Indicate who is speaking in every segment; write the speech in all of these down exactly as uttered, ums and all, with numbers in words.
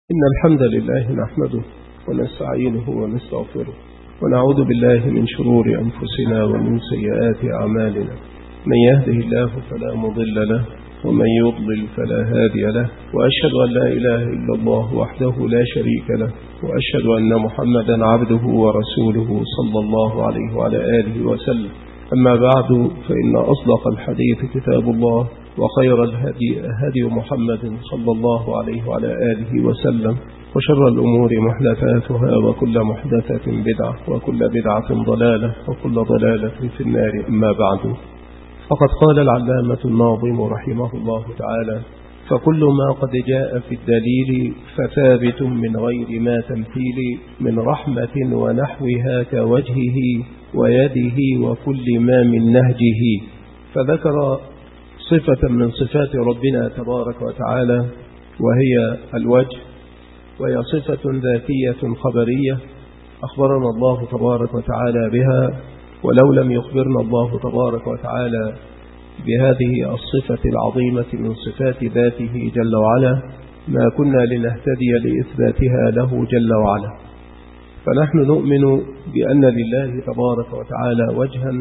Speaker 1: إن الحمد لله نحمده ونستعينه ونستغفره ونعوذ بالله من شرور أنفسنا ومن سيئات أعمالنا. من يهده الله فلا مضل له ومن يضلل فلا هادي له، وأشهد أن لا إله إلا الله وحده لا شريك له، وأشهد أن محمدا عبده ورسوله صلى الله عليه وعلى آله وسلم. أما بعد، فإن أصدق الحديث كتاب الله، وخير الهدي هدي محمد صلى الله عليه وعلى آله وسلم، وشر الأمور محدثاتها، وكل محدثة بدعة، وكل بدعة ضلالة، وكل ضلالة في النار. أما بعد، فقد قال العلامة الناظم رحمه الله تعالى: فكل ما قد جاء في الدليل فثابت من غير ما تمثيل، من رحمة ونحوها كوجهه ويده وكل ما من نهجه. فذكر صفة من صفات ربنا تبارك وتعالى وهي الوجه، وهي صفة ذاتية خبرية أخبرنا الله تبارك وتعالى بها، ولو لم يخبرنا الله تبارك وتعالى بهذه الصفة العظيمة من صفات ذاته جل وعلا ما كنا لنهتدي لإثباتها له جل وعلا. فنحن نؤمن بأن لله تبارك وتعالى وجها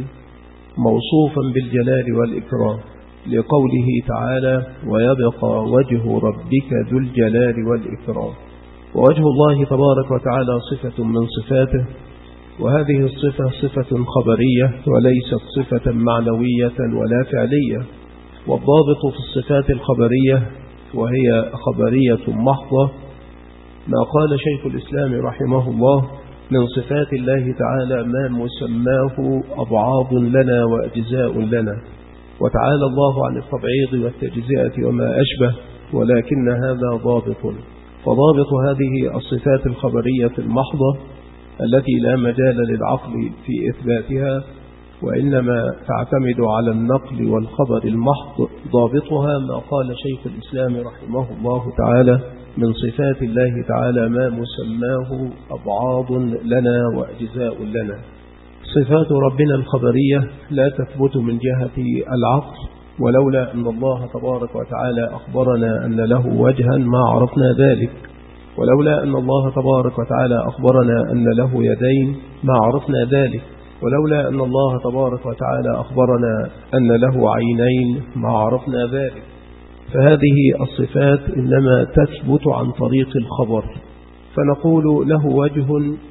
Speaker 1: موصوفا بالجلال والإكرام، لقوله تعالى: ويبقى وجه ربك ذو الجلال والإكرام. ووجه الله تبارك وتعالى صفة من صفاته، وهذه الصفة صفة خبرية وليست صفة معنوية ولا فعلية. والضابط في الصفات الخبرية وهي خبرية محضة ما قال شيخ الإسلام رحمه الله: من صفات الله تعالى ما مسماه أبعاض لنا وأجزاء لنا. وتعالى الله عن التبعيض والتجزئة وما أشبه، ولكن هذا ضابط. فضابط هذه الصفات الخبرية المحضة التي لا مجال للعقل في إثباتها، وإنما تعتمد على النقل والخبر المحض، ضابطها ما قال شيخ الإسلام رحمه الله تعالى: من صفات الله تعالى ما مسماه أبعاض لنا وأجزاء لنا. صفات ربنا الخبرية لا تثبت من جهة العقل، ولولا أن الله تبارك وتعالى أخبرنا أن له وجها ما عرفنا ذلك، ولولا أن الله تبارك وتعالى أخبرنا أن له يدين ما عرفنا ذلك، ولولا أن الله تبارك وتعالى أخبرنا أن له عينين ما عرفنا ذلك. فهذه الصفات إنما تثبت عن طريق الخبر، فنقول له وجه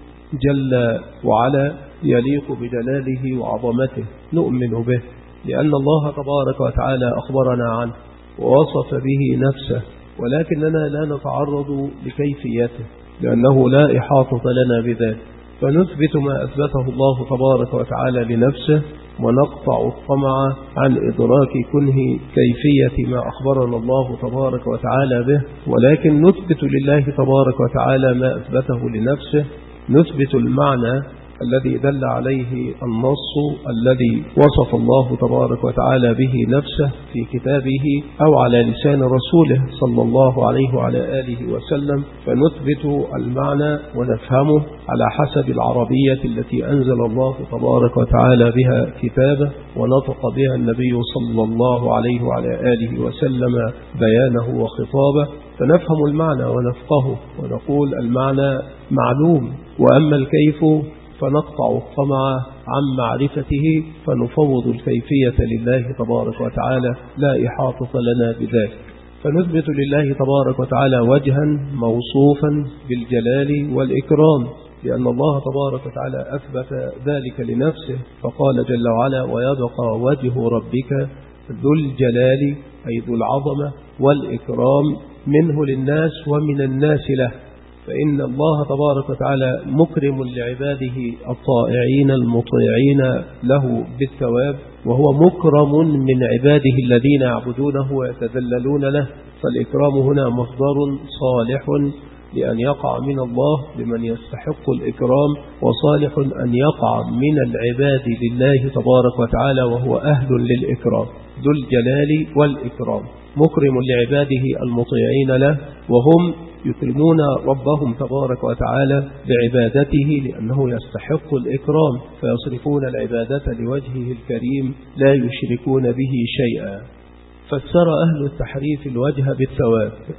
Speaker 1: جل وعلا يليق بجلاله وعظمته، نؤمن به لأن الله تبارك وتعالى أخبرنا عنه ووصف به نفسه، ولكننا لا نتعرض لكيفيته لأنه لا إحاطة لنا بذلك. فنثبت ما أثبته الله تبارك وتعالى لنفسه، ونقطع الطمع عن إدراك كنه كيفية ما أخبرنا الله تبارك وتعالى به، ولكن نثبت لله تبارك وتعالى ما أثبته لنفسه. نثبت المعنى الذي دل عليه النص الذي وصف الله تبارك وتعالى به نفسه في كتابه أو على لسان رسوله صلى الله عليه وعلى آله وسلم، فنثبت المعنى ونفهمه على حسب العربية التي أنزل الله تبارك وتعالى بها كتابه ونطق بها النبي صلى الله عليه وعلى آله وسلم بيانه وخطابه، فنفهم المعنى ونفقه ونقول المعنى معلوم، وأما الكيف فنقطع الطمع عن معرفته، فنفوض الكيفية لله تبارك وتعالى، لا إحاطة لنا بذلك. فنثبت لله تبارك وتعالى وجها موصوفا بالجلال والإكرام، لأن الله تبارك وتعالى أثبت ذلك لنفسه، فقال جل وعلا: ويبقى وجه ربك ذو الجلال، أي ذو العظمة والإكرام، منه للناس ومن الناس له. فإن الله تبارك وتعالى مكرم لعباده الطائعين المطيعين له بالثواب، وهو مكرم من عباده الذين يعبدونه ويتذللون له. فالإكرام هنا مصدر صالح لأن يقع من الله لمن يستحق الإكرام، وصالح أن يقع من العباد لله تبارك وتعالى وهو أهل للإكرام، ذو الجلال والإكرام، مكرم لعباده المطيعين له، وهم يكرمون ربهم تبارك وتعالى بعبادته لأنه يستحق الإكرام، فيصرفون العبادة لوجهه الكريم لا يشركون به شيئا. فسر أهل التحريف الوجه بالثواب،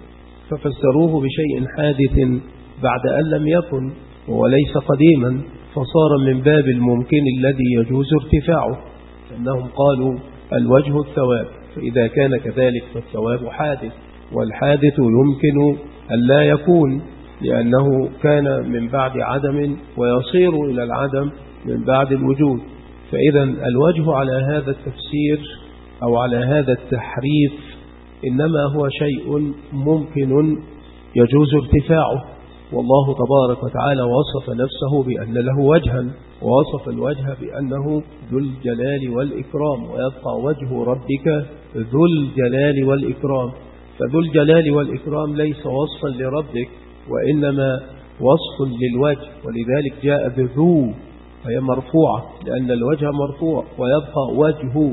Speaker 1: ففسروه بشيء حادث بعد أن لم يكن وليس قديما، فصار من باب الممكن الذي يجوز ارتفاعه، لأنهم قالوا الوجه الثواب، فإذا كان كذلك فالثواب حادث، والحادث يمكن أن لا يكون لأنه كان من بعد عدم ويصير إلى العدم من بعد الوجود. فإذا الوجه على هذا التفسير أو على هذا التحريف إنما هو شيء ممكن يجوز ارتفاعه، والله تبارك وتعالى وصف نفسه بأن له وجها، ووصف الوجه بأنه ذو الجلال والإكرام، ويبقى وجه ربك ذو الجلال والإكرام. فذو الجلال والإكرام ليس وصفا لربك وإنما وصف للوجه، ولذلك جاء بذو فهي مرفوعة لأن الوجه مرفوع، ويبقى وجه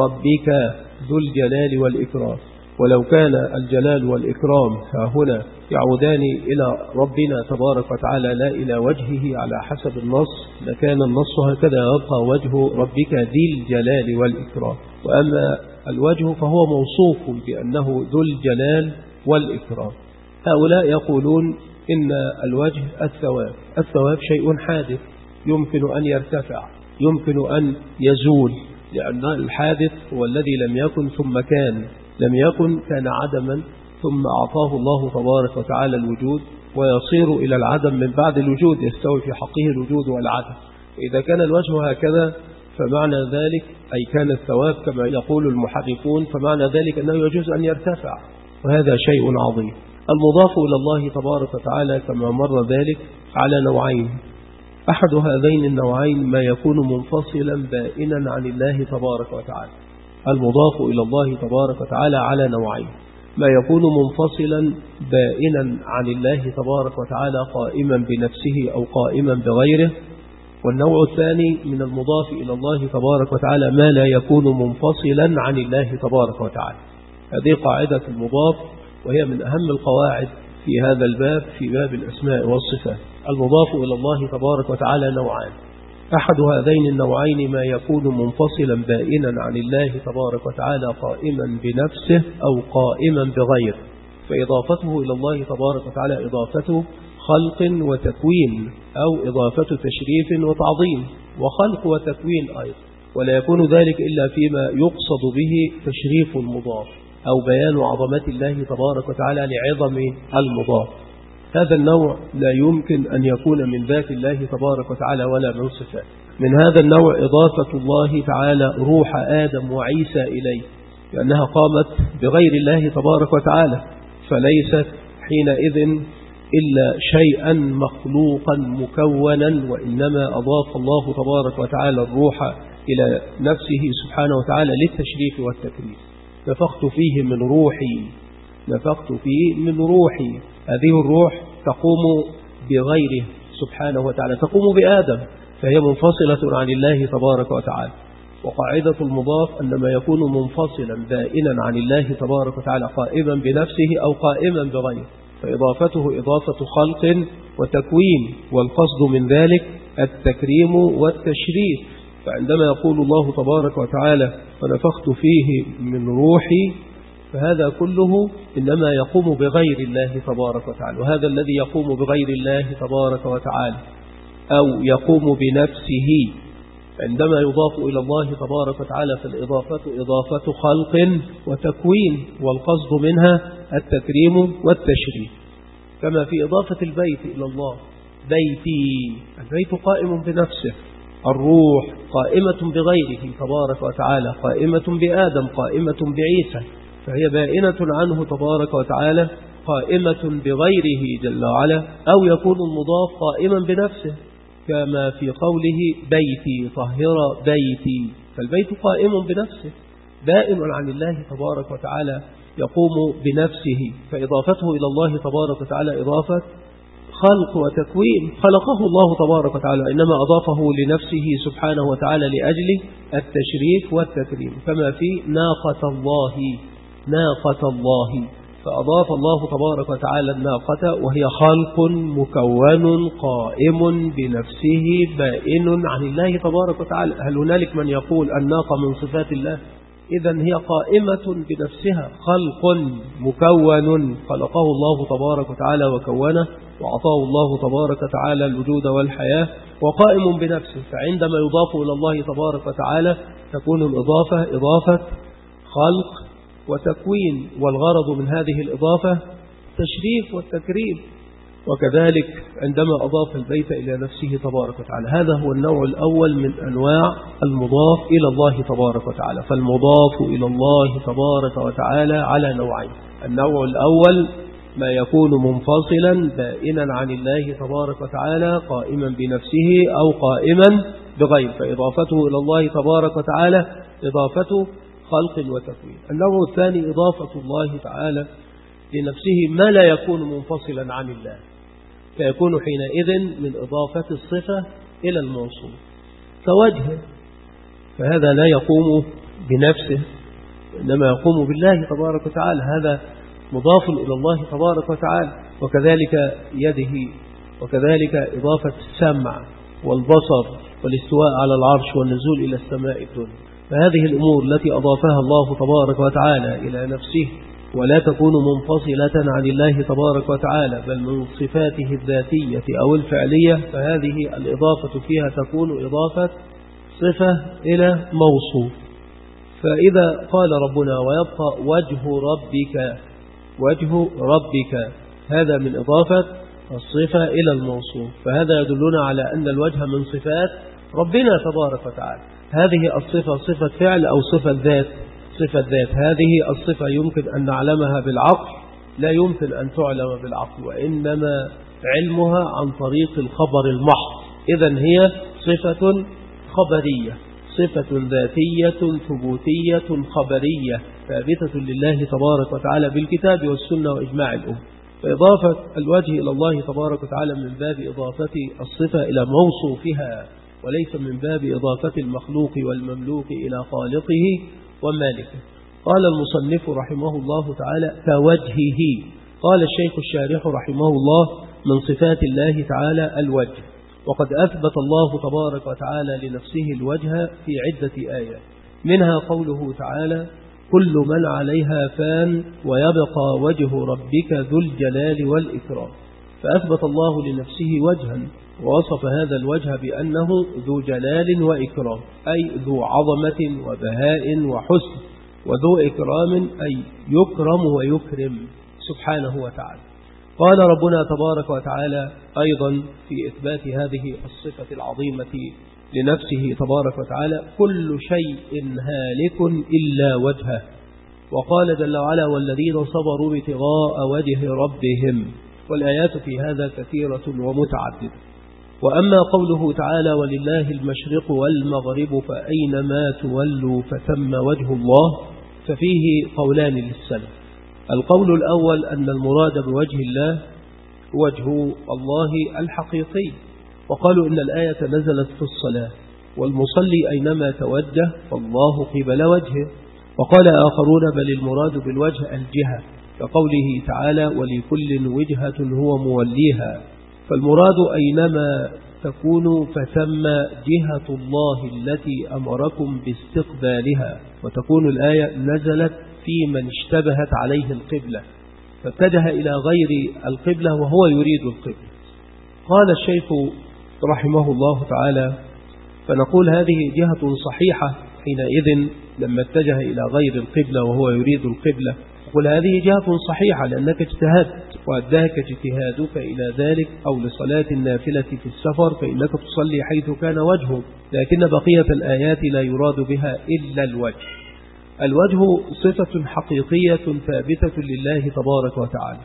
Speaker 1: ربك ذو الجلال والإكرام. ولو كان الجلال والإكرام هنا يعودان إلى ربنا تبارك وتعالى لا إلى وجهه على حسب النص لكان النص هكذا، يبقى وجه ربك ذي الجلال والإكرام. وأما الوجه فهو موصوف بأنه ذو الجلال والإكرام. هؤلاء يقولون إن الوجه الثواب، الثواب شيء حادث يمكن أن يرتفع، يمكن أن يزول، لأن الحادث هو الذي لم يكن ثم كان، لم يكن كان عدما ثم أعطاه الله تبارك وتعالى الوجود، ويصير إلى العدم من بعد الوجود، يستوي في حقه الوجود والعدم. إذا كان الوجه هكذا فمعنى ذلك أي كان الثواب كما يقول المحرفون، فمعنى ذلك أنه يجوز أن يرتفع، وهذا شيء عظيم. المضاف إلى الله تبارك وتعالى كما مر ذلك على نوعين، أحد هذين النوعين ما يكون منفصلا بائنا عن الله تبارك وتعالى. المضاف إلى الله تبارك وتعالى على نوعين، ما يكون منفصلا بائنا عن الله تبارك وتعالى قائما بنفسه أو قائما بغيره، والنوع الثاني من المضاف إلى الله تبارك وتعالى ما لا يكون منفصلا عن الله تبارك وتعالى. هذه قاعدة المضاف، وهي من أهم القواعد في هذا الباب في باب الأسماء والصفات. المضاف إلى الله تبارك وتعالى نوعان، أحد هذين النوعين ما يكون منفصلا بائنا عن الله تبارك وتعالى قائما بنفسه أو قائما بغيره، فإضافته إلى الله تبارك وتعالى إضافته خلق وتكوين أو إضافة تشريف وتعظيم، وخلق وتكوين أيضا، ولا يكون ذلك إلا فيما يقصد به تشريف المضاف أو بيان عظمة الله تبارك وتعالى لعظم المضاف. هذا النوع لا يمكن أن يكون من ذات الله تبارك وتعالى ولا من صفاته. من هذا النوع إضافة الله تعالى روح آدم وعيسى إليه، لأنها قامت بغير الله تبارك وتعالى، فليست حينئذ إلا شيئا مخلوقا مكونا، وإنما أضاف الله تبارك وتعالى الروح إلى نفسه سبحانه وتعالى للتشريف والتكريم. نفخت فيه من روحي، نفخت فيه من روحي، هذه الروح تقوم بغيره سبحانه وتعالى، تقوم بآدم، فهي منفصلة عن الله تبارك وتعالى. وقاعدة المضاف أن ما يكون منفصلا بائنا عن الله تبارك وتعالى قائما بنفسه أو قائما بغيره، فإضافته إضافة خلق وتكوين، والقصد من ذلك التكريم والتشريف. فعندما يقول الله تبارك وتعالى ونفخت فيه من روحي، فهذا كله إنما يقوم بغير الله تبارك وتعالى، وهذا الذي يقوم بغير الله تبارك وتعالى أو يقوم بنفسه عندما يضاف إلى الله تبارك وتعالى، فالإضافة إضافة خلق وتكوين، والقصد منها التكريم والتشريف. كما في إضافة البيت إلى الله، بيتي، البيت قائم بنفسه، الروح قائمة بغيره تبارك وتعالى، قائمة بآدم، قائمة بعيسى، فهي بائنة عنه تبارك وتعالى قائمة بغيره جل وعلا، أو يكون المضاف قائما بنفسه كما في قوله بيتي طهر بيتي، فالبيت قائم بنفسه بائن عن الله تبارك وتعالى يقوم بنفسه، فإضافته إلى الله تبارك وتعالى إضافة خلق وتكوين، خلقه الله تبارك وتعالى، إنما أضافه لنفسه سبحانه وتعالى لأجل التشريف والتكريم. كما في ناقة الله، ناقة الله، فأضاف الله تبارك وتعالى الناقة وهي خلق مكون قائم بنفسه بائن عن الله تبارك وتعالى. هل هنالك من يقول الناقة من صفات الله؟ إذن هي قائمة بنفسها، خلق مكون خلقه الله تبارك وتعالى وكونه وأعطاه الله تبارك وتعالى الوجود والحياة، وقائم بنفسه. فعندما يضاف إلى الله تبارك وتعالى تكون الإضافة إضافة خلق وتكوين، والغرض من هذه الإضافة تشريف والتكريم. وكذلك عندما أضاف البيت إلى نفسه تبارك وتعالى، هذا هو النوع الأول من أنواع المضاف إلى الله تبارك وتعالى. فالمضاف إلى الله تبارك وتعالى على نوعين: النوع الأول ما يكون منفصلا بائنا عن الله تبارك وتعالى قائما بنفسه أو قائما بغير، فإضافته إلى الله تبارك وتعالى إضافته خلق وتكوين. النوع الثاني إضافة الله تعالى لنفسه ما لا يكون منفصلا عن الله، فيكون حينئذ من إضافة الصفة إلى الموصول كوجهه، فهذا لا يقوم بنفسه إنما يقوم بالله تبارك وتعالى، هذا مضاف إلى الله تبارك وتعالى. وكذلك يده، وكذلك إضافة السمع والبصر والاستواء على العرش والنزول إلى السماء الدنيا. فهذه الأمور التي أضافها الله تبارك وتعالى إلى نفسه ولا تكون منفصلة عن الله تبارك وتعالى بل من صفاته الذاتية أو الفعلية، فهذه الإضافة فيها تكون إضافة صفة إلى موصوف. فإذا قال ربنا ويبقى وجه ربك، وجه ربك، هذا من إضافة الصفة إلى الموصوف، فهذا يدلنا على أن الوجه من صفات ربنا تبارك وتعالى. هذه الصفة صفة فعل أو صفة ذات؟ صفة ذات. هذه الصفة يمكن أن نعلمها بالعقل؟ لا يمكن أن تعلم بالعقل، وإنما علمها عن طريق الخبر المحض. إذن هي صفة خبرية، صفة ذاتية ثبوتية خبرية ثابتة لله تبارك وتعالى بالكتاب والسنة وإجماع الأمة. فإضافة الوجه إلى الله تبارك وتعالى من باب إضافة الصفة إلى موصوفها، وليس من باب إضافة المخلوق والمملوك إلى خالقه ومالكه. قال المصنف رحمه الله تعالى كوجهه. قال الشيخ الشارح رحمه الله من صفات الله تعالى الوجه، وقد أثبت الله تبارك وتعالى لنفسه الوجه في عدة آيات، منها قوله تعالى كل من عليها فان ويبقى وجه ربك ذو الجلال والإكرام. فأثبت الله لنفسه وجها ووصف هذا الوجه بأنه ذو جلال وإكرام، أي ذو عظمة وبهاء وحسن، وذو إكرام أي يكرم ويكرم سبحانه وتعالى. قال ربنا تبارك وتعالى أيضا في إثبات هذه الصفة العظيمة لنفسه تبارك وتعالى كل شيء هالك إلا وجهه. وقال جل وعلا والذين صبروا ابتغاء وجه ربهم، والآيات في هذا كثيرة ومتعددة. وأما قوله تعالى ولله المشرق والمغرب فأينما تولوا فثم وجه الله، ففيه قولان للسلف. القول الأول أن المراد بوجه الله وجه الله الحقيقي، وقالوا إن الآية نزلت في الصلاة والمصلي أينما توجه فالله قبل وجهه. وقال آخرون بل المراد بالوجه الجهة، كقوله تعالى ولكل وجهة هو موليها، فالمراد أينما تكون فثم جهة الله التي أمركم باستقبالها. وتكون الآية نزلت في من اشتبهت عليه القبلة فاتجه إلى غير القبلة وهو يريد القبلة. قال الشيخ رحمه الله تعالى فنقول هذه جهة صحيحة حينئذ لما اتجه إلى غير القبلة وهو يريد القبلة، نقول هذه جهة صحيحة لأنك اجتهدت وأداك اجتهادك إلى ذلك، أو لصلاة النافلة في السفر فإنك تصلي حيث كان وجهه، لكن بقية الآيات لا يراد بها إلا الوجه. الوجه صفة حقيقية ثابتة لله تبارك وتعالى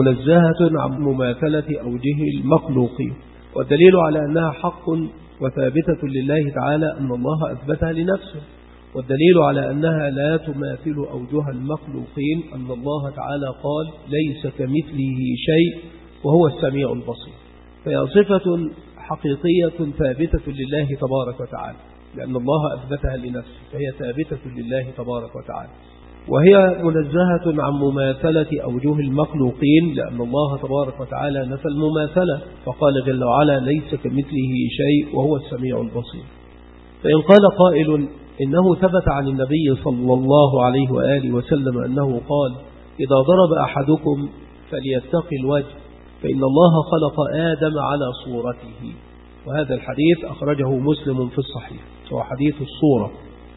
Speaker 1: منزهة عن مماثلة أوجه المخلوقين، والدليل على أنها حق وثابتة لله تعالى أن الله أثبتها لنفسه، والدليل على أنها لا تماثل أوجه المخلوقين أن الله تعالى قال ليس كمثله شيء وهو السميع البصير. فهي صفة حقيقية ثابتة لله تبارك وتعالى لأن الله أثبتها لنفسه، فهي ثابتة لله تبارك وتعالى. وهي منزهة عن مماثلة أوجه المخلوقين لأن الله تبارك وتعالى نفى المماثلة، فقال جل وعلا ليس كمثله شيء وهو السميع البصير. فإن قال قائل إنه ثبت عن النبي صلى الله عليه وآله وسلم أنه قال: إذا ضرب أحدكم فليتقي الوجه فإن الله خلق آدم على صورته. وهذا الحديث أخرجه مسلم في الصحيح، هو حديث الصورة.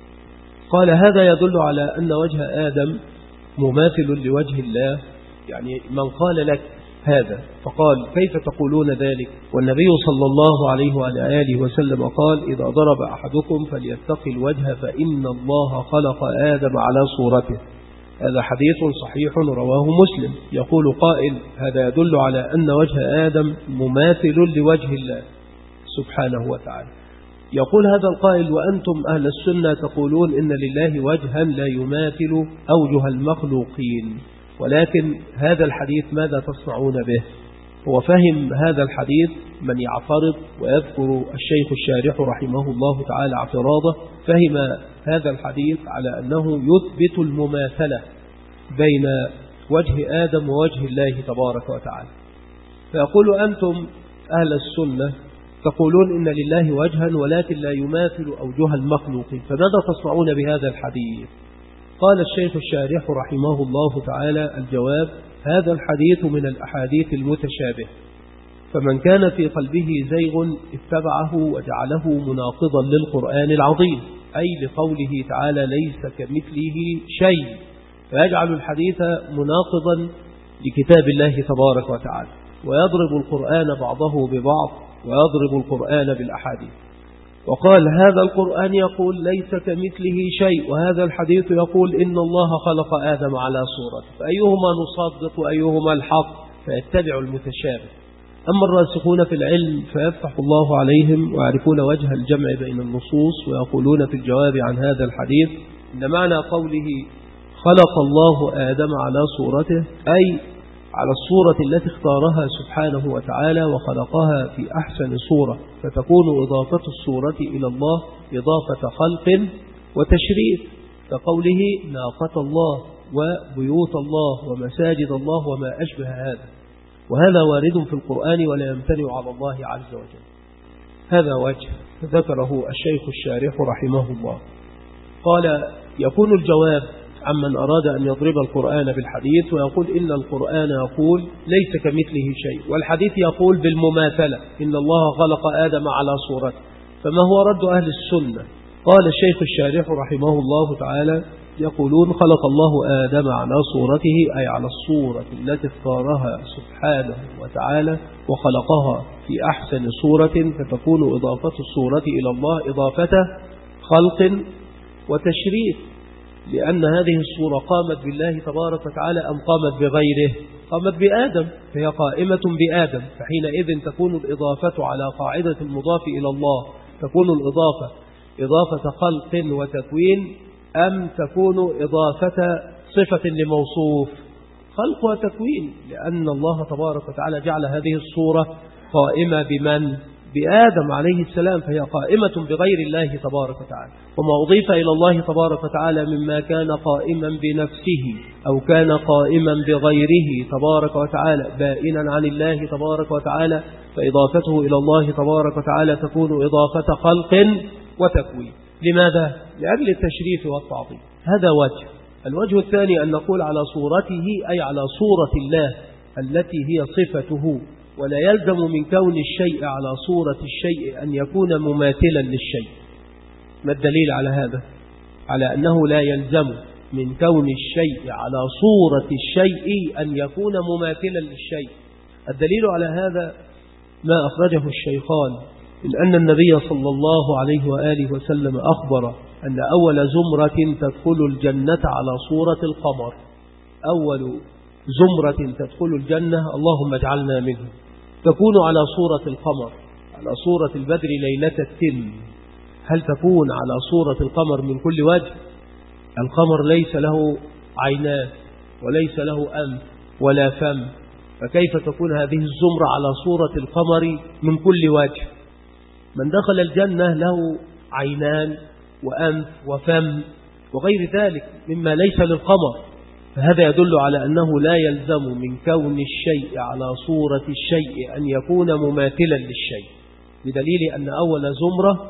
Speaker 1: قال: هذا يدل على أن وجه آدم مماثل لوجه الله. يعني من قال لك هذا فقال: كيف تقولون ذلك؟ والنبي صلى الله عليه وآله وسلم قال: إذا ضرب أحدكم فليتقي الوجه فإن الله خلق آدم على صورته. هذا حديث صحيح رواه مسلم. يقول قائل: هذا يدل على أن وجه آدم مماثل لوجه الله سبحانه وتعالى. يقول هذا القائل: وأنتم أهل السنة تقولون إن لله وجها لا يماثل أوجه المخلوقين، ولكن هذا الحديث ماذا تصنعون به؟ هو فهم هذا الحديث من يعترض ويذكر الشيخ الشارح رحمه الله تعالى اعتراضه، فهم هذا الحديث على أنه يثبت المماثلة بين وجه آدم ووجه الله تبارك وتعالى. فيقول: أنتم أهل السنة تقولون إن لله وجها ولكن لا يماثل أوجه المخلوقين، فماذا تصنعون بهذا الحديث؟ قال الشيخ الشارح رحمه الله تعالى: الجواب: هذا الحديث من الأحاديث المتشابه، فمن كان في قلبه زيغ اتبعه وجعله مناقضا للقرآن العظيم، أي لقوله تعالى: ليس كمثله شيء، فيجعل الحديث مناقضا لكتاب الله تبارك وتعالى، ويضرب القرآن بعضه ببعض، ويضرب القرآن بالأحاديث. وقال: هذا القرآن يقول ليس كمثله شيء، وهذا الحديث يقول إن الله خلق آدم على صورته، فأيهما نصدق وأيهما الحق؟ فيتبع المتشابه. أما الراسخون في العلم فيفتح الله عليهم ويعرفون وجه الجمع بين النصوص، ويقولون في الجواب عن هذا الحديث إن معنى قوله خلق الله آدم على صورته أي على الصورة التي اختارها سبحانه وتعالى وخلقها في أحسن صورة، فتكون إضافة الصورة إلى الله إضافة خلق وتشريف، كقوله ناقة الله وبيوت الله ومساجد الله وما أشبه هذا، وهذا وارد في القرآن ولا يمتنع على الله عز وجل. هذا وجه ذكره الشيخ الشارح رحمه الله. قال: يكون الجواب عمن أراد أن يضرب القرآن بالحديث ويقول إن القرآن يقول ليس كمثله شيء، والحديث يقول بالمماثلة إن الله خلق آدم على صورته، فما هو رد أهل السنة؟ قال الشيخ الشارح رحمه الله تعالى: يقولون خلق الله آدم على صورته أي على الصورة التي اختارها سبحانه وتعالى وخلقها في أحسن صورة، فتكون إضافة الصورة إلى الله إضافة خلق وتشريف، لأن هذه الصورة قامت بالله تبارك وتعالى أم قامت بغيره؟ قامت بآدم، فهي قائمة بآدم، فحينئذ تكون الإضافة على قاعدة المضاف إلى الله، تكون الإضافة إضافة خلق وتكوين أم تكون إضافة صفة لموصوف؟ خلق وتكوين، لأن الله تبارك وتعالى جعل هذه الصورة قائمة بمن؟ بآدم عليه السلام، فهي قائمة بغير الله تبارك وتعالى. وما أضيف إلى الله تبارك وتعالى مما كان قائما بنفسه أو كان قائما بغيره تبارك وتعالى بائنا عن الله تبارك وتعالى، فإضافته إلى الله تبارك وتعالى تكون إضافة خلق وتكوين. لماذا؟ لأجل التشريف والتعظيم. هذا وجه. الوجه الثاني أن نقول على صورته أي على صورة الله التي هي صفته، ولا يلزم من كون الشيء على صورة الشيء أن يكون مماثلا للشيء. ما الدليل على هذا؟ على أنه لا يلزم من كون الشيء على صورة الشيء أن يكون مماثلا للشيء. الدليل على هذا ما أخرجه الشيخان من أن النبي صلى الله عليه وآله وسلم أخبر أن أول زمرة تدخل الجنة على صورة القمر. أول زمرة تدخل الجنة اللهم اجعلنا منه تكون على صورة القمر، على صورة البدر ليلة التم. هل تكون على صورة القمر من كل وجه؟ القمر ليس له عينان وليس له أنف ولا فم، فكيف تكون هذه الزمرة على صورة القمر من كل وجه؟ من دخل الجنة له عينان وأنف وفم وغير ذلك مما ليس للقمر، فهذا يدل على أنه لا يلزم من كون الشيء على صورة الشيء أن يكون مماثلا للشيء، بدليل أن أول زمرة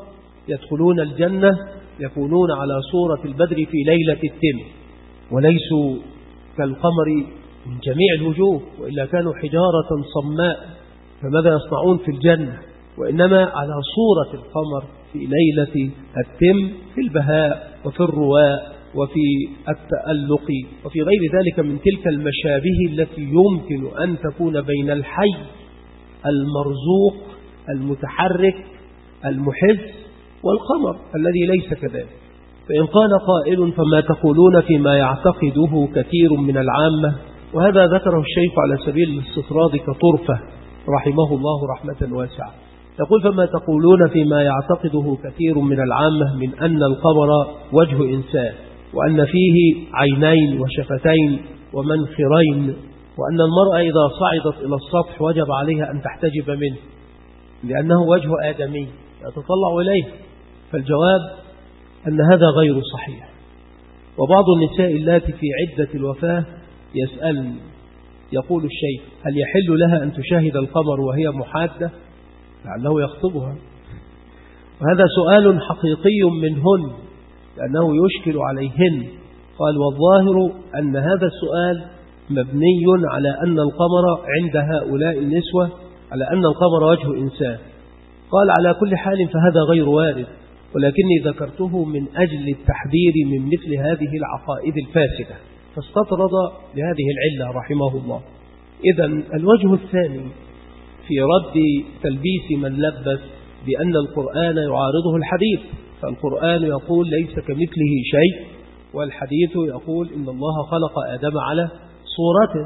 Speaker 1: يدخلون الجنة يكونون على صورة البدر في ليلة التم، وليسوا كالقمر من جميع الوجوه، وإلا كانوا حجارة صماء، فماذا يصنعون في الجنة؟ وإنما على صورة القمر في ليلة التم، في البهاء وفي الرواء وفي التألق وفي غير ذلك من تلك المشابه التي يمكن أن تكون بين الحي المرزوق المتحرك المحس والقمر الذي ليس كذلك. فإن قال قائل فما تقولون فيما يعتقده كثير من العامة، وهذا ذكره الشيخ على سبيل الاستطراد كطرفة رحمه الله رحمة واسعة، يقول فما تقولون فيما يعتقده كثير من العامة من أن القمر وجه إنسان، وأن فيه عينين وشفتين ومنخرين، وأن المرأة إذا صعدت إلى السطح وجب عليها أن تحتجب منه لأنه وجه آدمي يتطلع إليه. فالجواب أن هذا غير صحيح. وبعض النساء اللاتي في عدة الوفاة يسألني، يقول الشيخ هل يحل لها أن تشاهد القمر وهي محادة لعله يخطبها؟ وهذا سؤال حقيقي منهن لأنه يشكل عليهن. قال والظاهر أن هذا السؤال مبني على أن القمر عند هؤلاء النسوة على أن القمر وجه إنسان. قال على كل حال فهذا غير وارد، ولكني ذكرته من أجل التحذير من مثل هذه العقائد الفاسدة، فاستطرد لهذه العلة رحمه الله. إذن الوجه الثاني في رد تلبيس من لبس بأن القرآن يعارضه الحديث، فالقرآن يقول ليس كمثله شيء، والحديث يقول إن الله خلق آدم على صورته.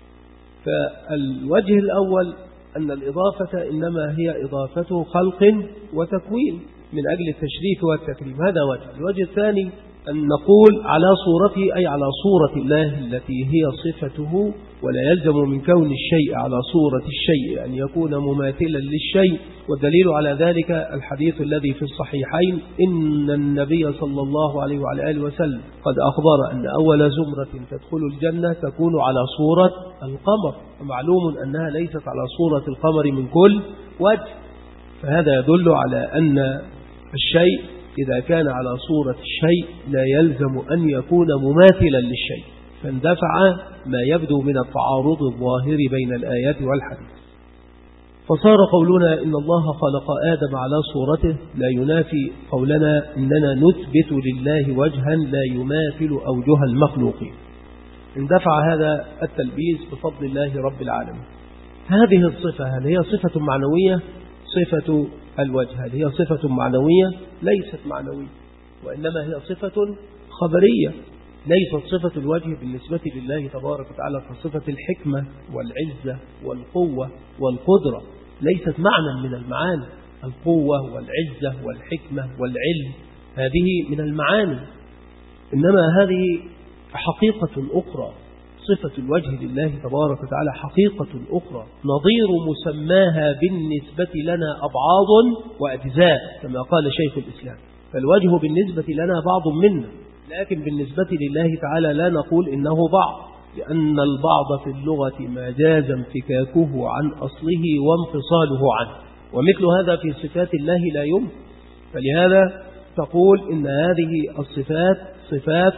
Speaker 1: فالوجه الأول أن الإضافة إنما هي إضافة خلق وتكوين من أجل التشريف والتكريم، هذا وجه. الوجه الثاني أن نقول على صورته أي على صورة الله التي هي صفته، ولا يلزم من كون الشيء على صورة الشيء أن يكون مماثلا للشيء. والدليل على ذلك الحديث الذي في الصحيحين إن النبي صلى الله عليه وعلى آله وسلم قد أخبر أن أول زمرة تدخل الجنة تكون على صورة القمر، ومعلوم أنها ليست على صورة القمر من كل وجه، فهذا يدل على أن الشيء إذا كان على صورة الشيء لا يلزم أن يكون مماثلا للشيء، فاندفع ما يبدو من التعارض الظاهر بين الآيات والحديث. فصار قولنا إن الله خلق آدم على صورته لا ينافي قولنا إننا نثبت لله وجها لا يماثل أوجه المخلوقين. اندفع هذا التلبيس بفضل الله رب العالمين. هذه الصفة هل هي صفة معنوية؟ صفة الوجه هل هي صفة معنوية؟ ليست معنوية، وإنما هي صفة خبرية. ليست صفة الوجه بالنسبة لله تبارك وتعالى كصفة الحكمة والعزة والقوة والقدرة، ليست معنى من المعاني. القوة والعزة والحكمة والعلم هذه من المعاني، إنما هذه حقيقة أخرى. صفة الوجه لله تبارك وتعالى حقيقة أخرى، نظير مسماها بالنسبة لنا أبعاض وأجزاء كما قال شيخ الإسلام. فالوجه بالنسبة لنا بعض منا، لكن بالنسبة لله تعالى لا نقول إنه بعض، لأن البعض في اللغة ما جاز انفكاكه عن أصله وانفصاله عنه، ومثل هذا في صفات الله لا يمكن. فلهذا تقول إن هذه الصفات صفات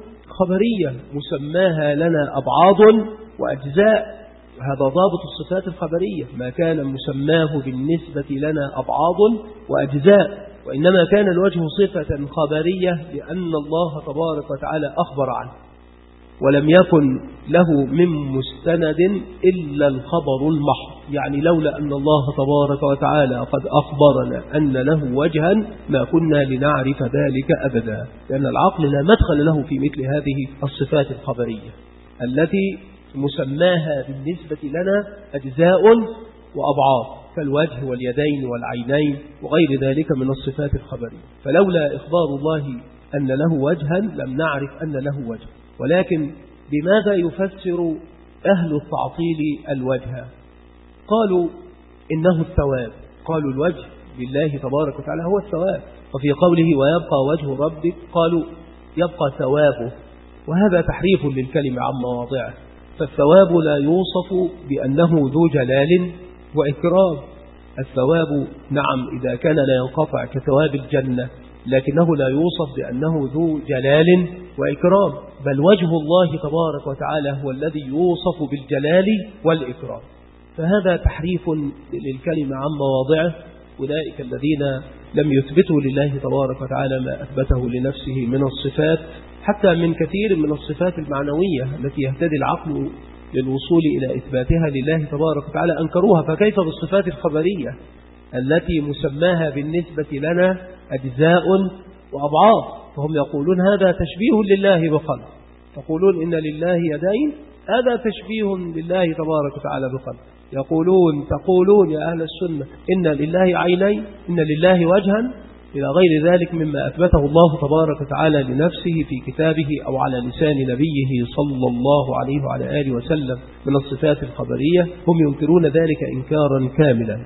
Speaker 1: خبرية مسماها لنا أبعاض وأجزاء، هذا ضابط الصفات الخبرية، ما كان مسماه بالنسبة لنا أبعاض وأجزاء، وإنما كان الوجه صفة خبرية لأن الله تبارك وتعالى أخبر عنه، ولم يكن له من مستند إلا الخبر المحض. يعني لولا أن الله تبارك وتعالى قد أخبرنا أن له وجها ما كنا لنعرف ذلك أبدا، لأن العقل لا مدخل له في مثل هذه الصفات الخبرية التي مسماها بالنسبة لنا أجزاء وأبعاض كالوجه واليدين والعينين وغير ذلك من الصفات الخبرية. فلولا إخبار الله أن له وجها لم نعرف أن له وجه. ولكن بماذا يفسر أهل التعطيل الوجه؟ قالوا إنه الثواب، قالوا الوجه لله تبارك وتعالى هو الثواب، وفي قوله ويبقى وجه ربك قالوا يبقى ثوابه، وهذا تحريف للكلمة عن مواضعه. فالثواب لا يوصف بأنه ذو جلال وإكرام، الثواب نعم إذا كان لا ينقطع كثواب الجنة، لكنه لا يوصف بأنه ذو جلال وإكرام، بل وجه الله تبارك وتعالى هو الذي يوصف بالجلال والإكرام. فهذا تحريف للكلمة عن مواضعه. أولئك الذين لم يثبتوا لله تبارك وتعالى ما أثبته لنفسه من الصفات، حتى من كثير من الصفات المعنوية التي يهتدي العقل للوصول إلى إثباتها لله تبارك وتعالى أنكروها، فكيف بالصفات الخبرية التي مسماها بالنسبة لنا أجزاء وأبعاد؟ فهم يقولون هذا تشبيه لله بخلق، يقولون إن لله يدين، هذا تشبيه لله تبارك وتعالى بخلق. يقولون تقولون يا أهل السنة إن لله عينين، إن لله وجها، إلى غير ذلك مما أثبته الله تبارك وتعالى لنفسه في كتابه أو على لسان نبيه صلى الله عليه وعلى آله وسلم من الصفات الخبرية. هم ينكرون ذلك إنكارا كاملا،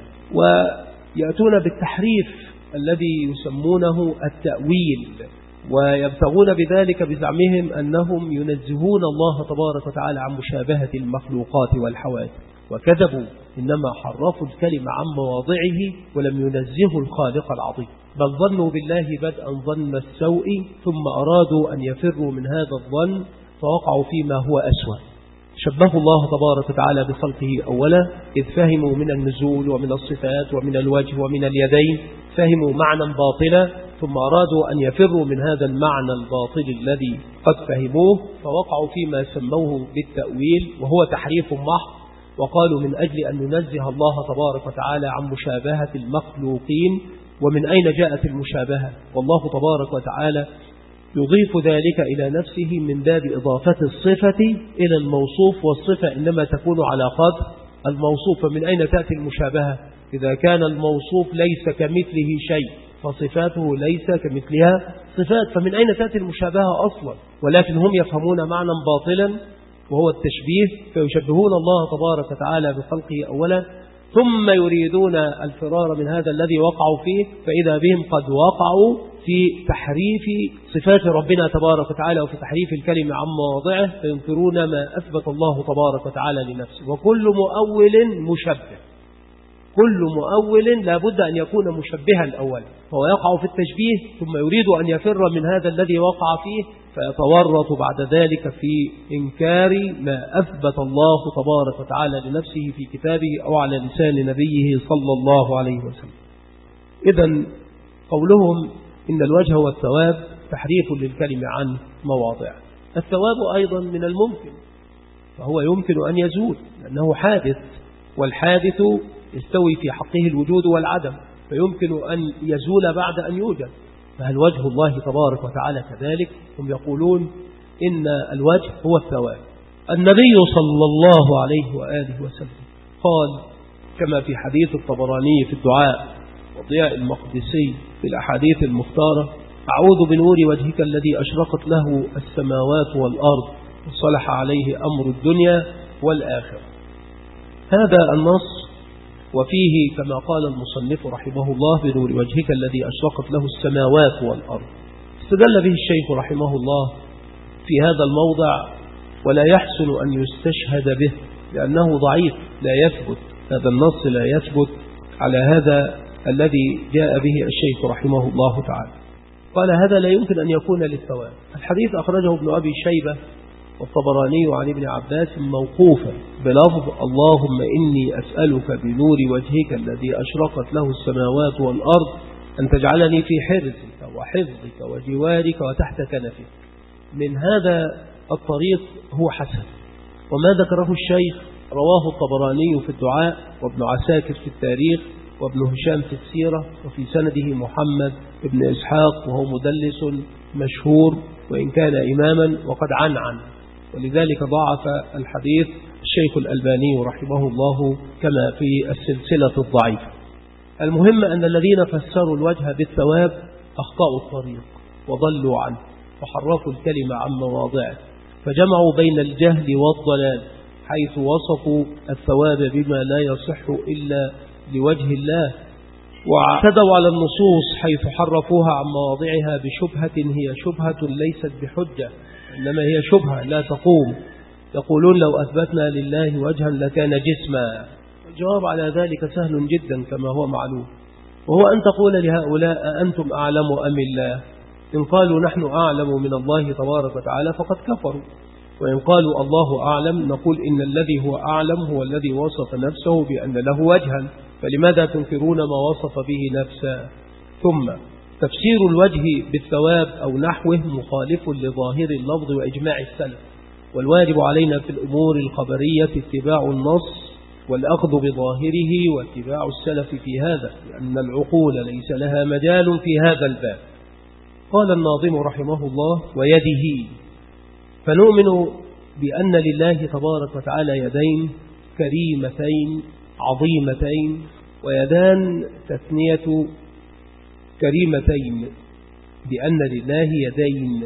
Speaker 1: ويأتون بالتحريف الذي يسمونه التأويل، ويبتغون بذلك بزعمهم أنهم ينزهون الله تبارك وتعالى عن مشابهة المخلوقات والحوادث، وكذبوا، إنما حرفوا الكلمة عن مواضعه ولم ينزهوا الخالق العظيم، بل ظنوا بالله بدءا ظن السوء، ثم أرادوا أن يفروا من هذا الظن فوقعوا فيما هو أسوأ. شبهوا الله تبارك وتعالى بخلقه أولا، إذ فهموا من النزول ومن الصفات ومن الوجه ومن اليدين، فهموا معنى باطلا، ثم أرادوا أن يفروا من هذا المعنى الباطل الذي قد فهموه، فوقعوا فيما سموه بالتأويل وهو تحريف محض. وقالوا من أجل أن ننزه الله تبارك وتعالى عن مشابهة المخلوقين. ومن أين جاءت المشابهة؟ والله تبارك وتعالى يضيف ذلك إلى نفسه من باب إضافة الصفة إلى الموصوف، والصفة إنما تكون على قدر الموصوف. فمن أين تأتي المشابهة؟ إذا كان الموصوف ليس كمثله شيء فصفاته ليس كمثلها صفات، فمن أين تأتي المشابهة أصلا؟ ولكن هم يفهمون معنى باطلا وهو التشبيه، فيشبهون الله تبارك وتعالى بخلقه أولا، ثم يريدون الفرار من هذا الذي وقعوا فيه، فإذا بهم قد وقعوا في تحريف صفات ربنا تبارك وتعالى وفي تحريف الكلمة عن مواضعه، فينكرون ما أثبت الله تبارك وتعالى لنفسه. وكل مؤول مشبه، كل مؤول لا بد أن يكون مشبها أولا، فهو يقع في التشبيه ثم يريد أن يفر من هذا الذي وقع فيه، فيتورط بعد ذلك في إنكار ما أثبت الله تبارك وتعالى لنفسه في كتابه أو على لسان نبيه صلى الله عليه وسلم. إذن قولهم إن الوجه والثواب تحريف للكلمة عن مواضعه. الثواب أيضا من الممكن، فهو يمكن أن يزول لأنه حادث، والحادث يستوي في حقه الوجود والعدم، فيمكن أن يزول بعد أن يوجد. فهل وجه الله تبارك وتعالى كذلك؟ هم يقولون إن الوجه هو الثواب. النبي صلى الله عليه وآله وسلم قال كما في حديث الطبراني في الدعاء وضياء المقدسي في الأحاديث المختارة: أعوذ بنور وجهك الذي أشرقت له السماوات والأرض وصلح عليه أمر الدنيا والآخرة. هذا النص وفيه كما قال المصنف رحمه الله: بنور وجهك الذي أشرقت له السماوات والأرض. استدل به الشيخ رحمه الله في هذا الموضع، ولا يحسن أن يستشهد به لأنه ضعيف لا يثبت، هذا النص لا يثبت على هذا الذي جاء به الشيخ رحمه الله تعالى. قال هذا لا يمكن أن يكون للثواب. الحديث أخرجه ابن أبي شيبة والطبراني عن ابن عباس موقوفا بلفظ: اللهم إني أسألك بنور وجهك الذي أشرقت له السماوات والأرض أن تجعلني في حرزك وحفظك وجوارك وتحت كنفك. من هذا الطريق هو حسن، وما ذكره الشيخ رواه الطبراني في الدعاء وابن عساكر في التاريخ وابن هشام في السيرة، وفي سنده محمد بن إسحاق وهو مدلس مشهور وإن كان إماما وقد عنعن، ولذلك ضعف الحديث الشيخ الألباني رحمه الله كما في السلسلة الضعيفة. المهم أن الذين فسروا الوجه بالثواب أخطأوا الطريق وضلوا عنه وحرفوا الكلمة عن مواضعه، فجمعوا بين الجهل والضلال، حيث وصفوا الثواب بما لا يصح إلا لوجه الله، واعتدوا على النصوص حيث حرفوها عن مواضعها بشبهة هي شبهة ليست بحجة، إنما هي شبهة لا تقوم. يقولون لو أثبتنا لله وجها لكان جسما، الجواب على ذلك سهل جدا كما هو معلوم، وهو أن تقول لهؤلاء أنتم أعلم أم الله؟ إن قالوا نحن أعلم من الله تبارك وتعالى فقد كفروا، وإن قالوا الله أعلم نقول إن الذي هو أعلم هو الذي وصف نفسه بأن له وجها، فلماذا تنكرون ما وصف به نفسه؟ ثم تفسير الوجه بالثواب أو نحوه مخالف لظاهر اللفظ وإجماع السلف، والواجب علينا في الأمور الخبرية اتباع النص والأخذ بظاهره واتباع السلف في هذا، لأن العقول ليس لها مجال في هذا الباب. قال الناظم رحمه الله: ويده، فنؤمن بأن لله تبارك وتعالى يدين كريمتين عظيمتين، ويدان تثنية كريمتين، بأن لله يدين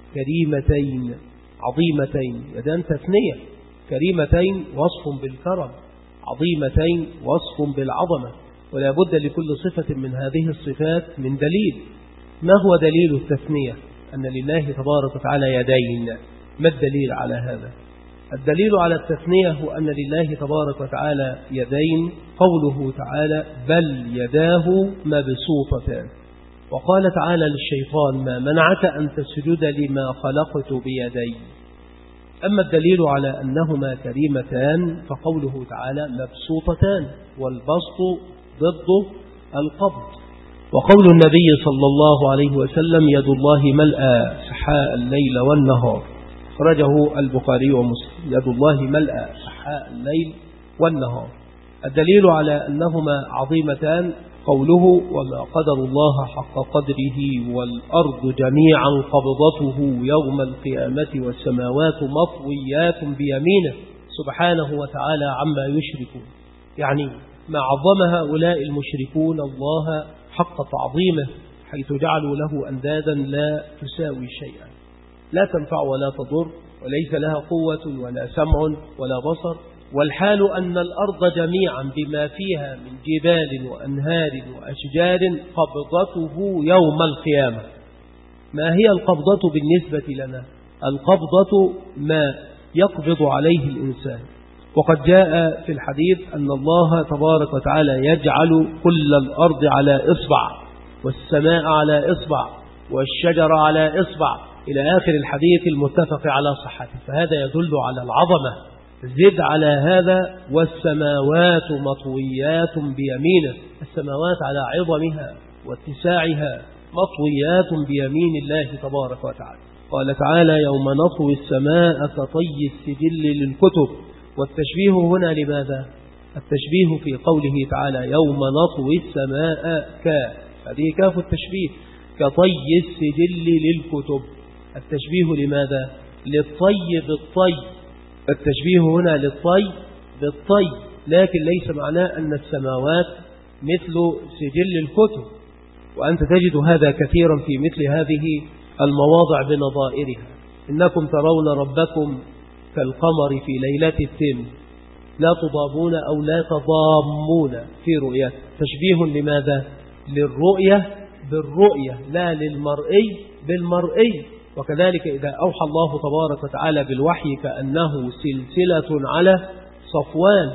Speaker 1: كريمتين عظيمتين. يدان تثنية، كريمتين وصف بالكرم، عظيمتين وصف بالعظمة، ولا بد لكل صفة من هذه الصفات من دليل. ما هو دليل التثنية؟ أن لله تبارك وتعالى يدين. ما الدليل على هذا؟ الدليل على التثنية هو أن لله تبارك وتعالى يدين قوله تعالى: بل يداه مبسوطتان. وقال تعالى للشيطان: ما منعك أن تسجد لما خلقت بيدي. أما الدليل على أنهما كريمتان فقوله تعالى: مبسوطتان، والبسط ضد القبض. وقول النبي صلى الله عليه وسلم: يد الله ملأى سحاء الليل والنهار، أخرجه البخاري ومسلم. يد الله ملأى سحاء الليل والنهار. الدليل على أنهما عظيمتان قوله: وما قدر الله حق قدره والأرض جميعا قبضته يوم القيامة والسماوات مطويات بيمينه سبحانه وتعالى عما يشركون. يعني ما عظم هؤلاء المشركون الله حق تعظيمه، حيث جعلوا له أندادا لا تساوي شيئا، لا تنفع ولا تضر، وليس لها قوة ولا سمع ولا بصر. والحال أن الأرض جميعا بما فيها من جبال وأنهار وأشجار قبضته يوم القيامة. ما هي القبضة بالنسبة لنا؟ القبضة ما يقبض عليه الإنسان. وقد جاء في الحديث أن الله تبارك وتعالى يجعل كل الأرض على إصبع، والسماء على إصبع، والشجر على إصبع، إلى آخر الحديث المتفق على صحته. فهذا يدل على العظمة. زد على هذا: والسماوات مطويات بيمينه. السماوات على عظمها واتساعها مطويات بيمين الله تبارك وتعالى. قال تعالى: يوم نطوي السماء كطي السجل للكتب. والتشبيه هنا لماذا؟ التشبيه في قوله تعالى: يوم نطوي السماء ك، هذه كاف التشبيه، كطي السجل للكتب. التشبيه لماذا؟ للطي بالطي. التشبيه هنا للطي بالطي، لكن ليس معناه أن السماوات مثل سجل الكتب. وأنت تجد هذا كثيرا في مثل هذه المواضع بنظائرها. إنكم ترون ربكم كالقمر في ليلة التم، لا تضامون أو لا تضامون في رؤيته. تشبيه لماذا؟ للرؤية بالرؤية، لا للمرئي بالمرئي. وكذلك إذا أوحى الله تبارك وتعالى بالوحي كأنه سلسلة على صفوان،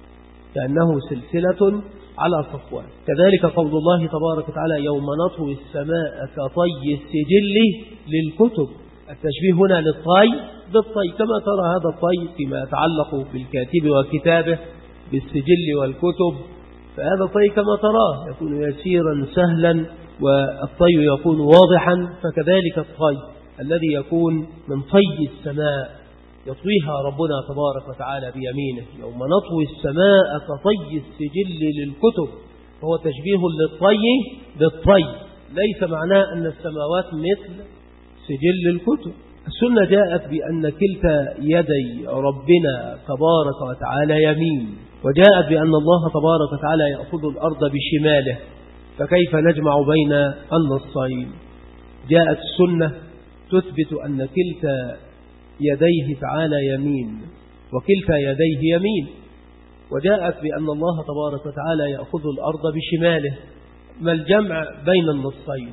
Speaker 1: كأنه سلسلة على صفوان. كذلك قول الله تبارك وتعالى: يوم نطوي السماء كطي السجل للكتب. التشبيه هنا للطي بالطي، كما ترى هذا الطي فيما يتعلق بالكاتب وكتابه بالسجل والكتب، فهذا الطي كما تراه يكون يسيرا سهلا، والطي يكون واضحا. فكذلك الطي الذي يكون من طي السماء يطويها ربنا تبارك وتعالى بيمينه. يوم نطوي السماء كطي السجل للكتب، فهو تشبيه للطي بالطي، ليس معناه أن السماوات مثل سجل الكتب. السنة جاءت بأن كلتا يدي ربنا تبارك وتعالى يمين، وجاءت بأن الله تبارك وتعالى يأخذ الأرض بشماله، فكيف نجمع بين النصين؟ جاءت السنة تثبت أن كلتا يديه تعالى يمين وكلتا يديه يمين، وجاءت بأن الله تبارك وتعالى يأخذ الأرض بشماله. ما الجمع بين النصين؟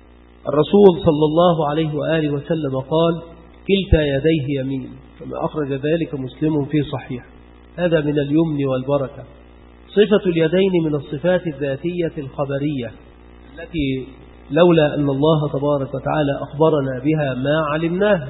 Speaker 1: الرسول صلى الله عليه وآله وسلم قال: كلتا يديه يمين، كما أخرج ذلك مسلم في صحيح. هذا من اليمن والبركة، صفة اليدين من الصفات الذاتية الخبرية التي لولا أن الله تبارك وتعالى أخبرنا بها ما علمناها،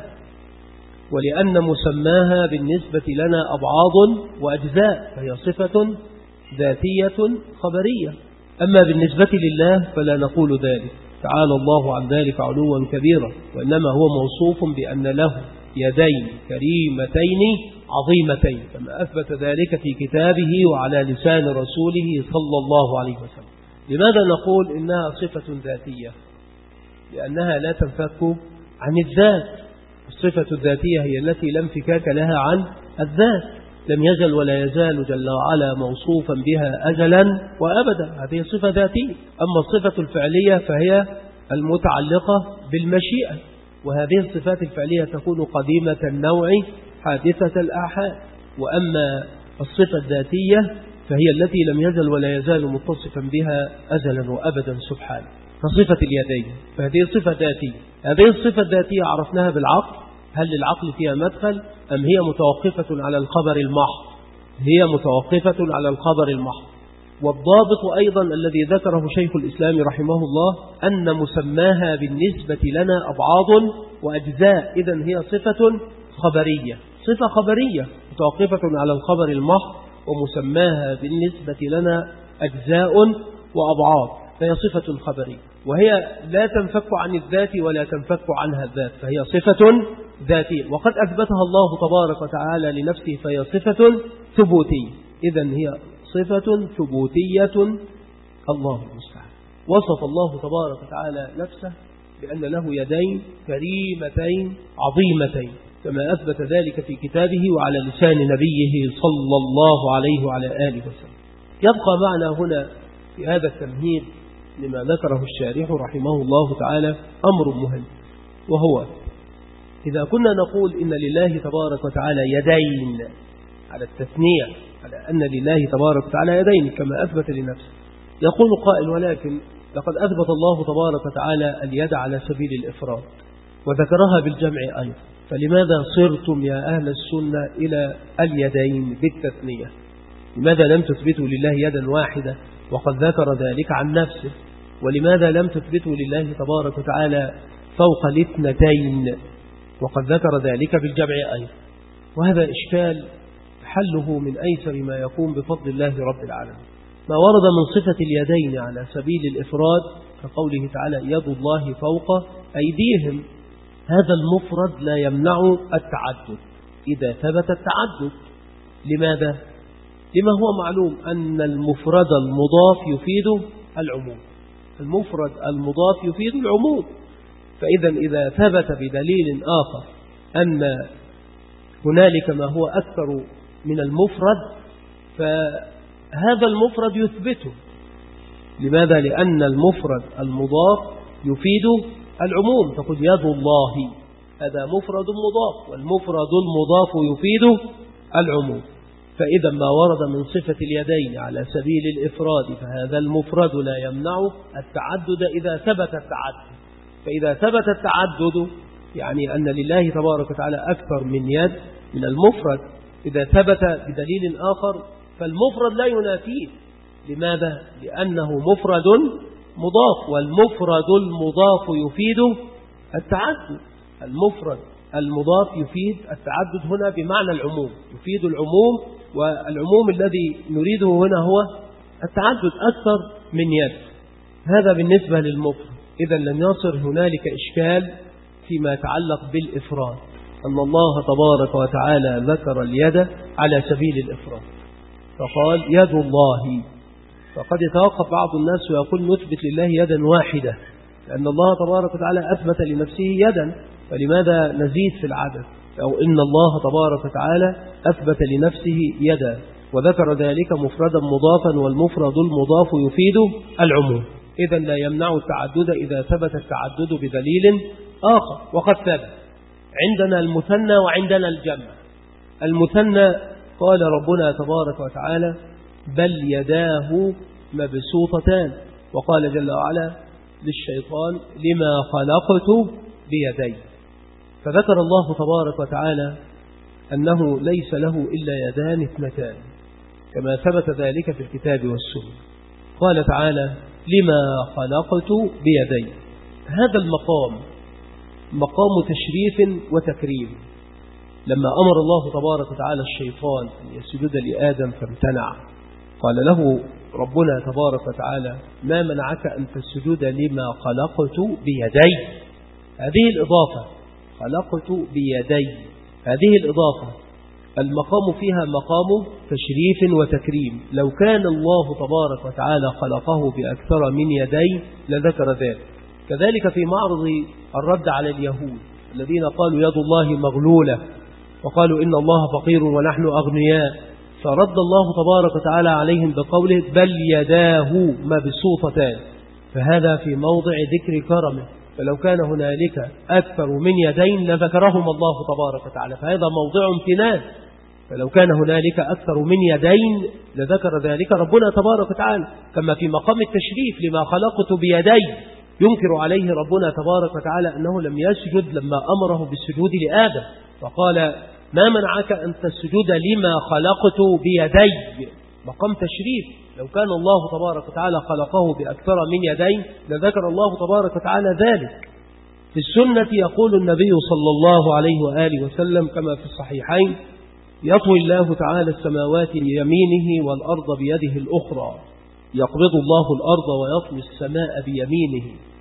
Speaker 1: ولأن مسماها بالنسبة لنا أبعاض وأجزاء، فهي صفة ذاتية خبرية. أما بالنسبة لله فلا نقول ذلك، تعالى الله عن ذلك علوا كبيرا، وإنما هو موصوف بأن له يدين كريمتين عظيمتين، كما أثبت ذلك في كتابه وعلى لسان رسوله صلى الله عليه وسلم. لماذا نقول إنها صفة ذاتية؟ لأنها لا تنفك عن الذات. الصفة الذاتية هي التي لا انفكاك لها عن الذات، لم يزل ولا يزال جل وعلا موصوفا بها أزلا وأبدا، هذه صفة ذاتية. أما الصفة الفعلية فهي المتعلقة بالمشيئة، وهذه الصفات الفعلية تكون قديمة النوع حادثة الآحاد. وأما الصفة الذاتية فهي التي لم يزل ولا يزال متصفا بها أزلا وأبدا سبحانه، كصفة اليدين، فهذه صفة ذاتية. هذه الصفة الذاتية عرفناها بالعقل. هل للعقل فيها مدخل أم هي متوقفة على الخبر المحض؟ هي متوقفة على الخبر المحض. والضابط أيضا الذي ذكره شيخ الإسلام رحمه الله أن مسماها بالنسبة لنا أبعاض وأجزاء، إذن هي صفة خبرية، صفة خبرية متوقفة على الخبر المحض، ومسماها بالنسبة لنا أجزاء وأبعاض، فهي صفة خبرية، وهي لا تنفك عن الذات ولا تنفك عنها الذات، فهي صفة ذاتية، وقد أثبتها الله تبارك وتعالى لنفسه، فهي صفة ثبوتية. إذن هي صفة ثبوتية. الله المستعان. وصف الله تبارك وتعالى نفسه بأن له يدين كريمتين عظيمتين، كما أثبت ذلك في كتابه وعلى لسان نبيه صلى الله عليه وعلى آله وسلم. يبقى معنا هنا في هذا التمهيد لما ذكره الشارح رحمه الله تعالى أمر مهم، وهو إذا كنا نقول إن لله تبارك وتعالى يدين على التثنية، على أن لله تبارك وتعالى يدين كما أثبت لنفسه، يقول قائل ولكن لقد أثبت الله تبارك وتعالى اليد على سبيل الإفراد وذكرها بالجمع أيضا، فلماذا صرتم يا أهل السنة إلى اليدين بالتثنية؟ لماذا لم تثبتوا لله يدا واحدة وقد ذكر ذلك عن نفسه؟ ولماذا لم تثبتوا لله تبارك وتعالى فوق الاثنتين وقد ذكر ذلك بالجمع أيضا؟ وهذا إشكال حله من أيسر ما يكون بفضل الله رب العالمين. ما ورد من صفة اليدين على سبيل الإفراد كقوله تعالى يد الله فوق أيديهم، هذا المفرد لا يمنع التعدد إذا ثبت التعدد. لماذا؟ لما هو معلوم أن المفرد المضاف يفيد العموم، المفرد المضاف يفيد العموم. فإذا إذا ثبت بدليل آخر أن هنالك ما هو أكثر من المفرد فهذا المفرد يثبته. لماذا؟ لأن المفرد المضاف يفيد العموم، تقول يد الله، هذا مفرد مضاف، والمفرد المضاف يفيد العموم. فإذا ما ورد من صفة اليدين على سبيل الإفراد فهذا المفرد لا يمنع التعدد إذا ثبت التعدد. فإذا ثبت التعدد يعني أن لله تبارك وتعالى أكثر من يد من المفرد، إذا ثبت بدليل آخر فالمفرد لا ينافيه. لماذا؟ لأنه مفرد مضاف، والمفرد المضاف يفيد التعدد. المفرد المضاف يفيد التعدد هنا بمعنى العموم، يفيد العموم، والعموم الذي نريده هنا هو التعدد أكثر من يد. هذا بالنسبة للمفرد. إذا لم يصر هنالك إشكال فيما يتعلق بالإفراد، أن الله تبارك وتعالى ذكر اليد على سبيل الإفراد فقال يد الله. فقد يتوقف بعض الناس ويقول نثبت لله يدا واحدة، لأن الله تبارك وتعالى أثبت لنفسه يدا، فلماذا نزيد في العدد؟ أو إن الله تبارك وتعالى أثبت لنفسه يدا وذكر ذلك مفردا مضافا، والمفرد المضاف يفيد العموم. إذن لا يمنع التعدد إذا ثبت التعدد بدليل آخر. وقد ثبت عندنا المثنى وعندنا الجمع. المثنى قال ربنا تبارك وتعالى بل يداه مبسوطتان، وقال جل وعلا للشيطان لما خلقت بيدي. فذكر الله تبارك وتعالى أنه ليس له إلا يدان اثنتان، كما ثبت ذلك في الكتاب والسنة. قال تعالى: لما خلقت بيدي. هذا المقام مقام تشريف وتكريم. لما أمر الله تبارك وتعالى الشيطان أن يسجد لآدم فامتنع، قال له ربنا تبارك وتعالى: ما منعك أن تسجد لما خلقت بيدي. هذه الإضافة، خلقت بيدي، هذه الإضافة المقام فيها مقام تشريف وتكريم. لو كان الله تبارك وتعالى خلقه بأكثر من يدي لذكر ذلك. كذلك في معرض الرد على اليهود الذين قالوا يد الله مغلولة، وقالوا إن الله فقير ونحن أغنياء، فرد الله تبارك وتعالى عليهم بقوله: بل يداه مبسوطتان. فهذا في موضع ذكر كرمه، فلو كان هنالك أكثر من يدين لذكرهم الله تبارك وتعالى، فهذا موضع امتنان. فلو كان هنالك أكثر من يدين لذكر ذلك ربنا تبارك وتعالى. كما في مقام التشريف: لما خلقت بيدي، ينكر عليه ربنا تبارك وتعالى أنه لم يسجد لما أمره بالسجود لآدم، فقال: ما منعك أن تسجد لما خلقت بيدي. مقام تشريف. لو كان الله تبارك وتعالى خلقه بأكثر من يدين لذكر الله تبارك وتعالى ذلك. في السنة يقول النبي صلى الله عليه وآله وسلم كما في الصحيحين: يطوي الله تعالى السماوات بيمينه والأرض بيده الأخرى، يقبض الله الأرض ويطوي السماء بيمينه.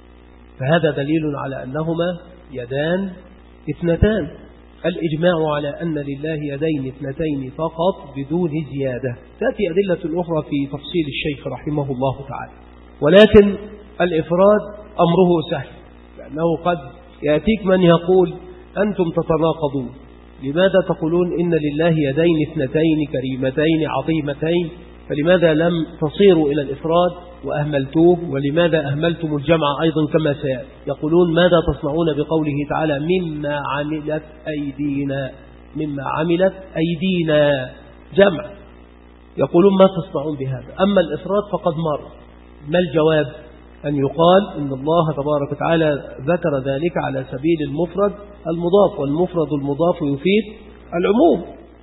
Speaker 1: فهذا دليل على أنهما يدان اثنتان. الإجماع على أن لله يدين اثنتين فقط بدون زيادة. تأتي أدلة أخرى في تفصيل الشيخ رحمه الله تعالى. ولكن الإفراد أمره سهل، لأنه قد يأتيك من يقول: أنتم تتناقضون، لماذا تقولون إن لله يدين اثنتين كريمتين عظيمتين، فلماذا لم تصيروا إلى الإفراد وأهملتوه، ولماذا أهملتم الجمع أيضا كما سيأتي؟ يقولون: ماذا تصنعون بقوله تعالى: مما عملت أيدينا، مما عملت أيدينا جمع. يقولون: ما تصنعون بهذا؟ أما الإفراد فقد مر. ما الجواب؟ أن يقال إن الله تبارك وتعالى ذكر ذلك على سبيل المفرد المضاف، والمفرد المضاف يفيد العموم.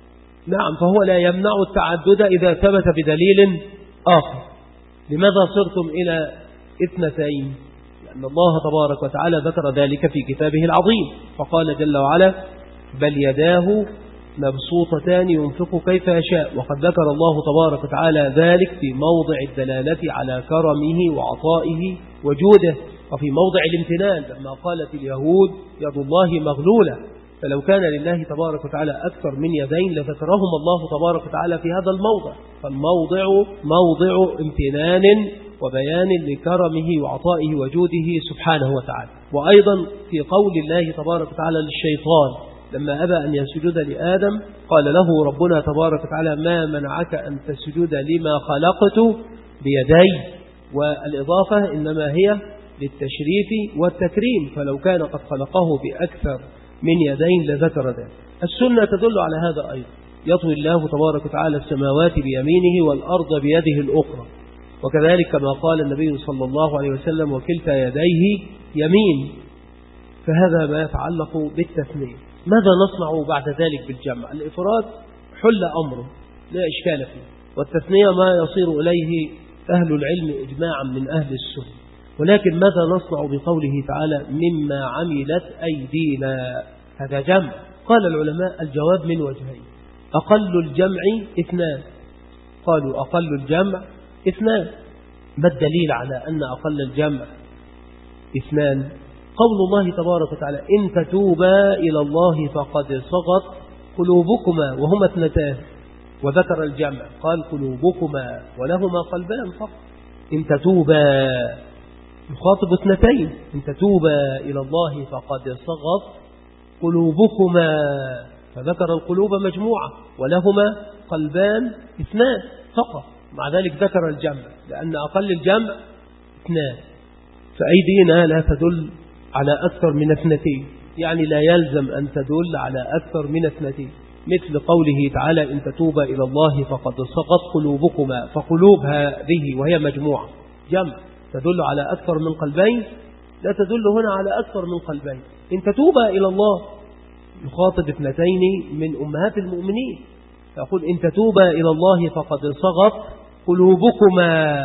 Speaker 1: نعم، فهو لا يمنع التعدد إذا ثبت بدليل آخر. لماذا صرتم إلى اثنتين؟ لأن الله تبارك وتعالى ذكر ذلك في كتابه العظيم، فقال جل وعلا: بل يداه مبسوطتان ينفق كيف يشاء. وقد ذكر الله تبارك وتعالى ذلك في موضع الدلالة على كرمه وعطائه وجوده، وفي موضع الامتنان لما قالت اليهود يد الله مغلولة. فلو كان لله تبارك وتعالى أكثر من يدين لذكرهم الله تبارك وتعالى في هذا الموضع. فالموضع موضع امتنان وبيان لكرمه وعطائه وجوده سبحانه وتعالى. وأيضا في قول الله تبارك وتعالى للشيطان لما أبى أن يسجد لآدم، قال له ربنا تبارك وتعالى: ما منعك أن تسجد لما خلقت بيدي. والإضافة إنما هي للتشريف والتكريم، فلو كان قد خلقه بأكثر من يدين لذكر ذلك. السنة تدل على هذا أيضا: يطوي الله تبارك وتعالى السماوات بيمينه والأرض بيده الأخرى. وكذلك كما قال النبي صلى الله عليه وسلم: وكلتا يديه يمين. فهذا ما يتعلق بالتثنية. ماذا نصنع بعد ذلك بالجمع؟ الإفراد حل أمره لا إشكال فيه، والتثنية ما يصير إليه أهل العلم إجماعا من أهل السنة. ولكن ماذا نصنع بقوله تعالى: مما عملت أيدينا؟ هذا جمع. قال العلماء: الجواب من وجهين. أقل الجمع اثنان. قالوا: أقل الجمع اثنان. ما الدليل على أن أقل الجمع اثنان؟ قول الله تبارك وتعالى: إن تتوبا إلى الله فقد صغت قلوبكما، وهما اثنتان. وذكر الجمع قال: قلوبكما ولهما قلبان فقط. إن تتوبا يخاطب اثنتين: إن تتوبا إلى الله فقد صغت قلوبكما، فذكر القلوب مجموعة، ولهما قلبان اثنان فقط. مع ذلك ذكر الجمع لأن أقل الجمع اثنان. فأيدينا لا تدل على أكثر من اثنتين، يعني لا يلزم أن تدل على أكثر من اثنتين، مثل قوله تعالى: إن تتوبا إلى الله فقد صغت قلوبكما. فقلوب هذه وهي مجموعة جمع تدل على أكثر من قلبين، لا تدل هنا على أكثر من قلبين. إن تتوبا إلى الله يخاطب اثنتين من أمهات المؤمنين، يقول إن تتوبا إلى الله فقد صغت قلوبكما،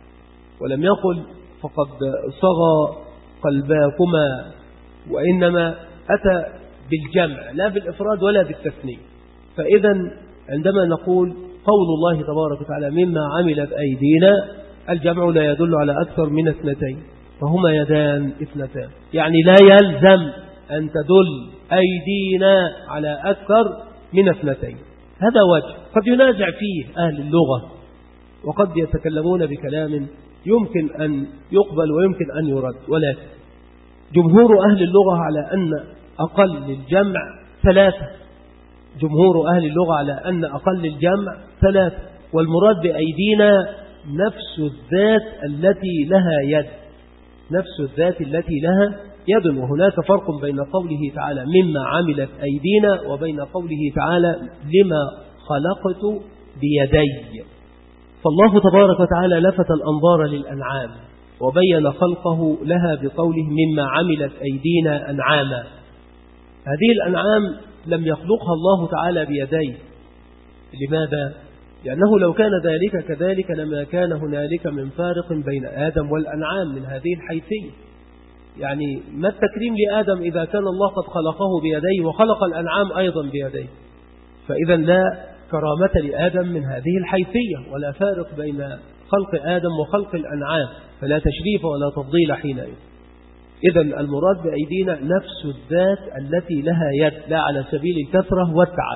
Speaker 1: ولم يقل فقد صغى قلباكما، وإنما أتى بالجمع لا بالإفراد ولا بالتثنية. فإذا عندما نقول قول الله تبارك وتعالى مما عملت أيدينا، الجمع لا يدل على أكثر من اثنتين، فهما يدان اثنتان، يعني لا يلزم أن تدل أيدينا على أكثر من اثنتين. هذا وجه قد ينازع فيه أهل اللغة، وقد يتكلمون بكلام يمكن أن يقبل ويمكن أن يرد، ولكن جمهور أهل اللغة على أن أقل الجمع ثلاثة، جمهور أهل اللغة على أن أقل الجمع ثلاثة، والمراد بأيدينا نفس الذات التي لها يد، نفس الذات التي لها يد. وهناك فرق بين قوله تعالى مما عملت أيدينا وبين قوله تعالى لما خلقت بيدي. فالله تبارك وتعالى لفت الأنظار للأنعام وبين خلقه لها بقوله مما عملت أيدينا أنعاما. هذه الأنعام لم يخلقها الله تعالى بيديه. لماذا؟ لأنه لو كان ذلك كذلك لما كان هنالك من فارق بين آدم والأنعام من هذه الحيثية. يعني ما التكريم لآدم إذا كان الله قد خلقه بيديه وخلق الأنعام أيضا بيديه؟ فإذا لا كرامة لآدم من هذه الحيثية، ولا فارق بين خلق آدم وخلق الأنعام، فلا تشريف ولا تفضيل حينئذ. إذا المراد بأيدينا نفس الذات التي لها يد، لا على سبيل الكثرة والتعد.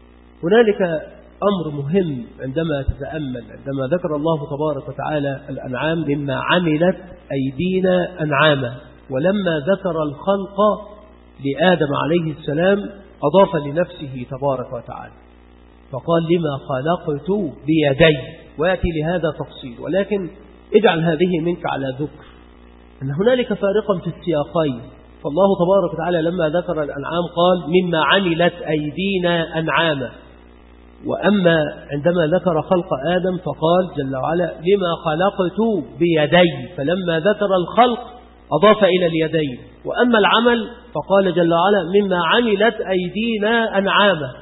Speaker 1: هنالك أمر مهم عندما تتأمل، عندما ذكر الله تبارك وتعالى الأنعام مما عملت أيدينا أنعاما، ولما ذكر الخلق لآدم عليه السلام أضاف لنفسه تبارك وتعالى فقال لما خلقت بيدي، ويأتي لهذا تفصيل، ولكن اجعل هذه منك على ذكر أن هنالك فارقا في السياقين. فالله تبارك وتعالى لما ذكر الأنعام قال مما عملت أيدينا أنعاما، وأما عندما ذكر خلق آدم فقال جل وعلا لما خلقت بيدي، فلما ذكر الخلق أضاف إلى اليدين. وأما العمل فقال جل وعلا مما عملت أيدينا أنعاما،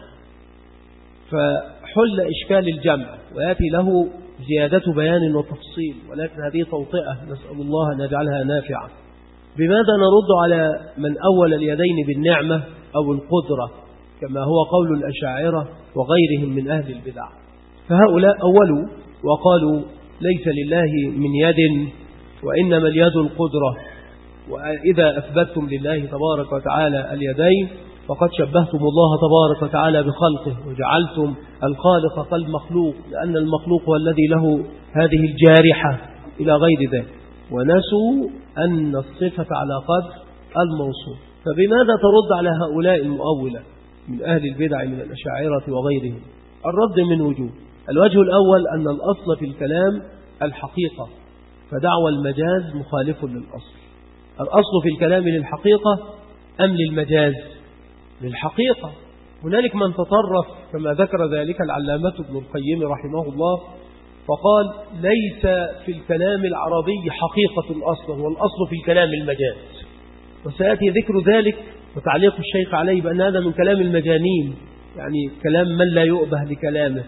Speaker 1: فحل إشكال الجمع ويأتي له زيادة بيان وتفصيل، ولكن هذه توطئة نسأل الله أن يجعلها نافعة. بماذا نرد على من أول اليدين بالنعمة أو القدرة كما هو قول الأشاعرة وغيرهم من أهل البدع؟ فهؤلاء أولوا وقالوا ليس لله من يد وإنما اليد القدرة، وإذا أثبتتم لله تبارك وتعالى اليدين فقد شبهتم الله تبارك وتعالى بخلقه وجعلتم الخالق كالمخلوق، لأن المخلوق هو الذي له هذه الجارحة إلى غير ذلك، ونسوا أن الصفة على قدر الموصوف. فبماذا ترد على هؤلاء المؤولة من أهل البدع من الأشاعرة وغيرهم؟ الرد من وجوه. الوجه الأول أن الأصل في الكلام الحقيقة، فدعوى المجاز مخالف للأصل. الأصل في الكلام للحقيقة أم للمجاز؟ للحقيقة. هنالك من تطرف كما ذكر ذلك العلامة ابن القيم رحمه الله فقال ليس في الكلام العربي حقيقة أصلا، والأصل في الكلام المجاز، وسيأتي ذكر ذلك وتعليق الشيخ عليه بأن هذا من كلام المجانين، يعني كلام من لا يؤبه لكلامه.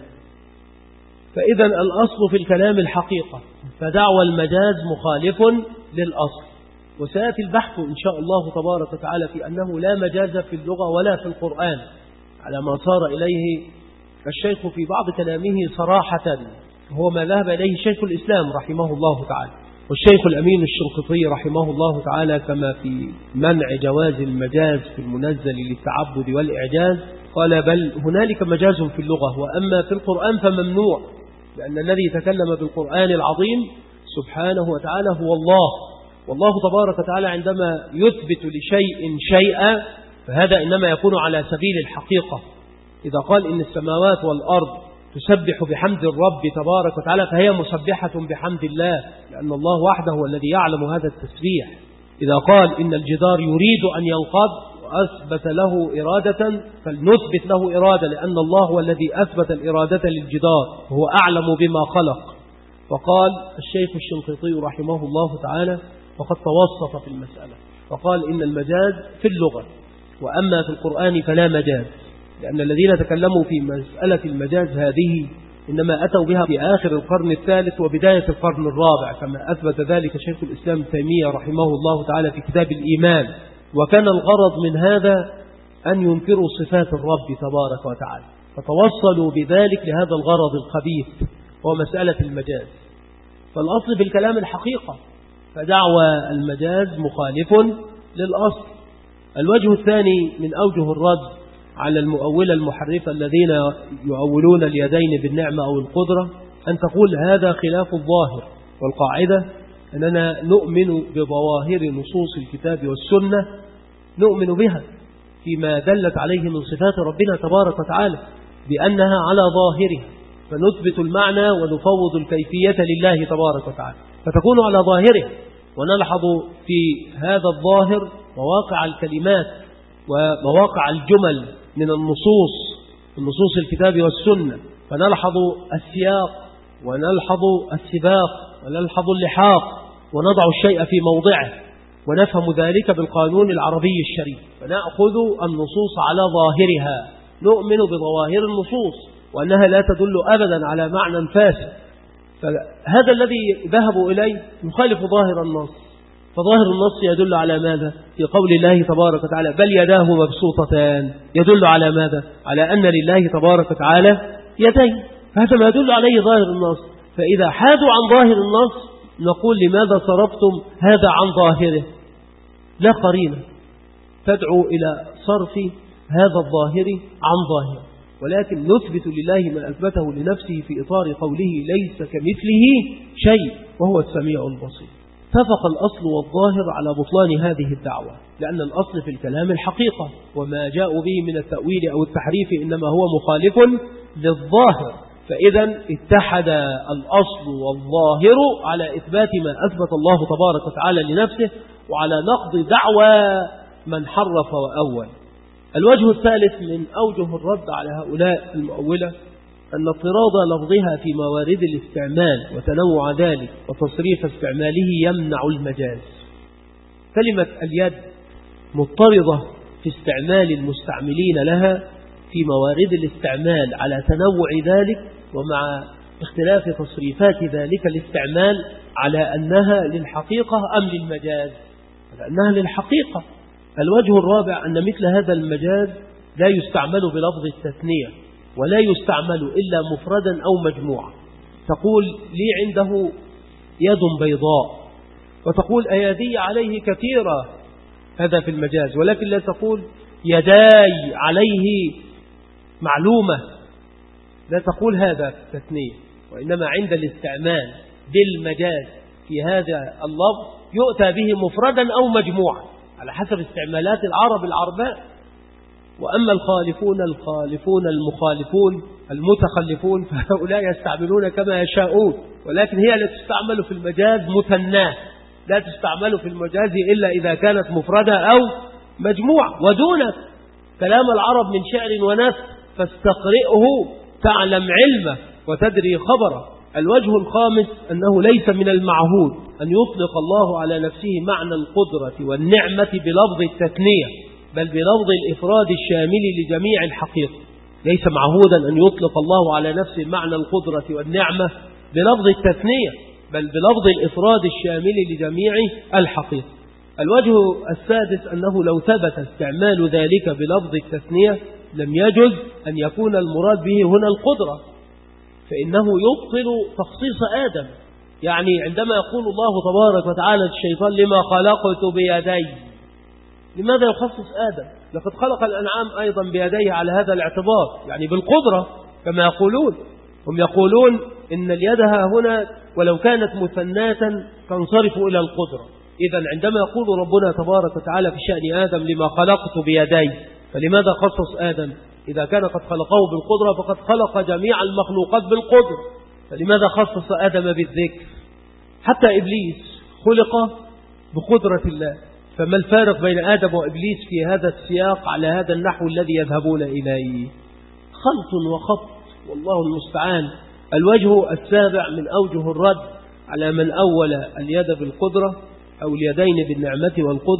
Speaker 1: فإذا الأصل في الكلام الحقيقة، فدعوى المجاز مخالف للأصل. وسيأتي البحث إن شاء الله تبارك وتعالى في أنه لا مجاز في اللغة ولا في القرآن على ما صار إليه الشيخ في بعض كلامه صراحة، هو ما ذهب إليه شيخ الإسلام رحمه الله تعالى والشيخ الأمين الشنقيطي رحمه الله تعالى، كما في منع جواز المجاز في المنزل للتعبد والإعجاز قال بل هنالك مجاز في اللغة، وأما في القرآن فممنوع، لأن الذي تكلم بالقرآن العظيم سبحانه وتعالى هو الله، والله تبارك وتعالى عندما يثبت لشيء شيئا فهذا إنما يكون على سبيل الحقيقة. إذا قال إن السماوات والأرض تسبح بحمد الرب تبارك وتعالى فهي مسبحة بحمد الله، لأن الله وحده هو الذي يعلم هذا التسبيح. إذا قال إن الجدار يريد أن ينقض وأثبت له إرادة فلنثبت له إرادة، لأن الله هو الذي أثبت الإرادة للجدار وهو أعلم بما خلق. وقال الشيخ الشنقيطي رحمه الله تعالى وقد توسط في المسألة، وقال إن المجاز في اللغة، وأما في القرآن فلا مجاز، لأن الذين تكلموا في مسألة المجاز هذه إنما أتوا بها في آخر القرن الثالث وبداية القرن الرابع، كما أثبت ذلك شيخ الإسلام تيمية رحمه الله تعالى في كتاب الإيمان. وكان الغرض من هذا أن ينكروا صفات الرب تبارك وتعالى، فتوصلوا بذلك لهذا الغرض الخبيث وهو مسألة المجاز. فالأصل في الكلام الحقيقة، فدعوى المجاز مخالف للأصل. الوجه الثاني من أوجه الرد على المؤولة المحرفة الذين يؤولون اليدين بالنعمة أو القدرة أن تقول هذا خلاف الظاهر، والقاعدة أننا نؤمن بظواهر نصوص الكتاب والسنة، نؤمن بها فيما دلت عليه من صفات ربنا تبارك وتعالى بأنها على ظاهرها، فنثبت المعنى ونفوض الكيفية لله تبارك وتعالى، فتكون على ظاهره. ونلحظ في هذا الظاهر مواقع الكلمات ومواقع الجمل من النصوص النصوص الكتاب والسنة، فنلحظ السياق ونلحظ السباق ونلحظ اللحاق، ونضع الشيء في موضعه، ونفهم ذلك بالقانون العربي الشريف، فنأخذ النصوص على ظاهرها، نؤمن بظواهر النصوص وأنها لا تدل أبدا على معنى فاسد. فهذا الذي ذهبوا إليه يخالف ظاهر النص. فظاهر النص يدل على ماذا؟ في قول الله تبارك وتعالى بل يداه مبسوطتان، يدل على ماذا؟ على أن لله تبارك وتعالى يدين، فهذا ما يدل عليه ظاهر النص. فإذا حادوا عن ظاهر النص نقول لماذا صرفتم هذا عن ظاهره؟ لا قرينة تدعو إلى صرف هذا الظاهر عن ظاهره، ولكن نثبت لله ما أثبته لنفسه في إطار قوله ليس كمثله شيء وهو السميع البصير. اتفق الأصل والظاهر على بطلان هذه الدعوة، لأن الأصل في الكلام الحقيقة، وما جاءوا به من التأويل أو التحريف إنما هو مخالف للظاهر. فإذا اتحد الأصل والظاهر على إثبات ما أثبت الله تبارك وتعالى لنفسه وعلى نقض دعوى من حرف وأول. الوجه الثالث من أوجه الرد على هؤلاء المؤولة أن اضطراد لفظها في موارد الاستعمال وتنوع ذلك وتصريف استعماله يمنع المجاز. كلمة اليد مضطردة في استعمال المستعملين لها في موارد الاستعمال على تنوع ذلك ومع اختلاف تصريفات ذلك الاستعمال على أنها للحقيقة أم للمجاز، لأنها للحقيقة. الوجه الرابع أن مثل هذا المجاز لا يستعمل بلفظ التثنية ولا يستعمل إلا مفردا أو مجموعا. تقول لي عنده يد بيضاء وتقول أيدي عليه كثيرة، هذا في المجاز، ولكن لا تقول يداي عليه معلومة، لا تقول هذا تثنية. وإنما عند الاستعمال بالمجاز في هذا اللفظ يؤتى به مفردا أو مجموعا على حسب استعمالات العرب العرباء. وأما الخالفون الخالفون المخالفون المتخلفون فهؤلاء يستعملون كما يشاءون، ولكن هي لا تستعمل في المجاز مثناه، لا تستعمل في المجاز إلا إذا كانت مفردة أو مجموعة. ودونك كلام العرب من شعر ونثر فاستقرئه تعلم علمه وتدري خبره. الوجه الخامس أنه ليس من المعهود أن يطلق الله على نفسه معنى القدرة والنعمة بلفظ التثنية، بل بلفظ الإفراد الشامل لجميع الحقيقة. ليس معهودا أن يطلق الله على نفسه معنى القدرة والنعمة بلفظ التثنية، بل بلفظ الإفراد الشامل لجميع الحقيقة. الوجه السادس أنه لو ثبت استعمال ذلك بلفظ التثنية لم يجوز أن يكون المراد به هنا القدرة، فإنه يبطل تخصيص آدم. يعني عندما يقول الله تبارك وتعالى الشيطان لما خلقت بيدي، لماذا يخصص آدم؟ لقد خلق الأنعام أيضا بيديه على هذا الاعتبار، يعني بالقدرة كما يقولون. هم يقولون إن اليد هنا ولو كانت مثناة تنصرف إلى القدرة. إذن عندما يقول ربنا تبارك وتعالى في شأن آدم لما خلقت بيدي، فلماذا خصص آدم؟ إذا كان قد خلقه بالقدرة فقد خلق جميع المخلوقات بالقدرة، فلماذا خصص آدم بالذكر؟ حتى إبليس خلق بقدرة الله، فما الفارق بين آدم وإبليس في هذا السياق على هذا النحو الذي يذهبون إليه؟ خلط وخط، والله المستعان. الوجه السابع من أوجه الرد على من أول اليد بالقدرة أو اليدين بالنعمة والقدرة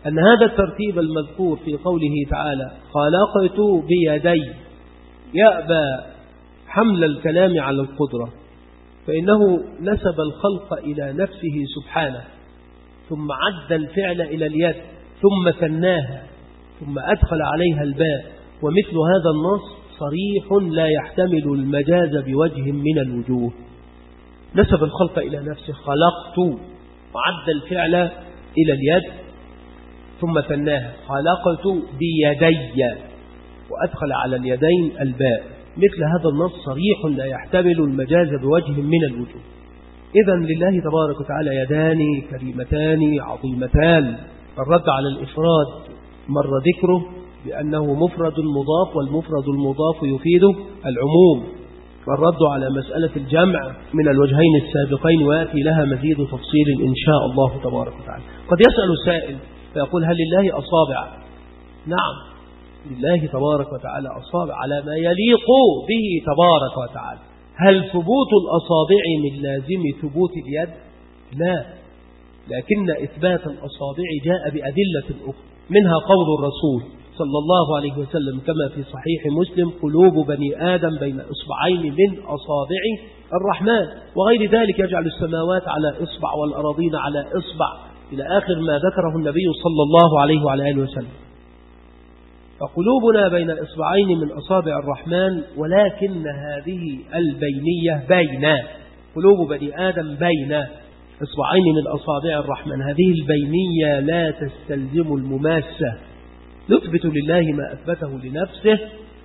Speaker 1: أن هذا الترتيب المذكور في قوله تعالى خلقت بيدي يأبى حمل الكلام على القدرة، فإنه نسب الخلق إلى نفسه سبحانه، ثم عد الفعل إلى اليد، ثم ثناها، ثم أدخل عليها الباء. ومثل هذا النص صريح لا يحتمل المجاز بوجه من الوجوه. نسب الخلق إلى نفسه خلقت، وعد الفعل إلى اليد، ثم ثناها خلقت بيدي، وأدخل على اليدين الباء. مثل هذا النص صريح لا يحتمل المجاز بوجه من الوجوه. إذن لله تبارك وتعالى يدان كريمتان عظيمتان. الرد على الإفراد مر ذكره بأنه مفرد مضاف، والمفرد المضاف يفيد العموم. والرد على مسألة الجمع من الوجهين السابقين ويأتي لها مزيد تفصيل إن شاء الله تبارك وتعالى. قد يسأل سائل فيقول هل لله أصابع؟ نعم، لله تبارك وتعالى أصابع على ما يليق به تبارك وتعالى. هل ثبوت الأصابع من لازم ثبوت اليد؟ لا، لكن إثبات الأصابع جاء بأدلة أخرى، منها قول الرسول صلى الله عليه وسلم كما في صحيح مسلم قلوب بني آدم بين إصبعين من أصابع الرحمن، وغير ذلك يجعل السماوات على إصبع والأراضين على إصبع إلى آخر ما ذكره النبي صلى الله عليه وعلى آله وسلم. فقلوبنا بين إصبعين من أصابع الرحمن، ولكن هذه البينية بين قلوب بني آدم بين إصبعين من أصابع الرحمن، هذه البينية لا تستلزم المماسة. نثبت لله ما أثبته لنفسه،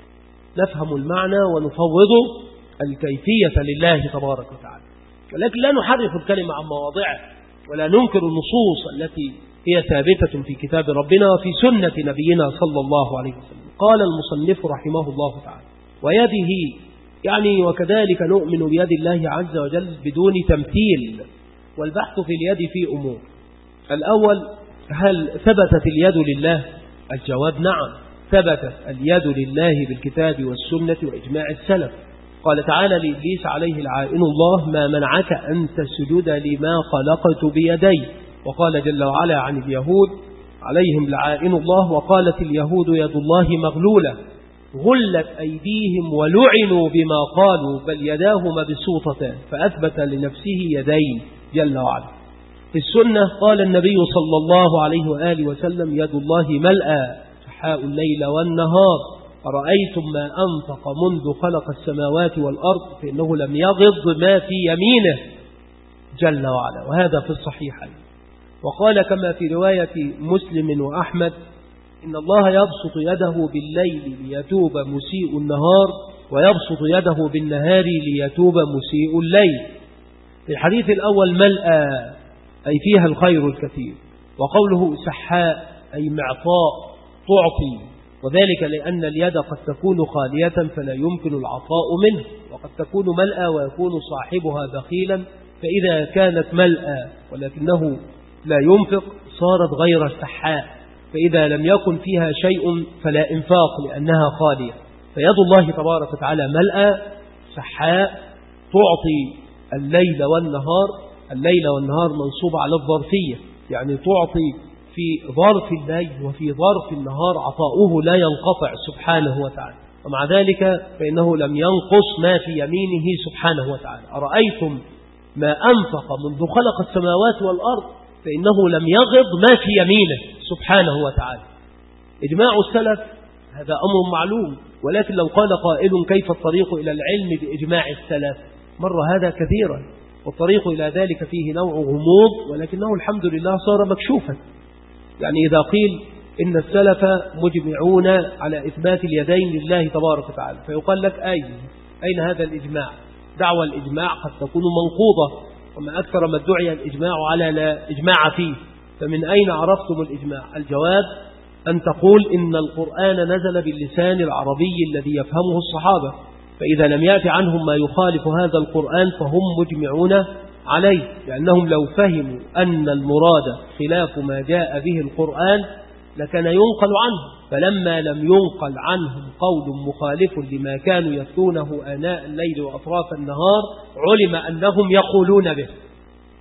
Speaker 1: نفهم المعنى ونفوض الكيفية لله تبارك وتعالى، ولكن لا نحرف الكلمة عن مواضعه، ولا ننكر النصوص التي هي ثابتة في كتاب ربنا وفي سنة نبينا صلى الله عليه وسلم. قال المصنف رحمه الله تعالى ويده، يعني وكذلك نؤمن بيد الله عز وجل بدون تمثيل. والبحث في اليد في أمور: الأول، هل ثبتت اليد لله؟ الجواب نعم، ثبتت اليد لله بالكتاب والسنة وإجماع السلف. قال تعالى لإبليس عليه العائن الله ما منعك أن تسجد لما خلقت بيدي. وقال جل وعلا عن اليهود عليهم لعائن الله وقالت اليهود يد الله مغلولة غلت أيديهم ولعنوا بما قالوا بل يداه مبسوطتان، فأثبت لنفسه يدين جل وعلا. في السنة قال النبي صلى الله عليه وآله وسلم يد الله ملأى سحاء الليل والنهار أرأيتم ما أنفق منذ خلق السماوات والأرض فإنه لم يغض ما في يمينه جل وعلا، وهذا في الصحيحين. وقال كما في رواية مسلم وأحمد إن الله يبسط يده بالليل ليتوب مسيء النهار ويبسط يده بالنهار ليتوب مسيء الليل. في الحديث الأول ملأى أي فيها الخير الكثير، وقوله سحاء أي معطاء تعطي، وذلك لأن اليد قد تكون خالية فلا يمكن العطاء منه، وقد تكون ملأى ويكون صاحبها بخيلا، فإذا كانت ملأى ولكنه لا ينفق صارت غير سحاء، فإذا لم يكن فيها شيء فلا إنفاق لأنها خالية. فيد الله تبارك وتعالى ملأى سحاء تعطي الليل والنهار. الليل والنهار منصوب على الظرفية، يعني تعطي في ظرف الليل وفي ظرف النهار عطاؤه لا ينقطع سبحانه وتعالى، ومع ذلك فإنه لم ينقص ما في يمينه سبحانه وتعالى. أرأيتم ما أنفق منذ خلق السماوات والأرض فإنه لم يغض ما في يمينه سبحانه وتعالى. إجماع السلف هذا أمر معلوم، ولكن لو قال قائل كيف الطريق إلى العلم بإجماع السلف؟ مر هذا كثيرا، والطريق إلى ذلك فيه نوع غموض، ولكنه الحمد لله صار مكشوفا. يعني إذا قيل إن السلف مجمعون على إثبات اليدين لله تبارك وتعالى، فيقال لك أين أين هذا الإجماع؟ دعوى الإجماع قد تكون منقوضة، وما أكثر ما ادعي الإجماع على لا إجماع فيه، فمن أين عرفتم الإجماع؟ الجواب أن تقول إن القرآن نزل باللسان العربي الذي يفهمه الصحابة، فإذا لم يأتي عنهم ما يخالف هذا القرآن فهم مجمعون عليه، لأنهم لو فهموا أن المراد خلاف ما جاء به القرآن لكان ينقل عنه، فلما لم ينقل عنهم قول مخالف لما كانوا يتلونه آناء الليل وأطراف النهار علم أنهم يقولون به.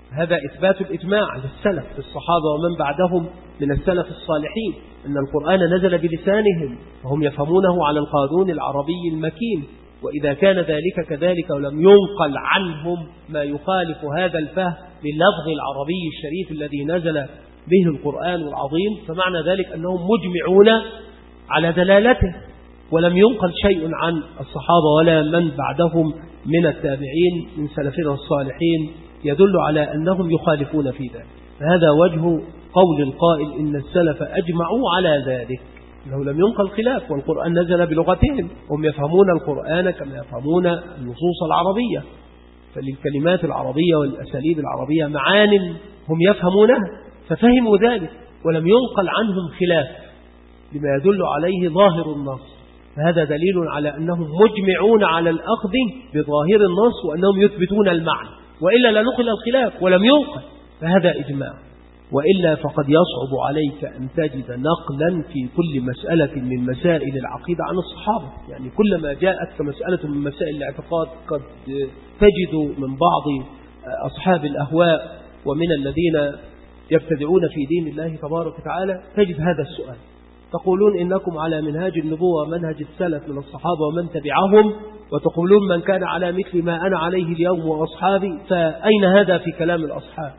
Speaker 1: هذا إثبات الإجماع للسلف في الصحابة ومن بعدهم من السلف الصالحين أن القرآن نزل بلسانهم وهم يفهمونه على القانون العربي المكين. وإذا كان ذلك كذلك ولم ينقل عنهم ما يخالف هذا الفهم لللفظ العربي الشريف الذي نزل به القرآن العظيم، فمعنى ذلك أنهم مجمعون على دلالته، ولم ينقل شيء عن الصحابة ولا من بعدهم من التابعين من سلفنا الصالحين يدل على أنهم يخالفون في ذلك. فهذا وجه قول القائل إن السلف أجمعوا على ذلك، أنه لم ينقل خلاف، والقرآن نزل بلغتهم، هم يفهمون القرآن كما يفهمون النصوص العربية، فللكلمات العربية والأساليب العربية معان هم يفهمونها، ففهموا ذلك ولم ينقل عنهم خلاف لما يدل عليه ظاهر النص. فهذا دليل على أنهم مجمعون على الأخذ بظاهر النص وأنهم يثبتون المعنى، وإلا لنقل الخلاف ولم ينقل، فهذا إجماع. وإلا فقد يصعب عليك أن تجد نقلا في كل مسألة من مسائل العقيدة عن الصحابة. يعني كلما جاءت مسألة من مسائل الاعتقاد قد تجد من بعض أصحاب الأهواء ومن الذين يبتدعون في دين الله تبارك وتعالى تجد هذا السؤال، تقولون إنكم على منهاج النبوة منهج السلف من الصحابة ومن تبعهم، وتقولون من كان على مثل ما أنا عليه اليوم وأصحابي، فأين هذا في كلام الأصحاب؟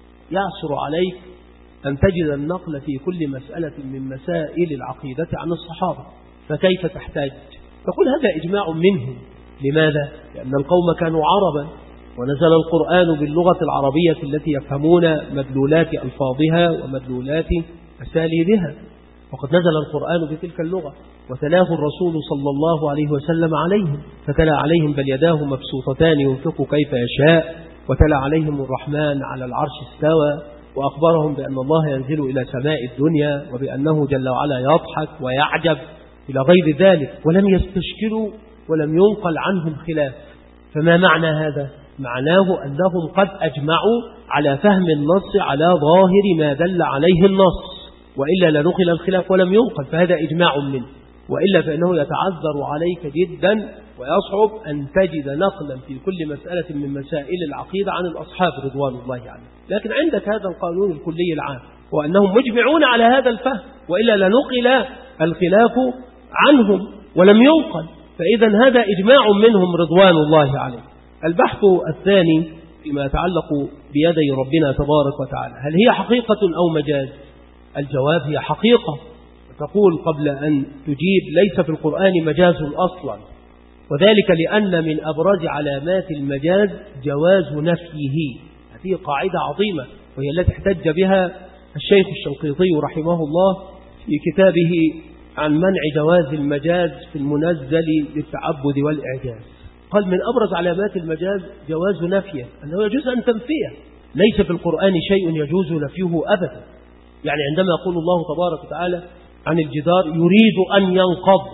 Speaker 1: يعسر عليك أن تجد النقل في كل مسألة من مسائل العقيدة عن الصحابة، فكيف تحتاج؟ تقول هذا إجماع منهم. لماذا؟ لأن القوم كانوا عربا ونزل القرآن باللغة العربية التي يفهمون مدلولات ألفاظها ومدلولات أساليبها، وقد نزل القرآن بتلك اللغة وتلاه الرسول صلى الله عليه وسلم عليهم، فتلا عليهم بل يداه مبسوطتان ينفق كيف يشاء، وتلا عليهم الرحمن على العرش استوى، وأخبرهم بأن الله ينزل إلى سماء الدنيا وبأنه جل وعلا يضحك ويعجب إلى غير ذلك، ولم يستشكلوا ولم ينقل عنهم خلاف. فما معنى هذا؟ معناه أنهم قد أجمعوا على فهم النص على ظاهر ما دل عليه النص، وإلا لنقل الخلاف ولم ينقل، فهذا إجماع منه. وإلا فإنه يتعذر عليك جدا ويصعب أن تجد نقلا في كل مسألة من مسائل العقيدة عن الأصحاب رضوان الله عنهم. لكن عندك هذا القانون الكلي العام وأنهم مجمعون على هذا الفهم، وإلا لنقل الخلاف عنهم ولم ينقل، فإذا هذا إجماع منهم رضوان الله عليه. البحث الثاني فيما يتعلق بيدي ربنا تبارك وتعالى، هل هي حقيقة أو مجاز؟ الجواب هي حقيقة. تقول قبل أن تجيب ليس في القرآن مجاز أصلا، وذلك لأن من أبرز علامات المجاز جواز نفيه. هذه قاعدة عظيمة وهي التي احتج بها الشيخ الشنقيطي رحمه الله في كتابه عن منع جواز المجاز في المنزل للتعبد والإعجاز. قال من أبرز علامات المجاز جواز نفيه، أنه يجوز أن تنفيه. ليس في القرآن شيء يجوز نفيه أبدا. يعني عندما يقول الله تبارك وتعالى عن الجدار يريد أن ينقض،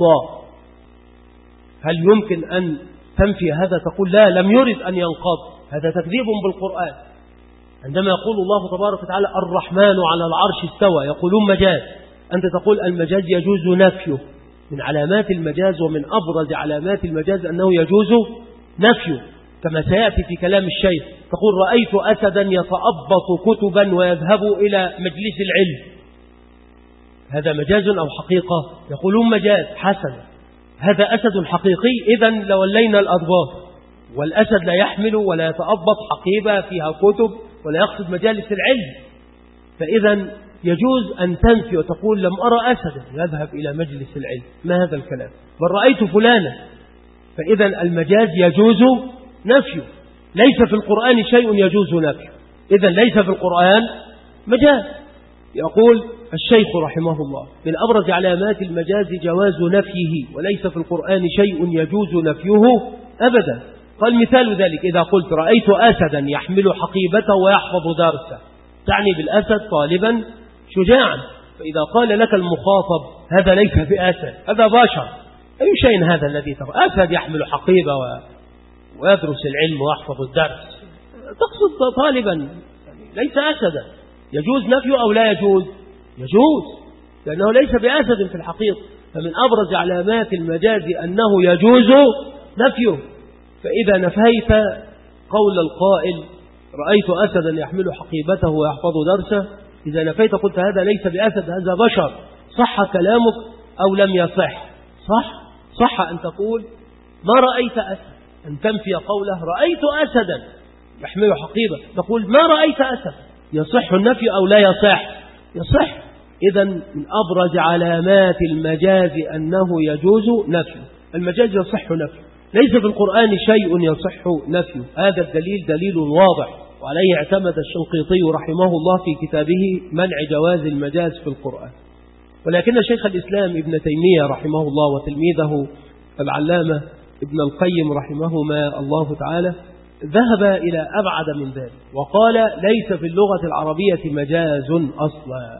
Speaker 1: هل يمكن أن تنفي هذا؟ تقول لا، لم يرد أن ينقض، هذا تكذيب بالقرآن. عندما يقول الله تبارك وتعالى الرحمن على العرش استوى، يقولون مجاز، أنت تقول المجاز يجوز نفيه. من علامات المجاز ومن أبرز علامات المجاز أنه يجوز نفيه، كما سيأتي في كلام الشيخ. تقول رأيت أسدا يتأبط كتبا ويذهب إلى مجلس العلم، هذا مجاز أو حقيقة؟ يقولون مجاز. حسن، هذا أسد حقيقي، إذن لولينا الأضباط. والأسد لا يحمل ولا يتأبط حقيبة فيها كتب ولا يقصد مجالس العلم، فإذا يجوز أن تنفي وتقول لم أرى أسدا يذهب إلى مجلس العلم، ما هذا الكلام؟ بل رأيت فلانا. فإذا المجاز يجوز نفيه. ليس في القرآن شيء يجوز نفيه، إذا ليس في القرآن مجاز. يقول الشيخ رحمه الله من أبرز علامات المجاز جواز نفيه، وليس في القرآن شيء يجوز نفيه أبدا. قال مثال ذلك إذا قلت رأيت أسدا يحمل حقيبته ويحفظ درسه، تعني بالأسد طالبا شجاعا. فإذا قال لك المخاطب هذا ليس بأسد، هذا بشر، أي شيء هذا الذي ترى؟ أسد يحمل حقيبة ويدرس العلم ويحفظ الدرس، تقصد طالبا، ليس أسدا. يجوز نفيه أو لا يجوز؟ يجوز، لأنه ليس بأسد في الحقيقة. فمن أبرز علامات المجاز أنه يجوز نفيه. فإذا نفيت قول القائل
Speaker 2: رأيت أسدا يحمل حقيبته ويحفظ درسه، إذا نفيت قلت هذا ليس بأسد هذا بشر. صح كلامك أو لم يصح؟ صح صح أن تقول ما رأيت أسد، أن تنفي قوله رأيت أسدا يحمل حقيبة، تقول ما رأيت أسد. يصح النفي أو لا يصح؟ يصح. إذا من أبرز علامات المجاز أنه يجوز نفيه. المجاز يصح نفيه، ليس في القرآن شيء يصح نفيه، هذا الدليل دليل واضح، وعليه اعتمد الشنقيطي رحمه الله في كتابه منع جواز المجاز في القرآن. ولكن شيخ الإسلام ابن تيمية رحمه الله وتلميذه العلامة ابن القيم رحمهما الله تعالى ذهب إلى أبعد من ذلك، وقال ليس في اللغة العربية مجاز أصلا،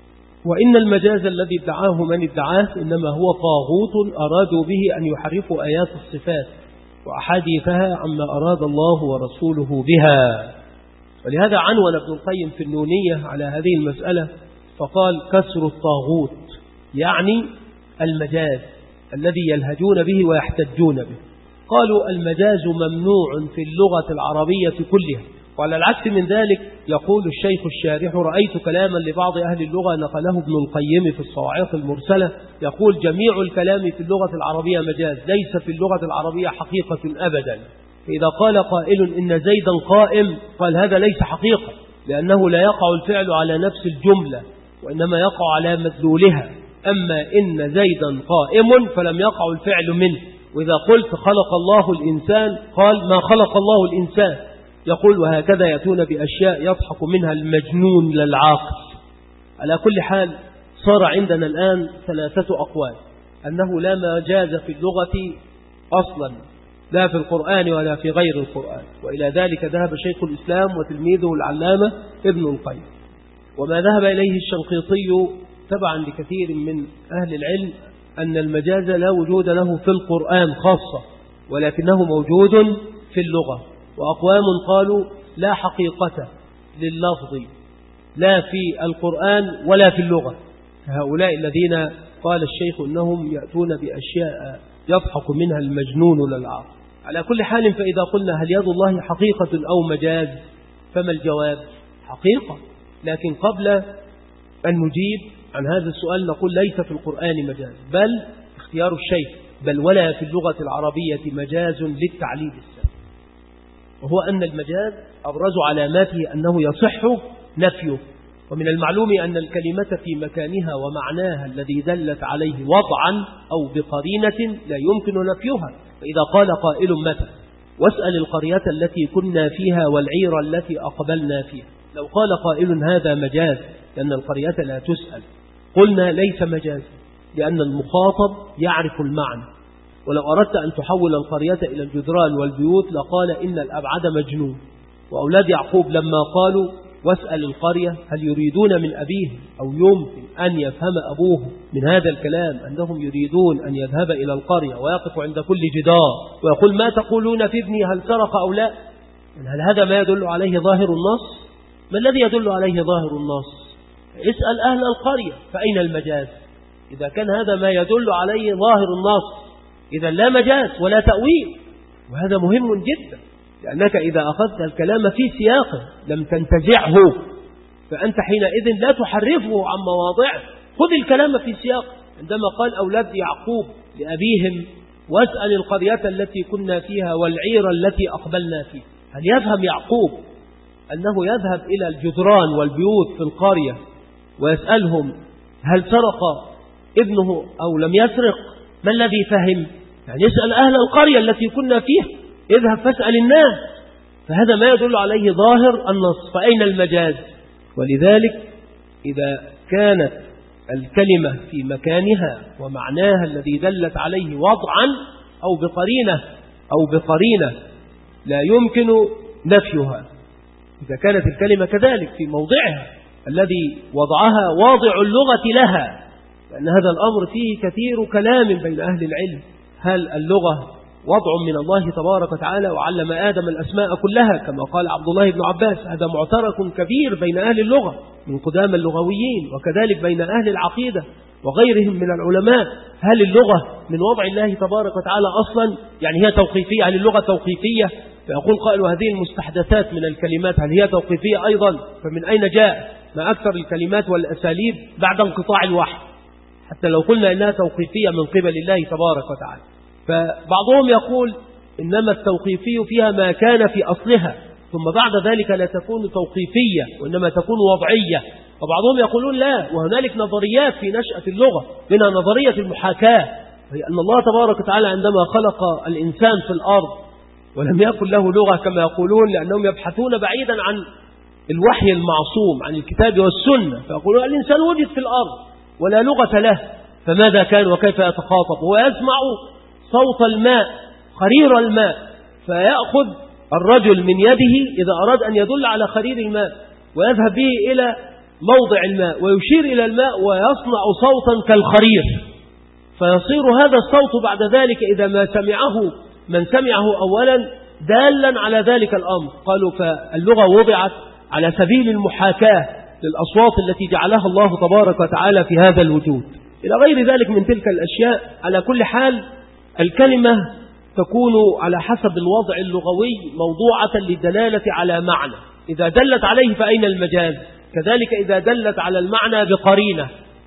Speaker 2: وإن المجاز الذي ادعاه من ادعاه إنما هو طاغوت أرادوا به أن يحرفوا آيات الصفات وأحاديثها عما أراد الله ورسوله بها. ولهذا عنون ابن القيم في النونية على هذه المسألة فقال كسر الطاغوت يعني المجاز الذي يلهجون به ويحتجون به. قالوا المجاز ممنوع في اللغة العربية كلها. وعلى العكس من ذلك يقول الشيخ الشارح رأيت كلاما لبعض أهل اللغة نقله ابن القيم في الصواعق المرسلة، يقول جميع الكلام في اللغة العربية مجاز، ليس في اللغة العربية حقيقة أبدا. فإذا قال قائل إن زيدا قائم قال هذا ليس حقيقة، لأنه لا يقع الفعل على نفس الجملة وإنما يقع على مدلولها. أما إن زيدا قائم فلم يقع الفعل منه. وإذا قلت خلق الله الإنسان قال ما خلق الله الإنسان. يقول وهكذا يأتون بأشياء يضحك منها المجنون للعاقل. على كل حال صار عندنا الآن ثلاثة أقوال أنه لا مجاز في اللغة أصلا، لا في القرآن ولا في غير القرآن. وإلى ذلك ذهب شيخ الإسلام وتلميذه العلامة ابن القيم. وما ذهب إليه الشنقيطي تبعا لكثير من أهل العلم أن المجاز لا وجود له في القرآن خاصة، ولكنه موجود في اللغة. وأقوام قالوا لا حقيقة لللفظ لا في القرآن ولا في اللغة. هؤلاء الذين قال الشيخ أنهم يأتون بأشياء يضحك منها المجنون للعاقل. على كل حال فإذا قلنا هل يد الله حقيقة أو مجاز فما الجواب؟ حقيقة. لكن قبل أن نجيب عن هذا السؤال نقول ليس في القرآن مجاز، بل اختيار الشيخ بل ولا في اللغة العربية مجاز للتعليل السابق، وهو أن المجاز أبرز علاماته أنه يصح نفيه. ومن المعلوم أن الكلمة في مكانها ومعناها الذي دلت عليه وضعا أو بقرينة لا يمكن نفيها. فإذا قال قائل مثلا واسأل القرية التي كنا فيها والعير التي أقبلنا فيها، لو قال قائل هذا مجاز لأن القرية لا تسأل، قلنا ليس مجاز لأن المخاطب يعرف المعنى. ولو أردت أن تحول القرية إلى الجدران والبيوت لقال إن الأبعد مجنون. وأولاد يعقوب لما قالوا واسأل القرية هل يريدون من أبيه أو يمكن أن يفهم أبوه من هذا الكلام أنهم يريدون أن يذهب إلى القرية ويقف عند كل جدار ويقول ما تقولون في ابني هل سرق أو لا؟ هل هذا ما يدل عليه ظاهر النص؟ ما الذي يدل عليه ظاهر النص؟ اسأل أهل القرية فأين المجاز؟ إذا كان هذا ما يدل عليه ظاهر النص إذا لا مجاز ولا تأويل. وهذا مهم جدا، لأنك إذا أخذت الكلام في سياقه لم تنتزعه فأنت حينئذ لا تحرفه عن مواضعه. خذ الكلام في سياقه. عندما قال أولاد يعقوب لأبيهم واسأل القرية التي كنا فيها والعير التي أقبلنا فيها، هل يفهم يعقوب أنه يذهب إلى الجدران والبيوت في القرية ويسألهم هل سرق ابنه أو لم يسرق؟ ما الذي فهم؟ يعني يسأل أهل القرية التي كنا فيها، اذهب فاسأل الناس. فهذا ما يدل عليه ظاهر النص. فأين المجاز؟ ولذلك إذا كانت الكلمة في مكانها ومعناها الذي دلت عليه وضعا أو بقرينة أو بقرينة لا يمكن نفيها، إذا كانت الكلمة كذلك في موضعها الذي وضعها واضع اللغة لها، لأن هذا الأمر فيه كثير كلام بين أهل العلم. هل اللغة وضع من الله تبارك وتعالى، وعلم آدم الأسماء كلها كما قال عبد الله بن عباس. هذا معترك كبير بين أهل اللغة من قدام اللغويين، وكذلك بين أهل العقيدة وغيرهم من العلماء. هل اللغة من وضع الله تبارك وتعالى أصلا؟ يعني هي توقيفية؟ هل اللغة توقيفية؟ فيقول قائل هذه المستحدثات من الكلمات هل هي توقيفية أيضا؟ فمن أين جاء ما أكثر الكلمات والأساليب بعد انقطاع الوحي، حتى لو قلنا إنها توقيفية من قبل الله تبارك وتعالى؟ فبعضهم يقول إنما التوقيفي فيها ما كان في أصلها، ثم بعد ذلك لا تكون توقيفية وإنما تكون وضعية. وبعضهم يقولون لا، وهنالك نظريات في نشأة اللغة، منها نظرية المحاكاة، هي أن الله تبارك وتعالى عندما خلق الإنسان في الأرض ولم يكن له لغة كما يقولون، لأنهم يبحثون بعيدا عن الوحي المعصوم عن الكتاب والسنة، فيقولون الإنسان وجد في الأرض ولا لغة له، فماذا كان وكيف يتخاطب؟ هو يسمع صوت الماء، خرير الماء، فيأخذ الرجل من يده إذا أراد أن يدل على خرير الماء ويذهب به إلى موضع الماء ويشير إلى الماء ويصنع صوتا كالخرير، فيصير هذا الصوت بعد ذلك إذا ما سمعه من سمعه أولا دالا على ذلك الأمر. قالوا فاللغة وضعت على سبيل المحاكاة للأصوات التي جعلها الله تبارك وتعالى في هذا الوجود إلى غير ذلك من تلك الأشياء. على كل حال الكلمة تكون على حسب الوضع اللغوي موضوعة للدلالة على معنى، إذا دلت عليه فأين المجاز؟ كذلك إذا دلت على المعنى بقرينة،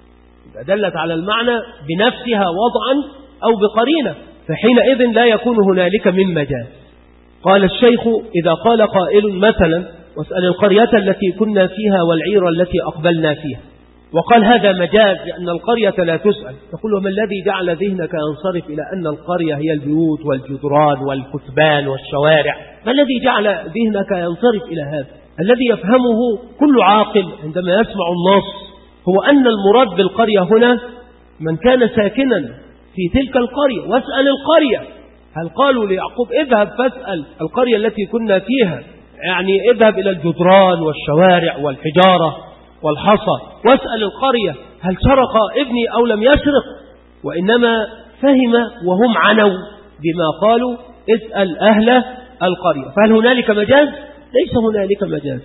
Speaker 2: إذا دلت على المعنى بنفسها وضعا أو بقرينة فحينئذ لا يكون هنالك من مجاز. قال الشيخ إذا قال قائل مثلا واسأل القرية التي كنا فيها والعير التي أقبلنا فيها، وقال هذا مجاز لأن القرية لا تسأل، تقول وما الذي جعل ذهنك ينصرف إلى أن القرية هي البيوت والجدران والكتبان والشوارع؟ ما الذي جعل ذهنك ينصرف إلى هذا؟ الذي يفهمه كل عاقل عندما يسمع النص هو أن المراد بالقرية هنا من كان ساكنا في تلك القرية. واسأل القرية، هل قالوا ليعقوب اذهب فاسأل القرية التي كنا فيها؟ يعني اذهب إلى الجدران والشوارع والحجارة والحصى واسأل القرية هل سرق ابني أو لم يسرق؟ وإنما فهم وهم عنوا بما قالوا اسأل أهل القرية. فهل هنالك مجاز؟ ليس هنالك مجاز.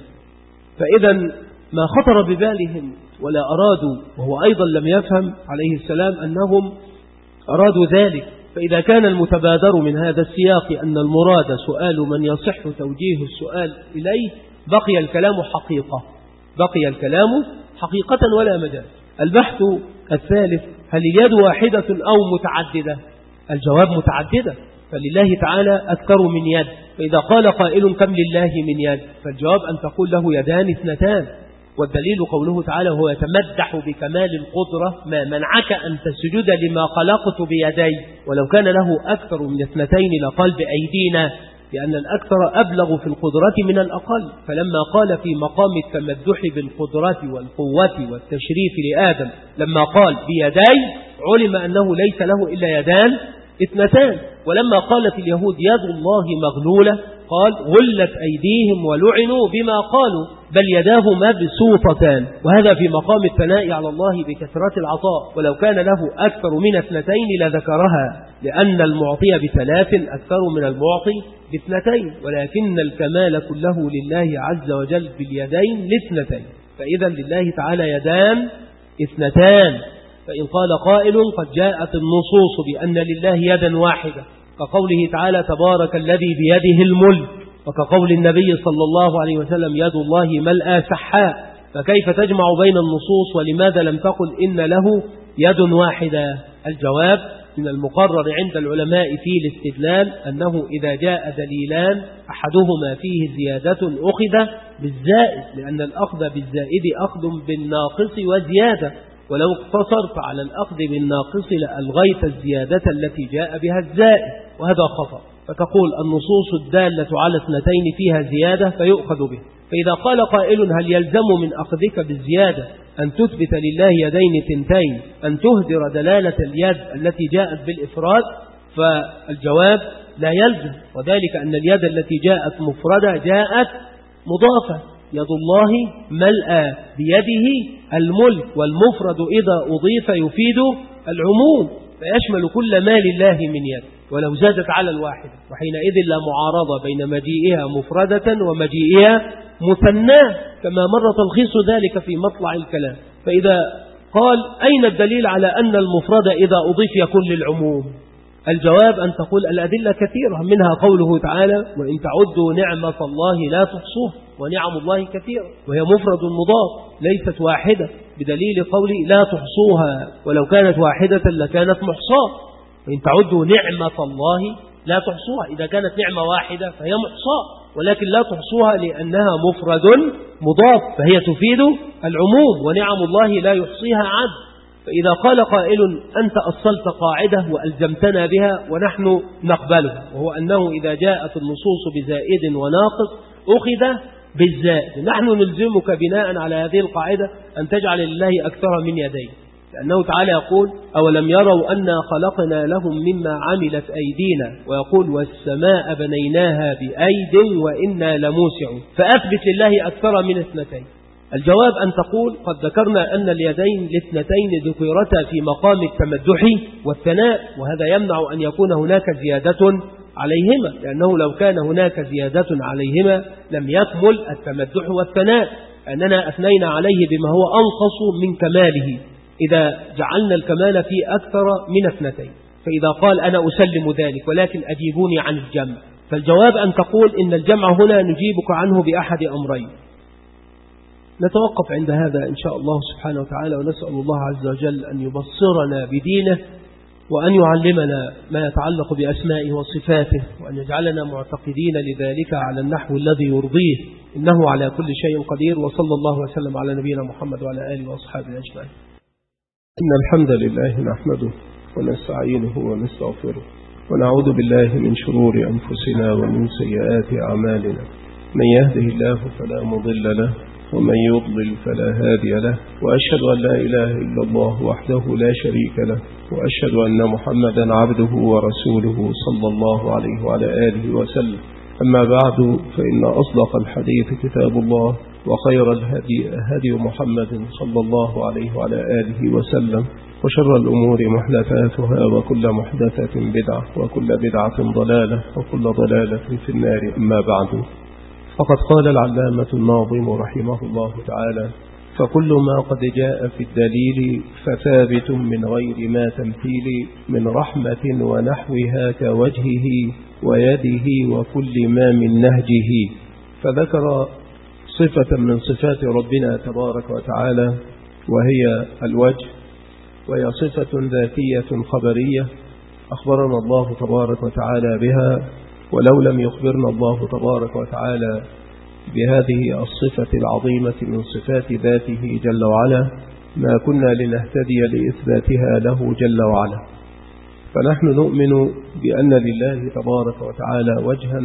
Speaker 2: فإذا ما خطر ببالهم ولا أرادوا، وهو أيضا لم يفهم عليه السلام أنهم أرادوا ذلك. فإذا كان المتبادر من هذا السياق أن المراد سؤال من يصح توجيه السؤال إليه بقي الكلام حقيقة، بقي الكلام حقيقة ولا مجاز. البحث الثالث هل اليد واحدة أو متعددة؟ الجواب متعددة، فلله تعالى أكثر من يد. فإذا قال قائل كم لله من يد؟ فالجواب أن تقول له يدان اثنتان، والدليل قوله تعالى هو يتمدح بكمال القدرة ما منعك أن تسجد لما خلقت بيدي، ولو كان له أكثر من اثنتين لقال بأيدينا، لأن الأكثر أبلغ في القدرة من الأقل. فلما قال في مقام التمدح بالقدرة والقوة والتشريف لآدم لما قال بيدي علم أنه ليس له إلا يدان اثنتان. ولما قالت اليهود يد الله مغلولة قال غلت أيديهم ولعنوا بما قالوا بل يداه مبسوطتان، وهذا في مقام الثناء على الله بكثرة العطاء. ولو كان له أكثر من اثنتين لذكرها، لأن المعطي بثلاث أكثر من المعطي باثنتين، ولكن الكمال كله لله عز وجل باليدين لاثنتين. فإذا لله تعالى يدان اثنتان. فإن قال قائل قد جاءت النصوص بأن لله يدا واحدة كقوله تعالى تبارك الذي بيده الملك، وكقول النبي صلى الله عليه وسلم يد الله ملأى سحاء، فكيف تجمع بين النصوص ولماذا لم تقل إن له يد واحدة؟ الجواب من المقرر عند العلماء في الاستدلال أنه إذا جاء دليلان أحدهما فيه زيادة أخذ بالزائد، لأن الأخذ بالزائد أخذ بالناقص وزيادة، ولو اقتصرت على الأخذ بالناقص لألغيت الزيادة التي جاء بها الزائد، وهذا خطأ. فتقول النصوص الدالة على اثنتين فيها زيادة فيؤخذ به. فإذا قال قائل هل يلزم من أخذك بالزيادة أن تثبت لله يدين ثنتين أن تهدر دلالة اليد التي جاءت بالإفراد؟ فالجواب لا يلزم، وذلك أن اليد التي جاءت مفردة جاءت مضافة، يد الله ملأى بيده الملك، والمفرد إذا أضيف يفيد العموم فيشمل كل ما لله من يد. ولو زادت على الواحدة، وحينئذ لا معارضة بين مجيئها مفردة ومجيئها مثناه، كما مر تلخيص ذلك في مطلع الكلام. فإذا قال أين الدليل على أن المفرد إذا أضيف يكون للعموم؟ الجواب أن تقول الأدلة كثيرة، منها قوله تعالى وإن تعدوا نعمة الله لا تحصوها، ونعم الله كثيرة، وهي مفرد مضاف ليست واحدة، بدليل قوله لا تحصوها، ولو كانت واحدة لكانت محصاة. وإن تعدوا نعمة الله لا تحصوها، إذا كانت نعمة واحدة فهي محصاة، ولكن لا تحصوها لأنها مفرد مضاف، فهي تفيد العموم، ونعم الله لا يحصيها عد. فإذا قال قائل أنت أصلت قاعدة وألزمتنا بها ونحن نقبلها، وهو أنه إذا جاءت النصوص بزائد وناقص أخذ بالزائد، نحن نلزمك بناء على هذه القاعدة أن تجعل لله أكثر من يدين، لأنه تعالى يقول أولم يروا أنا خلقنا لهم مما عملت أيدينا، ويقول والسماء بنيناها بأيد وإنا لموسعون، فأثبت لله أكثر من اثنتين. الجواب أن تقول قد ذكرنا أن اليدين الاثنتين ذكرتا في مقام التمدح والثناء، وهذا يمنع أن يكون هناك زيادة عليهما، لأنه لو كان هناك زيادة عليهما لم يكمل التمدح والثناء، أننا أثنينا عليه بما هو أنقص من كماله إذا جعلنا الكمال في أكثر من اثنتين. فإذا قال أنا أسلم ذلك ولكن أجيبوني عن الجمع، فالجواب أن تقول إن الجمع هنا نجيبك عنه بأحد أمرين. نتوقف عند هذا إن شاء الله سبحانه وتعالى، ونسأل الله عز وجل أن يبصرنا بدينه، وأن يعلمنا ما يتعلق بأسمائه وصفاته، وأن يجعلنا معتقدين لذلك على النحو الذي يرضيه، إنه على كل شيء قدير. وصلى الله وسلم على نبينا محمد وعلى آله وأصحابه أجمعين.
Speaker 1: إن الحمد لله نحمده ونستعينه ونستغفره، ونعوذ بالله من شرور أنفسنا ومن سيئات أعمالنا، من يهده الله فلا مضل له، ومن يضلل فلا هادي له، وأشهد أن لا إله إلا الله وحده لا شريك له، وأشهد أن محمدا عبده ورسوله صلى الله عليه وعلى آله وسلم. أما بعد، فإن أصدق الحديث كتاب الله، وخير الهدي هدي محمد صلى الله عليه وعلى آله وسلم، وشر الأمور محدثاتها، وكل محدثة بدعة، وكل بدعة ضلالة، وكل ضلالة في النار. أما بعد، فقد قال العلامة الناظم رحمه الله تعالى فكل ما قد جاء في الدليل فثابت من غير ما تمثيل، من رحمة ونحوها كوجهه ويده وكل ما من نهجه. فذكر صفة من صفات ربنا تبارك وتعالى وهي الوجه، وهي صفة ذاتية خبرية أخبرنا الله تبارك وتعالى بها، ولو لم يخبرنا الله تبارك وتعالى بهذه الصفة العظيمة من صفات ذاته جل وعلا ما كنا لنهتدي لإثباتها له جل وعلا. فنحن نؤمن بأن لله تبارك وتعالى وجها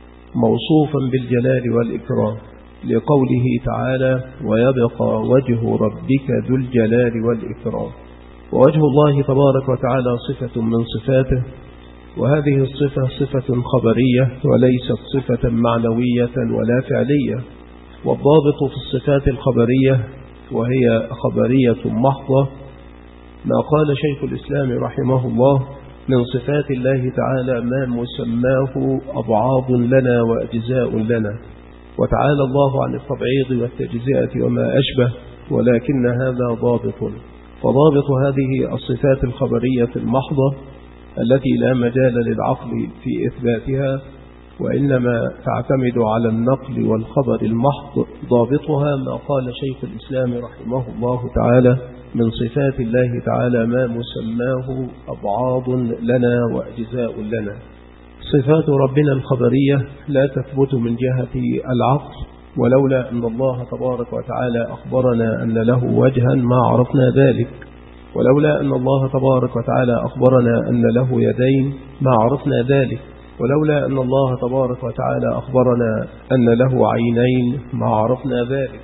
Speaker 1: موصوفا بالجلال والإكرام، لقوله تعالى ويبقى وجه ربك ذو الجلال والإكرام. ووجه الله تبارك وتعالى صفة من صفاته، وهذه الصفة صفة خبرية وليست صفة معنوية ولا فعلية. والضابط في الصفات الخبرية وهي خبرية محضة ما قال شيخ الإسلام رحمه الله من صفات الله تعالى ما مسماه أبعاض لنا وأجزاء لنا، وتعالى الله عن التبعيض والتجزئة وما أشبه، ولكن هذا ضابط. فضابط هذه الصفات الخبرية المحضة التي لا مجال للعقل في إثباتها، وإنما تعتمد على النقل والخبر المحض، ضابطها ما قال شيخ الإسلام رحمه الله تعالى من صفات الله تعالى ما مسماه أبعاض لنا وأجزاء لنا. صفات ربنا الخبرية لا تثبت من جهة العقل، ولولا أن الله تبارك وتعالى أخبرنا أن له وجها ما عرفنا ذلك، ولولا أن الله تبارك وتعالى أخبرنا أن له يدين ما عرفنا ذلك، ولولا أن الله تبارك وتعالى أخبرنا أن له عينين ما عرفنا ذلك.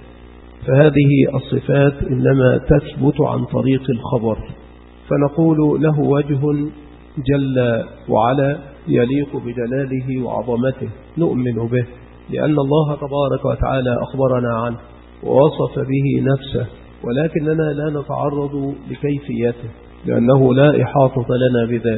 Speaker 1: فهذه الصفات إنما تثبت عن طريق الخبر، فنقول له وجه جل وعلا يليق بجلاله وعظمته، نؤمن به لأن الله تبارك وتعالى أخبرنا عنه ووصف به نفسه، ولكننا لا نتعرض لكيفيته لأنه لا إحاطة لنا بذلك.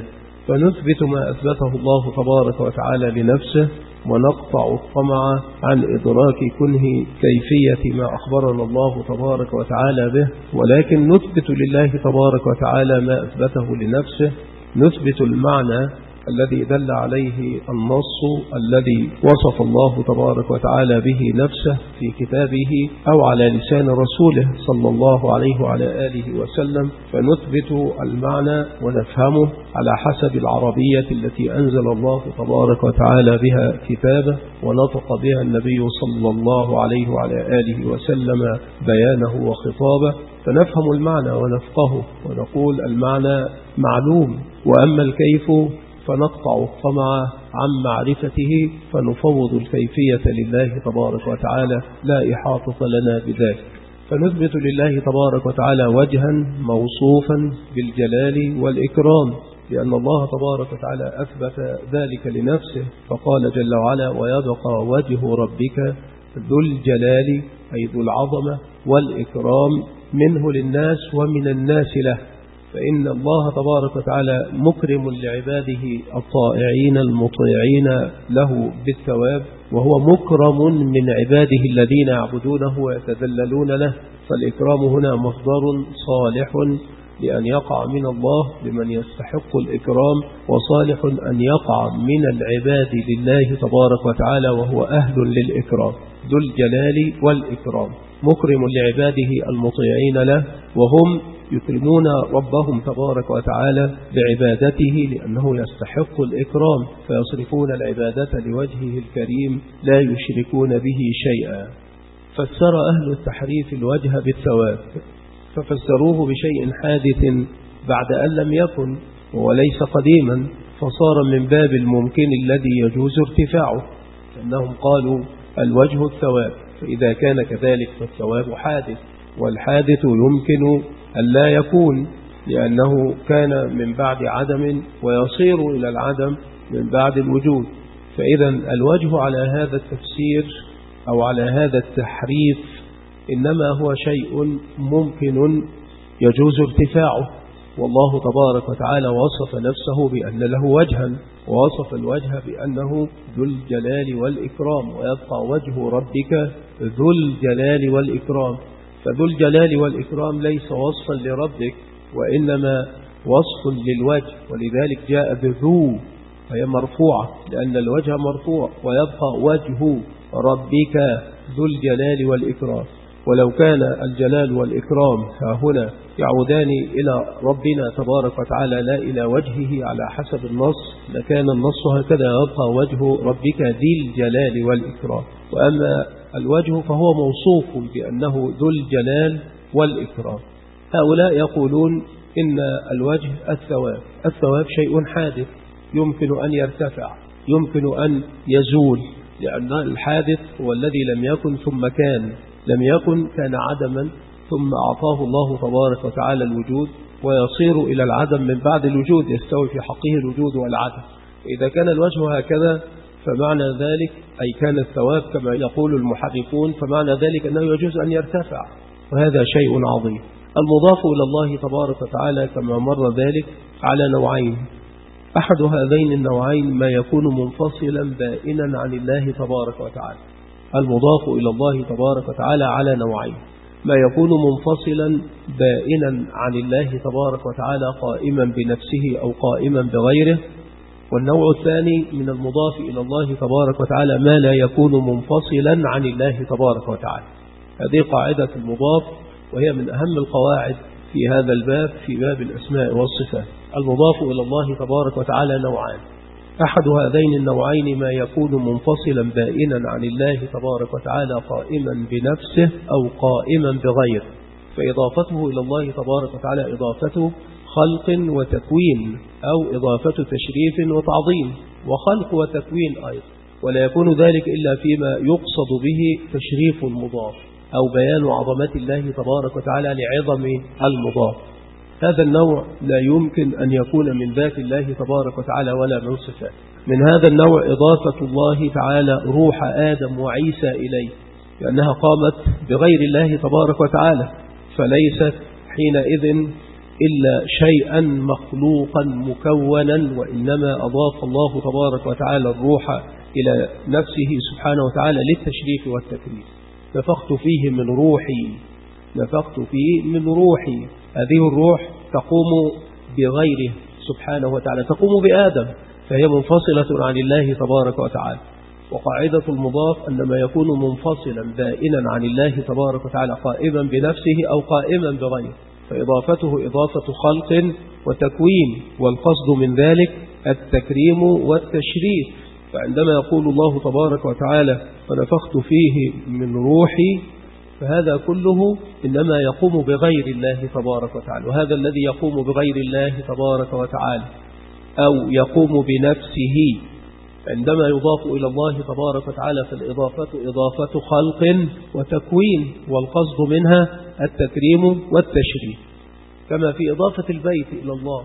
Speaker 1: فنثبت ما أثبته الله تبارك وتعالى لنفسه، ونقطع الطمع عن إدراك كنه كيفية ما أخبرنا الله تبارك وتعالى به، ولكن نثبت لله تبارك وتعالى ما أثبته لنفسه. نثبت المعنى الذي دل عليه النص الذي وصف الله تبارك وتعالى به نفسه في كتابه أو على لسان رسوله صلى الله عليه وعلى آله وسلم، فنثبت المعنى ونفهمه على حسب العربية التي أنزل الله تبارك وتعالى بها كتابه ونطق بها النبي صلى الله عليه وعلى آله وسلم بيانه وخطابه، فنفهم المعنى ونفقه ونقول المعنى معلوم، وأما الكيف فنقطع الطمع عن معرفته، فنفوض الكيفية لله تبارك وتعالى، لا إحاطة لنا بذلك. فنثبت لله تبارك وتعالى وجها موصوفا بالجلال والإكرام، لأن الله تبارك وتعالى أثبت ذلك لنفسه، فقال جل وعلا: ويبقى وجه ربك ذو الجلال، أي ذو العظمة والإكرام، منه للناس ومن الناس له. فإن الله تبارك وتعالى مكرم لعباده الطائعين المطيعين له بالثواب، وهو مكرم من عباده الذين يعبدونه ويتذللون له. فالإكرام هنا مصدر صالح لأن يقع من الله لمن يستحق الإكرام، وصالح أن يقع من العباد لله تبارك وتعالى وهو أهل للإكرام، ذو الجلال والإكرام، مكرم لعباده المطيعين له، وهم يكرمون ربهم تبارك وتعالى بعبادته لأنه يستحق الإكرام، فيصرفون العبادة لوجهه الكريم لا يشركون به شيئا. فسر أهل التحريف الوجه بالثواب، ففسروه بشيء حادث بعد أن لم يكن وليس قديما، فصار من باب الممكن الذي يجوز ارتفاعه، لأنهم قالوا الوجه الثواب، فإذا كان كذلك فالثواب حادث، والحادث يمكن أن لا يكون لأنه كان من بعد عدم ويصير إلى العدم من بعد الوجود. فإذا الوجه على هذا التفسير أو على هذا التحريف إنما هو شيء ممكن يجوز ارتفاعه، والله تبارك وتعالى وصف نفسه بأن له وجها، ووصف الوجه بأنه ذو الجلال والإكرام، ويبقى وجه ربك ذو الجلال والإكرام. فذو الجلال والإكرام ليس وصفا لربك، وإنما وصف للوجه، ولذلك جاء بذو، فهي مرفوعة لأن الوجه مرفوع، ويبقى وجه ربك ذو الجلال والإكرام. ولو كان الجلال والإكرام ها هنا يعودان إلى ربنا تبارك وتعالى لا إلى وجهه على حسب النص، لكان النص هكذا: يبقى وجه ربك ذي الجلال والإكرام. وأما الوجه فهو موصوف بأنه ذو الجلال والإكرام. هؤلاء يقولون إن الوجه الثواب، الثواب شيء حادث يمكن أن يرتفع، يمكن أن يزول، لأن الحادث هو الذي لم يكن ثم كان، لم يكن كان عدما ثم أعطاه الله تبارك وتعالى الوجود، ويصير إلى العدم من بعد الوجود، يستوي في حقه الوجود والعدم. إذا كان الوجه هكذا فمعنى ذلك أي كان الثواب كما يقول المحرفون، فمعنى ذلك أنه يجوز أن يرتفع، وهذا شيء عظيم. المضاف إلى الله تبارك وتعالى كما مر ذلك على نوعين، أحد هذين النوعين ما يكون منفصلا بائنا عن الله تبارك وتعالى. المضاف إلى الله تبارك وتعالى على نوعين، ما يكون منفصلا بائنا عن الله تبارك وتعالى قائما بنفسه أو قائما بغيره، والنوع الثاني من المضاف إلى الله تبارك وتعالى ما لا يكون منفصلا عن الله تبارك وتعالى. هذه قاعدة المضاف، وهي من أهم القواعد في هذا الباب، في باب الأسماء والصفات. المضاف إلى الله تبارك وتعالى نوعان، أحد هذين النوعين ما يكون منفصلا بائنا عن الله تبارك وتعالى قائما بنفسه أو قائما بغيره، فإضافته إلى الله تبارك وتعالى إضافته خلق وتكوين أو إضافة تشريف وتعظيم، وخلق وتكوين أيضا، ولا يكون ذلك إلا فيما يقصد به تشريف المضاف أو بيان عظمة الله تبارك وتعالى لعظم المضاف. هذا النوع لا يمكن أن يكون من ذات الله تبارك وتعالى ولا من صفاته. من هذا النوع إضافة الله تعالى روح آدم وعيسى إليه، لأنها قامت بغير الله تبارك وتعالى، فليست حينئذ إلا شيئا مخلوقا مكونا، وإنما أضاف الله تبارك وتعالى الروح إلى نفسه سبحانه وتعالى للتشريف والتكريم. نفخت فيه من روحي، نفخت فيه من روحي. هذه الروح تقوم بغيره سبحانه وتعالى، تقوم بآدم، فهي منفصلة عن الله تبارك وتعالى. وقاعدة المضاف أنما يكون منفصلا بائنا عن الله تبارك وتعالى قائما بنفسه أو قائما بغيره، فإضافته إضافة خلق وتكوين، والقصد من ذلك التكريم والتشريف. فعندما يقول الله تبارك وتعالى ونفخت فيه من روحي، فهذا كله إنما يقوم بغير الله تبارك وتعالى. وهذا الذي يقوم بغير الله تبارك وتعالى أو يقوم بنفسه عندما يضاف إلى الله تبارك وتعالى، فالإضافة إضافة خلق وتكوين، والقصد منها التكريم والتشريف. كما في إضافة البيت إلى الله،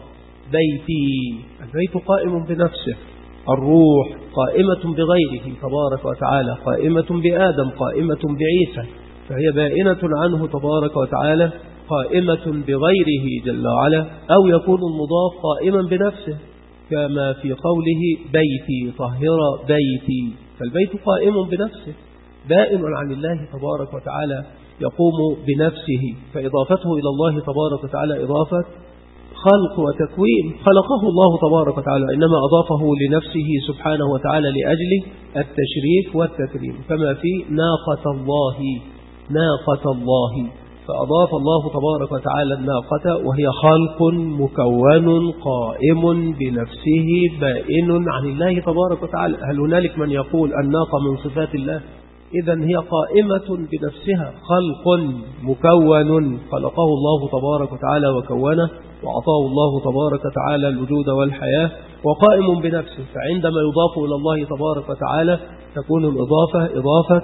Speaker 1: بيتي، البيت قائم بنفسه، الروح قائمة بغيره تبارك وتعالى، قائمة بآدم، قائمة بعيسى، فهي بائنة عنه تبارك وتعالى، قائمة بغيره جل وعلا. أو يكون المضاف قائما بنفسه كما في قوله بيتي طهر بيتي، فالبيت قائم بنفسه بائن عن الله تبارك وتعالى، يقوم بنفسه، فإضافته إلى الله تبارك وتعالى إضافة خلق وتكوين، خلقه الله تبارك وتعالى، إنما أضافه لنفسه سبحانه وتعالى لأجل التشريف والتكريم. كما في ناقة الله، ناقة الله، فأضاف الله تبارك وتعالى الناقة وهي خلق مكون قائم بنفسه بائن عن الله تبارك وتعالى. هل هنالك من يقول الناقة من صفات الله؟ إذن هي قائمة بنفسها، خلق مكون خلقه الله تبارك وتعالى وكونه، وأعطاه الله تبارك وتعالى الوجود والحياة، وقائم بنفسه. فعندما يضاف إلى الله تبارك وتعالى تكون الإضافة إضافة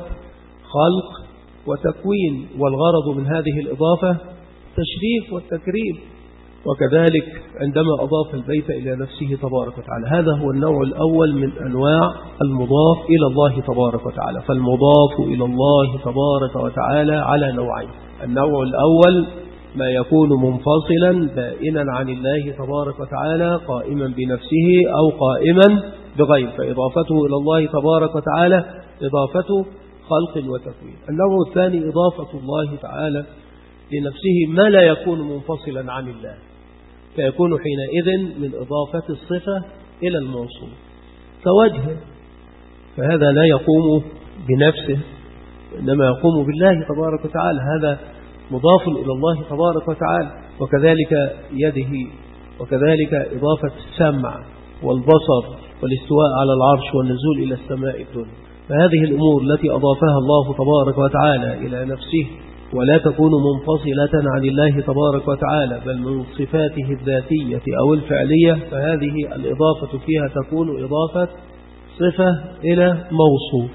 Speaker 1: خلق وتكوين، والغرض من هذه الإضافة التشريف والتكريم. وكذلك عندما أضاف البيت إلى نفسه تبارك وتعالى، هذا هو النوع الأول من أنواع المضاف إلى الله تبارك وتعالى. فالمضاف إلى الله تبارك وتعالى على نوعين: النوع الأول ما يكون منفصلا بائنا عن الله تبارك وتعالى قائما بنفسه أو قائما بغيره، فإضافته إلى الله تبارك وتعالى إضافته خلق وتكوين. النوع الثاني إضافة الله تعالى لنفسه ما لا يكون منفصلا عن الله، فيكون حينئذ من إضافة الصفة إلى الموصول كوجه، فهذا لا يقوم بنفسه إنما يقوم بالله تبارك وتعالى، هذا مضاف إلى الله تبارك وتعالى. وكذلك يده، وكذلك إضافة السمع والبصر والاستواء على العرش والنزول إلى السماء الدنيا. فهذه الأمور التي أضافها الله تبارك وتعالى إلى نفسه ولا تكون منفصلة عن الله تبارك وتعالى بل من صفاته الذاتية أو الفعلية، فهذه الإضافة فيها تكون إضافة صفة إلى موصوف.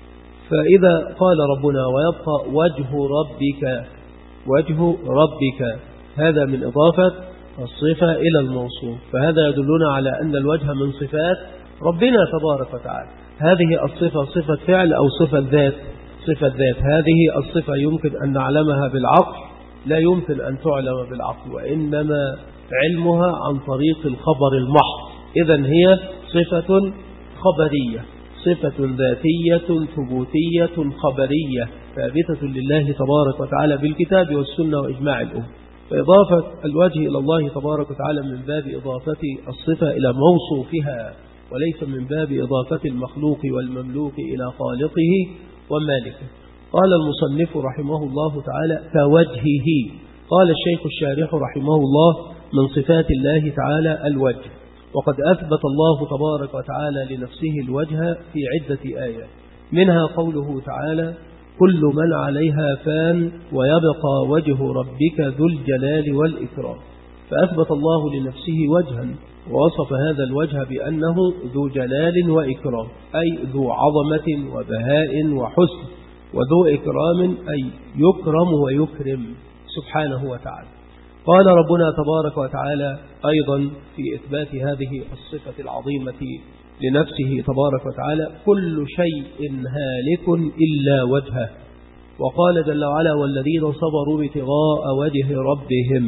Speaker 1: فإذا قال ربنا ويبقى وجه ربك، وجه ربك، هذا من إضافة الصفة إلى الموصوف، فهذا يدلنا على أن الوجه من صفات ربنا تبارك وتعالى. هذه الصفة صفة فعل أو صفة ذات؟ صفة ذات. هذه الصفة يمكن أن نعلمها بالعقل؟ لا يمكن أن تعلم بالعقل، وإنما علمها عن طريق الخبر المحض. إذن هي صفة خبرية، صفة ذاتية ثبوتية خبرية ثابتة لله تبارك وتعالى بالكتاب والسنة وإجماع الأمة. فإضافة الوجه إلى الله تبارك وتعالى من باب إضافة الصفة إلى موصوفها، وليس من باب إضافة المخلوق والمملوك إلى خالقه ومالكه. قال المصنف رحمه الله تعالى كوجهه. قال الشيخ الشارح رحمه الله من صفات الله تعالى الوجه، وقد أثبت الله تبارك وتعالى لنفسه الوجه في عدة آيات، منها قوله تعالى كل من عليها فان ويبقى وجه ربك ذو الجلال والإكرام. فأثبت الله لنفسه وجها، ووصف هذا الوجه بأنه ذو جلال وإكرام، أي ذو عظمة وبهاء وحسن، وذو إكرام أي يكرم ويكرم سبحانه وتعالى. قال ربنا تبارك وتعالى أيضا في إثبات هذه الصفة العظيمة لنفسه تبارك وتعالى كل شيء هالك إلا وجهه. وقال جل وعلا والذين صبروا ابتغاء وجه ربهم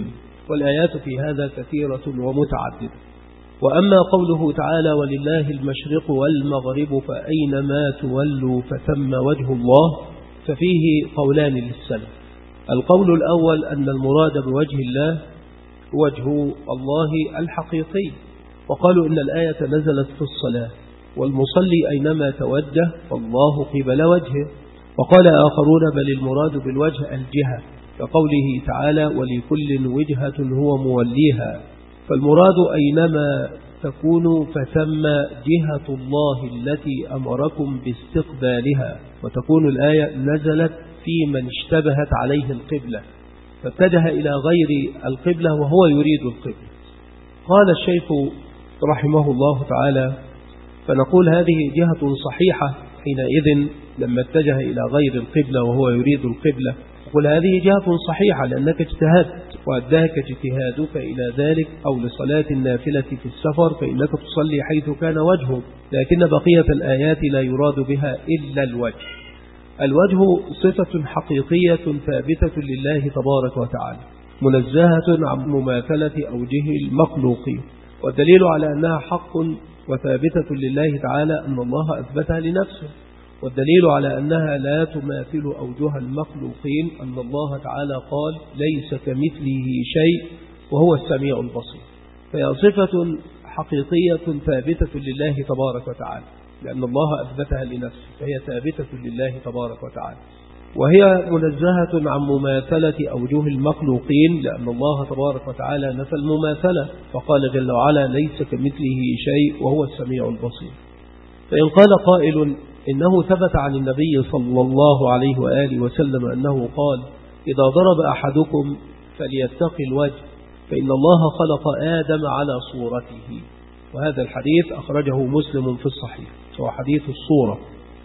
Speaker 2: والآيات في هذا كثيرة ومتعددة. وأما قوله تعالى ولله المشرق والمغرب فأينما تولوا فثم وجه الله، ففيه قولان للسلف. القول الأول أن المراد بوجه الله وجه الله الحقيقي، وقالوا إن الآية نزلت في الصلاة والمصلي أينما توجه فالله قبل وجهه. وقال آخرون بل المراد بالوجه الجهة، كقوله تعالى ولكل وجهة هو موليها، فالمراد أينما تكون فثم جهة الله التي أمركم باستقبالها. وتكون الآية نزلت في من اشتبهت عليه القبلة فاتجه إلى غير القبلة وهو يريد القبلة. قال الشيخ رحمه الله تعالى فنقول هذه جهة صحيحة حينئذ لما اتجه إلى غير القبلة وهو يريد القبلة، نقول هذه جهة صحيحة لأنك اجتهدت وأداك اجتهادك إلى ذلك، أو لصلاة النافلة في السفر فإنك تصلي حيث كان وجهه، لكن بقية الآيات لا يراد بها إلا الوجه. الوجه صفة حقيقية ثابتة لله تبارك وتعالى منزهة عن مماثلة أوجه المخلوقين، والدليل على أنها حق وثابتة لله تعالى أن الله أثبتها لنفسه، والدليل على أنها لا تماثل أوجه المخلوقين أن الله تعالى قال ليس كمثله شيء وهو السميع البصير، فهي صفة حقيقية ثابتة لله تبارك وتعالى لأن الله أثبتها لنفسه، فهي ثابتة لله تبارك وتعالى. وهي منزهة عن مماثلة أوجه المخلوقين لأن الله تبارك وتعالى نفى المماثلة، فقال جل وعلا ليس كمثله شيء وهو السميع البصير. فإن قال قائل إنه ثبت عن النبي صلى الله عليه وآله وسلم أنه قال إذا ضرب أحدكم فليتقي الوجه فإن الله خلق آدم على صورته، وهذا الحديث أخرجه مسلم في الصحيح وهو حديث الصورة.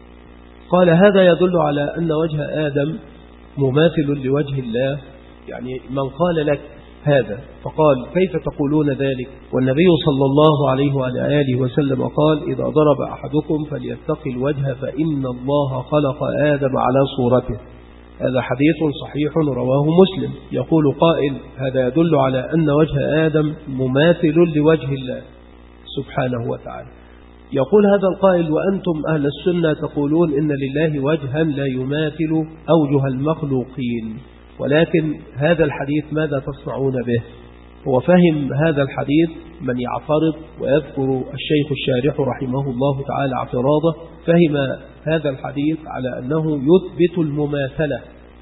Speaker 2: قال هذا يدل على أن وجه آدم مماثل لوجه الله، يعني من قال لك هذا فقال كيف تقولون ذلك والنبي صلى الله عليه وآله وسلم قال إذا ضرب أحدكم فليتقي الوجه فإن الله خلق آدم على صورته، هذا حديث صحيح رواه مسلم. يقول قائل هذا يدل على أن وجه آدم مماثل لوجه الله سبحانه وتعالى. يقول هذا القائل وأنتم أهل السنة تقولون إن لله وجها لا يماثل أوجه المخلوقين، ولكن هذا الحديث ماذا تصنعون به؟ هو فهم هذا الحديث من يعترض ويذكر الشيخ الشارح رحمه الله تعالى اعتراضه، فهم هذا الحديث على أنه يثبت المماثلة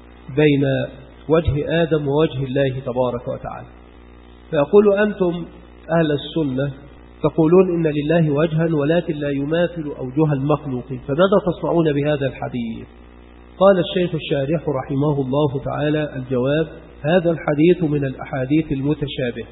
Speaker 2: بين وجه آدم ووجه الله تبارك وتعالى. فيقول أنتم أهل السنة تقولون إن لله وجها ولكن لا يماثل أوجه المخلوقين، فماذا تصنعون بهذا الحديث؟ قال الشيخ الشارح رحمه الله تعالى الجواب هذا الحديث من الأحاديث المتشابه،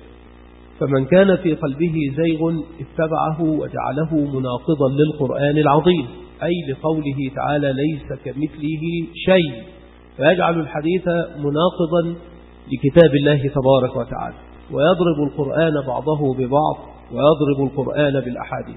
Speaker 2: فمن كان في قلبه زيغ اتبعه وجعله مناقضا للقرآن العظيم، أي لقوله تعالى ليس كمثله شيء، فيجعل الحديث مناقضا لكتاب الله تبارك وتعالى ويضرب القرآن بعضه ببعض ويضرب القرآن بالأحاديث.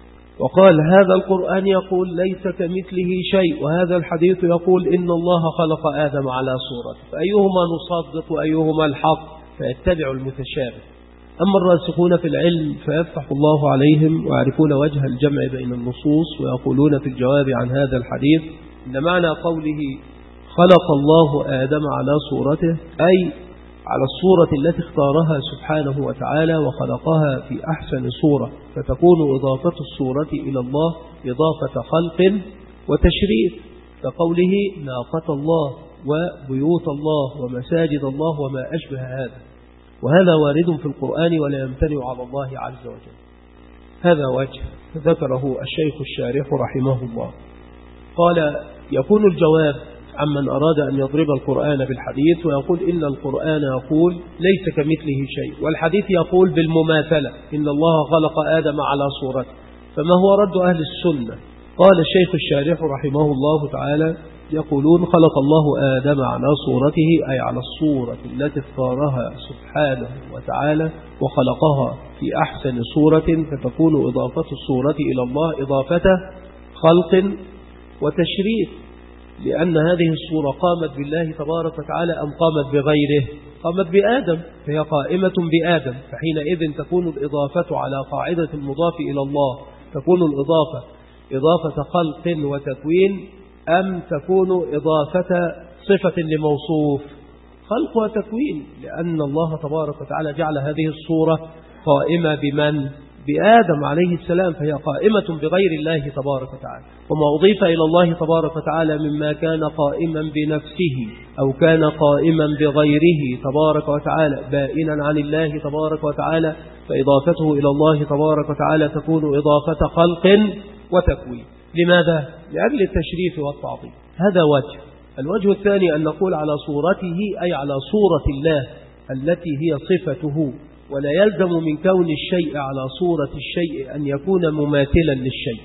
Speaker 2: وقال هذا القرآن يقول ليس كمثله شيء وهذا الحديث يقول إن الله خلق آدم على صورته، فأيهما نصدق وأيهما الحق؟ فيتبع المتشابه. أما الراسخون في العلم فيفتح الله عليهم ويعرفون وجه الجمع بين النصوص ويقولون في الجواب عن هذا الحديث إن معنى قوله خلق الله آدم على صورته أي على الصورة التي اختارها سبحانه وتعالى وخلقها في أحسن صورة، فتكون إضافة الصورة إلى الله إضافة خلق وتشريف، كقوله ناقة الله وبيوت الله ومساجد الله وما أشبه هذا، وهذا وارد في القرآن ولا يمتنع على الله عز وجل. هذا وجه ذكره الشيخ الشارح رحمه الله. قال يكون الجواب عمن أراد أن يضرب القرآن بالحديث ويقول إن القرآن يقول ليس كمثله شيء والحديث يقول بالمماثلة إن الله خلق آدم على صورته، فما هو رد أهل السنة؟ قال الشيخ الشارح رحمه الله تعالى يقولون خلق الله آدم على صورته أي على الصورة التي اختارها سبحانه وتعالى وخلقها في أحسن صورة، فتكون إضافة الصورة إلى الله إضافة خلق وتشريف، لأن هذه الصورة قامت بالله تبارك وتعالى أم قامت بغيره؟ قامت بآدم فهي قائمة بآدم، فحينئذ تكون الإضافة على قاعدة المضاف إلى الله، تكون الإضافة إضافة خلق وتكوين أم تكون إضافة صفة لموصوف؟ خلق وتكوين، لأن الله تبارك وتعالى جعل هذه الصورة قائمة بمن؟ بآدم عليه السلام، فهي قائمة بغير الله تبارك وتعالى. وما أضيف إلى الله تبارك وتعالى مما كان قائما بنفسه أو كان قائما بغيره تبارك وتعالى بائنا عن الله تبارك وتعالى، فإضافته إلى الله تبارك وتعالى تكون إضافة خلق وتكوين. لماذا؟ لأجل التشريف والتعظيم. هذا وجه. الوجه الثاني أن نقول على صورته، أي على صورة الله التي هي صفته، ولا يلزم من كون الشيء على صورة الشيء أن يكون مماثلا للشيء.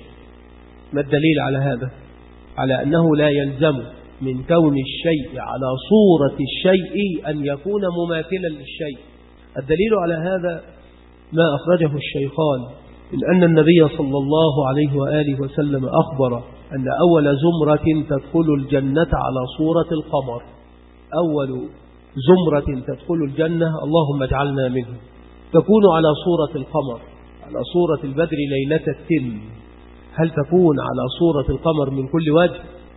Speaker 2: ما الدليل على هذا؟ على أنه لا يلزم من كون الشيء على صورة الشيء أن يكون مماثلا للشيء. الدليل على هذا ما أخرجه الشيخان من أن النبي صلى الله عليه وآله وسلم أخبر أن أول زمرة تدخل الجنة على صورة القمر. أول زمرة تدخل الجنة، اللهم اجعلنا منه، تكون على صورة القمر، على صورة البدر ليلة التم. هل تكون على صورة القمر من كل وجه؟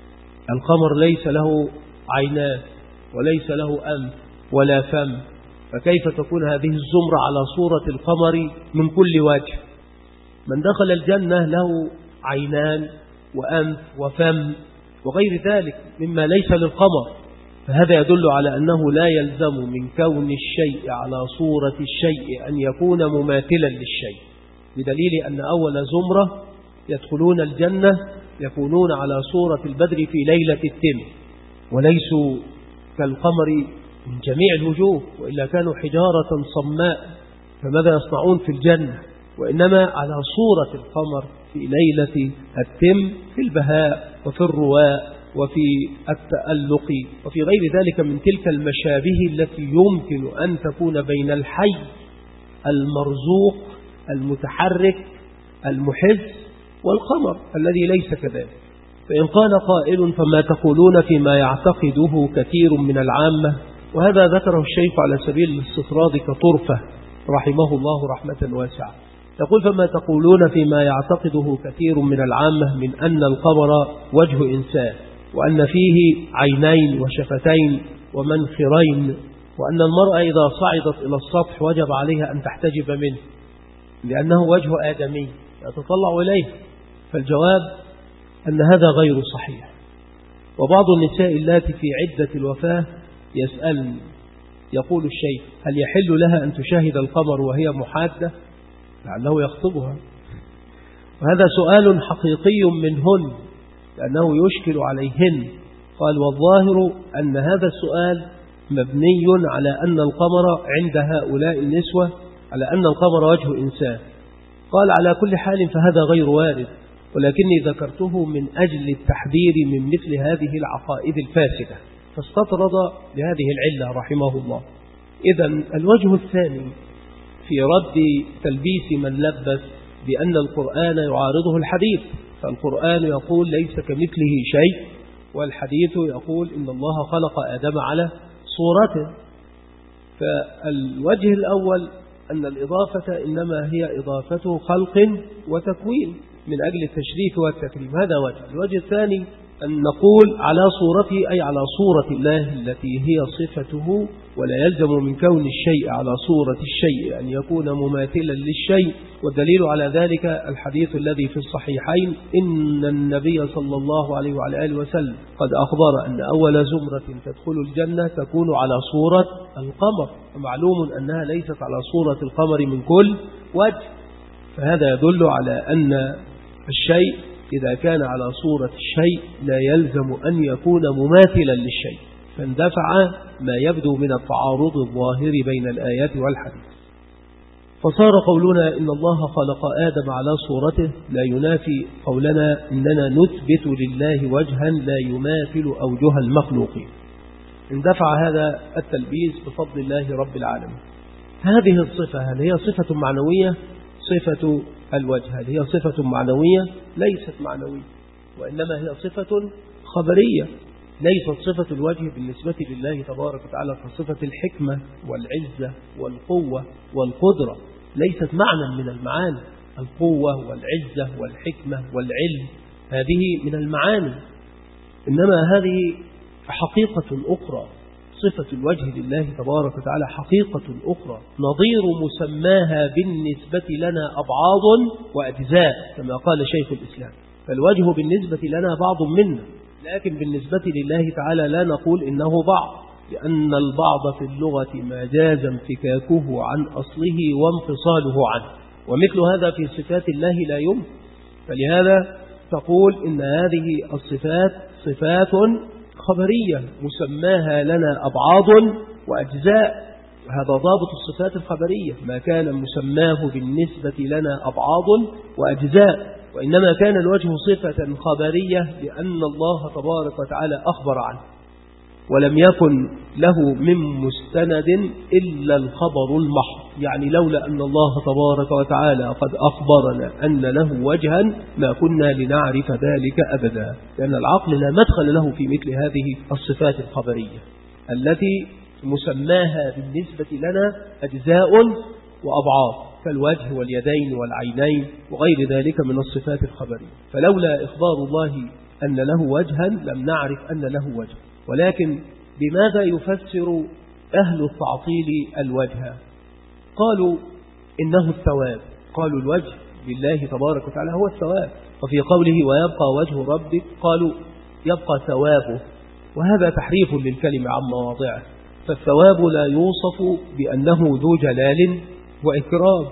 Speaker 2: القمر ليس له عينان وليس له أنف ولا فم، فكيف تكون هذه الزمرة على صورة القمر من كل وجه؟ من دخل الجنة له عينان وأنف وفم وغير ذلك مما ليس للقمر، فهذا يدل على أنه لا يلزم من كون الشيء على صورة الشيء أن يكون مماثلا للشيء، بدليل أن أول زمرة يدخلون الجنة يكونون على صورة البدر في ليلة التم، وليسوا كالقمر من جميع الوجوه، وإلا كانوا حجارة صماء، فماذا يصنعون في الجنة؟ وإنما على صورة القمر في ليلة التم، في البهاء وفي الرواء وفي التألق وفي غير ذلك من تلك المشابه التي يمكن أن تكون بين الحي المرزوق المتحرك المحس والقمر الذي ليس كذلك. فإن قال قائل فما تقولون فيما يعتقده كثير من العامة، وهذا ذكره الشيخ على سبيل الاستطراد كطرفة رحمه الله رحمة واسعة. يقول فما تقولون فيما يعتقده كثير من العامة من أن القمر وجه إنسان، وأن فيه عينين وشفتين ومنخرين، وأن المرأة إذا صعدت إلى السطح وجب عليها أن تحتجب منه لأنه وجه آدمي يتطلع إليه. فالجواب أن هذا غير صحيح. وبعض النساء اللاتي في عدة الوفاة يسألني، يقول الشيخ هل يحل لها أن تشاهد القمر وهي محادة لعله يخطبها؟ وهذا سؤال حقيقي منهن لأنه يشكل عليهن. قال والظاهر أن هذا السؤال مبني على أن القمر عند هؤلاء النسوة على أن القمر وجه إنسان. قال على كل حال فهذا غير وارد، ولكني ذكرته من أجل التحذير من مثل هذه العقائد الفاسدة، فاستطرد لهذه العلة رحمه الله. إذن الوجه الثاني في رد تلبيس من لبس بأن القرآن يعارضه الحديث، فالقرآن يقول ليس كمثله شيء، والحديث يقول إن الله خلق آدم على صورته. فالوجه الأول أن الإضافة إنما هي إضافة خلق وتكوين من أجل التشريف والتكريم، هذا وجه. الوجه الثاني أن نقول على صورته أي على صورة الله التي هي صفته، ولا يلزم من كون الشيء على صورة الشيء أن يكون مماثلا للشيء. والدليل على ذلك الحديث الذي في الصحيحين إن النبي صلى الله عليه وعلى آله وسلم قد أخبر أن أول زمرة تدخل الجنة تكون على صورة القمر، ومعلوم أنها ليست على صورة القمر من كل وجه، فهذا يدل على أن الشيء إذا كان على صورة الشيء لا يلزم أن يكون مماثلا للشيء، فاندفع ما يبدو من التعارض الظاهر بين الآيات والحديث. فصار قولنا إن الله خلق آدم على صورته لا ينافي قولنا إننا نثبت لله وجها لا يماثل أوجه المخلوقين. اندفع هذا التلبيس بفضل الله رب العالمين. هذه الصفة هل هي صفة معنوية؟ صفة الوجه هل هي صفة معنوية؟ ليست معنوية، وإنما هي صفة خبرية. ليست صفة الوجه بالنسبة لله تبارك وتعالى كصفة الحكمة والعزة والقوة والقدرة، ليست معنى من المعاني. القوة والعزة والحكمة والعلم هذه من المعاني، إنما هذه حقيقة أخرى. صفة الوجه لله تبارك وتعالى حقيقة أخرى، نظير مسماها بالنسبة لنا أبعاض وأجزاء كما قال شيخ الإسلام. فالوجه بالنسبة لنا بعض منا، لكن بالنسبة لله تعالى لا نقول إنه بعض، لأن البعض في اللغة ما جاز انفكاكه عن أصله وانفصاله عنه، ومثل هذا في صفات الله لا يمكن. فلهذا تقول إن هذه الصفات صفات خبرية مسماها لنا أبعاض وأجزاء، هذا ضابط الصفات الخبرية، ما كان مسماه بالنسبة لنا أبعاض وأجزاء، وإنما كان الوجه صفة خبرية لأن الله تبارك وتعالى أخبر عنه، ولم يكن له من مستند إلا الخبر المحض. يعني لولا أن الله تبارك وتعالى قد أخبرنا أن له وجها ما كنا لنعرف ذلك أبدا، لأن العقل لا مدخل له في مثل هذه الصفات الخبرية التي مسماها بالنسبة لنا أجزاء وأبعاض كالوجه واليدين والعينين وغير ذلك من الصفات الخبرية. فلولا إخبار الله أن له وجها لم نعرف أن له وجه. ولكن بماذا يفسر أهل التعطيل الوجه؟ قالوا إنه الثواب، قالوا الوجه لله تبارك وتعالى هو الثواب، وفي قوله ويبقى وجه ربك قالوا يبقى ثوابه، وهذا تحريف للكلمة عن مواضعه. فالثواب لا يوصف بأنه ذو جلال وإكرام.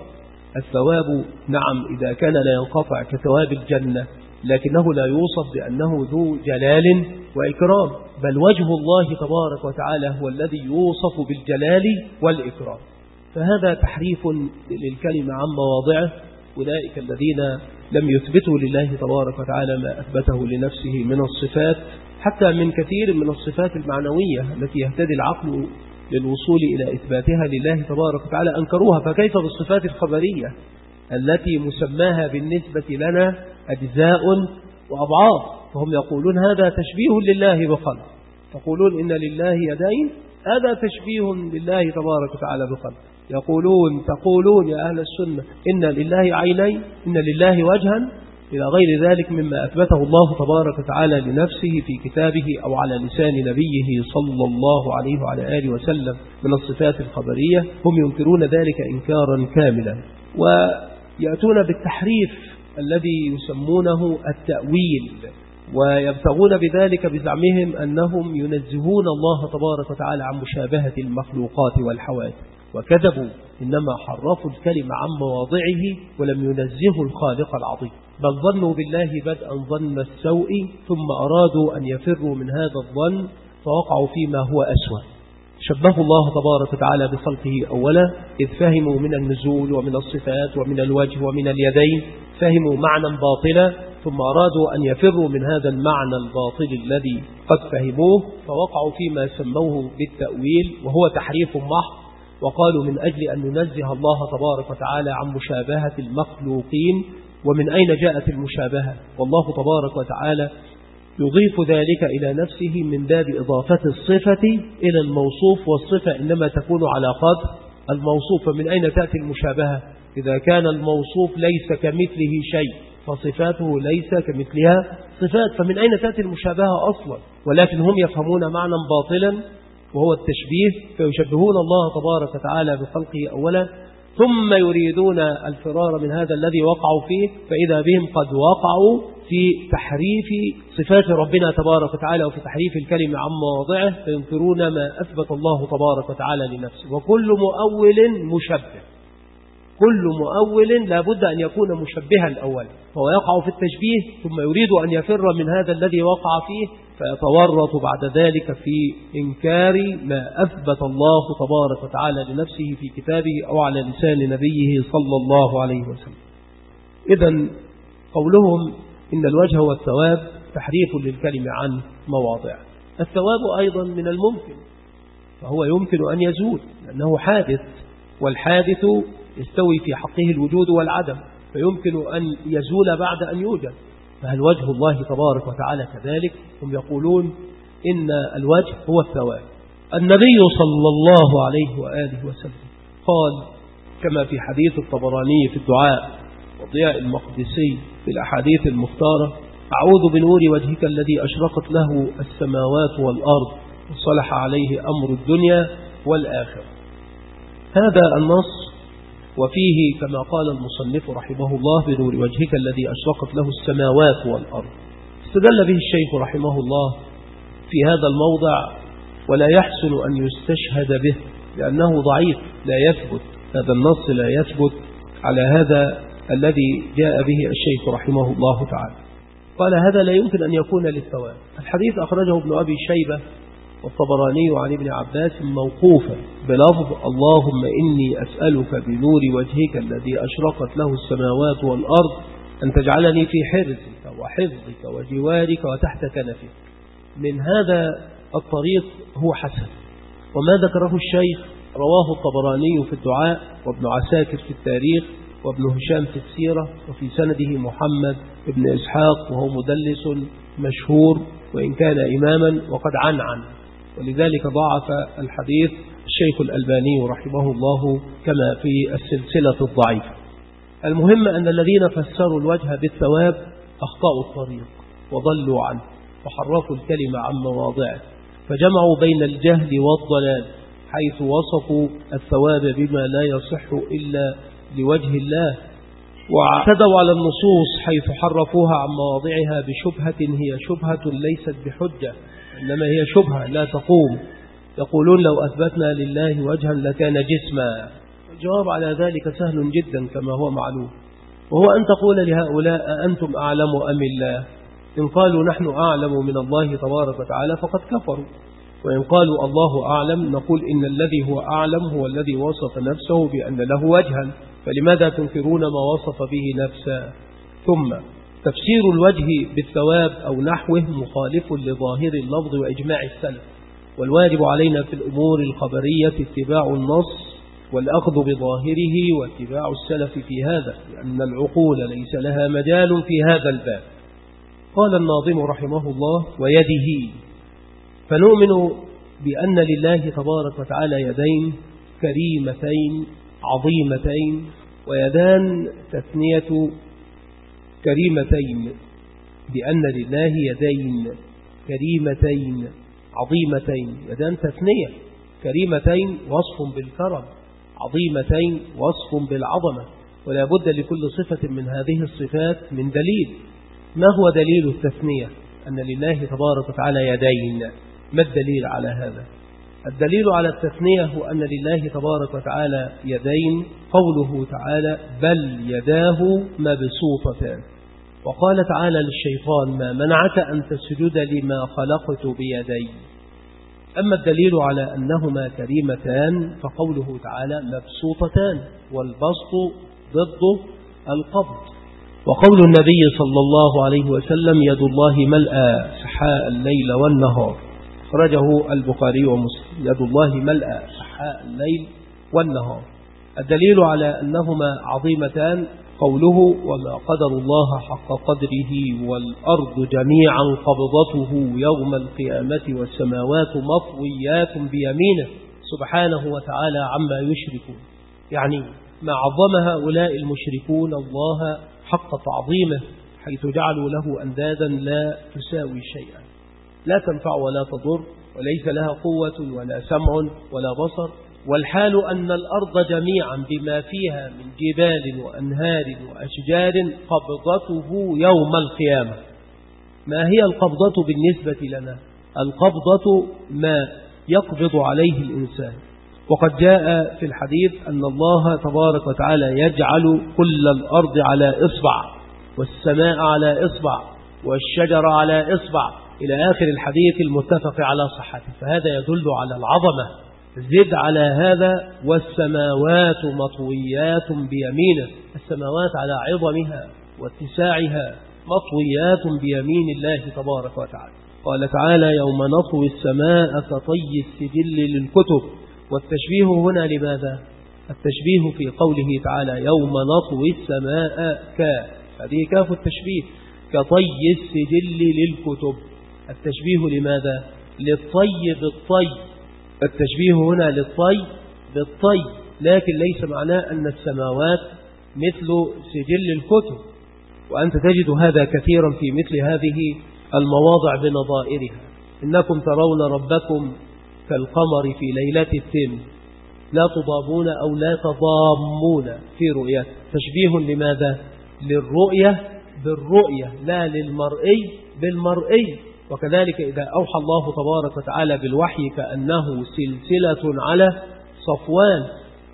Speaker 2: الثواب نعم إذا كان لا ينقطع كثواب الجنة، لكنه لا يوصف بأنه ذو جلال وإكرام، بل وجه الله تبارك وتعالى هو الذي يوصف بالجلال والإكرام. فهذا تحريف للكلمة عن مواضعه. أولئك الذين لم يثبتوا لله تبارك وتعالى ما أثبته لنفسه من الصفات، حتى من كثير من الصفات المعنوية التي يهتدي العقل للوصول إلى إثباتها لله تبارك وتعالى أنكروها، فكيف بالصفات الخبرية التي مسماها بالنسبة لنا أجزاء وأبعاض؟ فهم يقولون هذا تشبيه لله بخلق، يقولون إن لله يدين، هذا تشبيه لله تبارك وتعالى بخلق. يقولون تقولون يا أهل السنة إن لله عينين، إن لله وجها، إلى غير ذلك مما أثبته الله تبارك وتعالى لنفسه في كتابه أو على لسان نبيه صلى الله عليه وعلى آله وسلم من الصفات الخبرية. هم ينكرون ذلك إنكارا كاملا، ويأتون بالتحريف الذي يسمونه التأويل، ويبتغون بذلك بزعمهم أنهم ينزهون الله تبارك وتعالى عن مشابهة المخلوقات والحوادث، وكذبوا، إنما حرفوا الكلمة عن مواضعه ولم ينزهوا الخالق العظيم، بل ظنوا بالله بدءا ظن السوء ثم أرادوا أن يفروا من هذا الظن فوقعوا فيما هو أسوأ. شبهوا الله تبارك وتعالى بخلقه أولا، إذ فهموا من النزول ومن الصفات ومن الوجه ومن اليدين فهموا معنى باطلا، ثم أرادوا أن يفروا من هذا المعنى الباطل الذي قد فهموه فوقعوا فيما سموه بالتأويل وهو تحريف محض، وقالوا من أجل أن ننزه الله تبارك وتعالى عن مشابهة المخلوقين. ومن أين جاءت المشابهة؟ والله تبارك وتعالى يضيف ذلك إلى نفسه من باب إضافة الصفة إلى الموصوف، والصفة إنما تكون على قدر الموصوف. فمن أين تأتي المشابهة؟ إذا كان الموصوف ليس كمثله شيء فصفاته ليس كمثلها صفات، فمن أين تأتي المشابهة أصلا؟ ولكن هم يفهمون معنى باطلا وهو التشبيه، فيشبهون الله تبارك وتعالى بخلقه أولا، ثم يريدون الفرار من هذا الذي وقعوا فيه، فإذا بهم قد وقعوا في تحريف صفات ربنا تبارك وتعالى وفي تحريف الكلمة عن مواضعه، فينكرون ما أثبت الله تبارك وتعالى لنفسه. وكل مؤول مشبه، كل مؤول لا بد أن يكون مشبها أولا، فهو يقع في التشبيه ثم يريد أن يفر من هذا الذي وقع فيه، فيتورط بعد ذلك في إنكار ما أثبت الله تبارك وتعالى لنفسه في كتابه أو على لسان نبيه صلى الله عليه وسلم. إذن قولهم إن الوجه والثواب تحريف للكلمة عن مواضع. الثواب أيضا من الممكن، فهو يمكن أن يزول لأنه حادث، والحادث يستوي في حقه الوجود والعدم، فيمكن أن يزول بعد أن يوجد. فهل وجه الله تبارك وتعالى كذلك؟ هم يقولون إن الوجه هو الثواب. النبي صلى الله عليه وآله وسلم قال كما في حديث الطبراني في الدعاء وضياء المقدسي في الأحاديث المختارة: أعوذ بنور وجهك الذي أشرقت له السماوات والأرض وصلح عليه أمر الدنيا والآخرة. هذا النص وفيه كما قال المصنف رحمه الله: بنور وجهك الذي أشرقت له السماوات والأرض. استدل به الشيخ رحمه الله في هذا الموضع، ولا يحسن أن يستشهد به لأنه ضعيف لا يثبت، هذا النص لا يثبت على هذا الذي جاء به الشيخ رحمه الله تعالى. قال: هذا لا يمكن أن يكون للثواب. الحديث أخرجه ابن أبي شيبة والطبراني عن ابن عباس موقوفا بلفظ: اللهم إني أسألك بنور وجهك الذي أشرقت له السماوات والأرض أن تجعلني في حرزك وحفظك وجوارك وتحت كنفك. من هذا الطريق هو حسن، وما ذكره الشيخ رواه الطبراني في الدعاء وابن عساكر في التاريخ وابن هشام في السيرة، وفي سنده محمد بن إسحاق وهو مدلس مشهور وإن كان إماما وقد عنعن، ولذلك ضعف الحديث الشيخ الألباني رحمه الله كما في السلسلة الضعيفة. المهم أن الذين فسروا الوجه بالثواب أخطأوا الطريق وضلوا عنه وحرفوا الكلمة عن مواضعه، فجمعوا بين الجهل والضلال حيث وصفوا الثواب بما لا يصح إلا لوجه الله، واعتدوا على النصوص حيث حرفوها عن مواضعها بشبهة هي شبهة ليست بحجة، إنما هي شبهة لا تقوم. يقولون: لو أثبتنا لله وجها لكان جسما. الجواب على ذلك سهل جدا كما هو معلوم، وهو أن تقول لهؤلاء: أنتم أعلم أم الله؟ إن قالوا نحن أعلم من الله تبارك وتعالى فقد كفروا، وإن قالوا الله أعلم نقول إن الذي هو أعلم هو الذي وصف نفسه بأن له وجها، فلماذا تنكرون ما وصف به نفسه؟ ثم تفسير الوجه بالثواب أو نحوه مخالف لظاهر اللفظ وإجماع السلف، والواجب علينا في الأمور الخبرية اتباع النص والأخذ بظاهره واتباع السلف في هذا، لأن العقول ليس لها مجال في هذا الباب. قال الناظم رحمه الله: ويده، فنؤمن بأن لله تبارك وتعالى يدين كريمتين عظيمتين، ويدان تثنية كريمتين، بأن لله يدين كريمتين عظيمتين. يدان تثنية، كريمتين وصف بالكرم، عظيمتين وصف بالعظمة، ولا بد لكل صفة من هذه الصفات من دليل. ما هو دليل التثنية؟ أن لله تبارك وتعالى يدين. ما الدليل على هذا؟ الدليل على التثنية هو أن لله تبارك وتعالى يدين قوله تعالى: بل يداه مبسوطتان. وقال تعالى للشيطان: ما منعك أن تسجد لما خلقت بيدي. أما الدليل على أنهما كريمتان فقوله تعالى: مبسوطتان، والبسط ضد القبض. وقول النبي صلى الله عليه وسلم: يد الله ملأى سحاء الليل والنهار، أخرجه البخاري ومسلم. يد الله ملأى سحاء الليل والنهار. الدليل على أنهما عظيمتان قوله: وما قدر الله حق قدره والأرض جميعا قبضته يوم القيامة والسماوات مطويات بيمينه سبحانه وتعالى عما يشركون. يعني ما عظم هؤلاء المشركون الله حق تعظيمه، حيث جعلوا له أندادا لا تساوي شيئا، لا تنفع ولا تضر، وليس لها قوة ولا سمع ولا بصر، والحال أن الأرض جميعا بما فيها من جبال وأنهار وأشجار قبضته يوم القيامة. ما هي القبضة بالنسبة لنا؟ القبضة ما يقبض عليه الإنسان، وقد جاء في الحديث أن الله تبارك وتعالى يجعل كل الأرض على إصبع، والسماء على إصبع، والشجر على إصبع، إلى آخر الحديث المتفق على صحته، فهذا يدل على العظمة. زد على هذا: والسماوات مطويات بيمينه، السماوات على عظمها واتساعها مطويات بيمين الله تبارك وتعالى. قال تعالى: يوم نطوي السماء كطي السجل للكتب. والتشبيه هنا لماذا؟ التشبيه في قوله تعالى: يوم نطوي السماء ك، هذه كاف التشبيه، كطي السجل للكتب. التشبيه لماذا؟ للطي بالطي، التشبيه هنا للطي بالطي، لكن ليس معناه أن السماوات مثل سجل الكتب، وأنت تجد هذا كثيرا في مثل هذه المواضع بنظائرها. إنكم ترون ربكم كالقمر في ليلة التم لا تضامون أو لا تضامون في رؤيته. تشبيه لماذا؟ للرؤية بالرؤية، لا للمرئي بالمرئي. وكذلك إذا أوحى الله تبارك وتعالى بالوحي كأنه سلسلة على صفوان،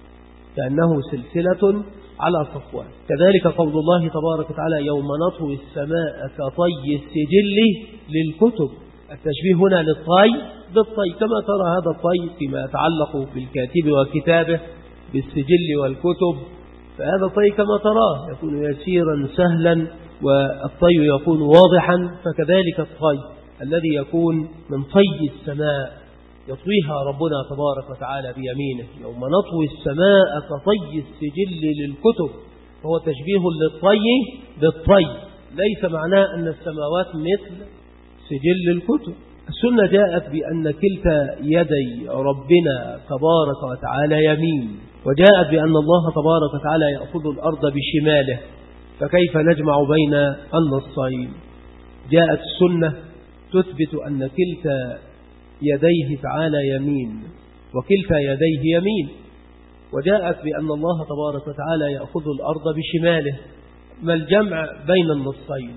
Speaker 2: كأنه سلسلة على صفوان. كذلك قول الله تبارك وتعالى يوم نطوي السماء كطي السجل للكتب، التشبيه هنا للطي بالطي، كما ترى هذا الطي فيما يتعلق بالكاتب وكتابه بالسجل والكتب، فهذا الطي كما تراه يكون يسيرا سهلا والطي يكون واضحا، فكذلك الطي الذي يكون من طي السماء يطويها ربنا تبارك وتعالى بيمينه، يوم نطوي السماء كطي السجل للكتب، فهو تشبيه للطي بالطي، ليس معناه أن السماوات مثل سجل الكتب. السنة جاءت بأن كلتا يدي ربنا تبارك وتعالى يمين، وجاءت بأن الله تبارك وتعالى يأخذ الأرض بشماله، فكيف نجمع بين النصين؟ جاءت السنة تثبت أن كلتا يديه تعالى يمين وكلتا يديه يمين، وجاءت بأن الله تبارك وتعالى يأخذ الأرض بشماله. ما الجمع بين النصين؟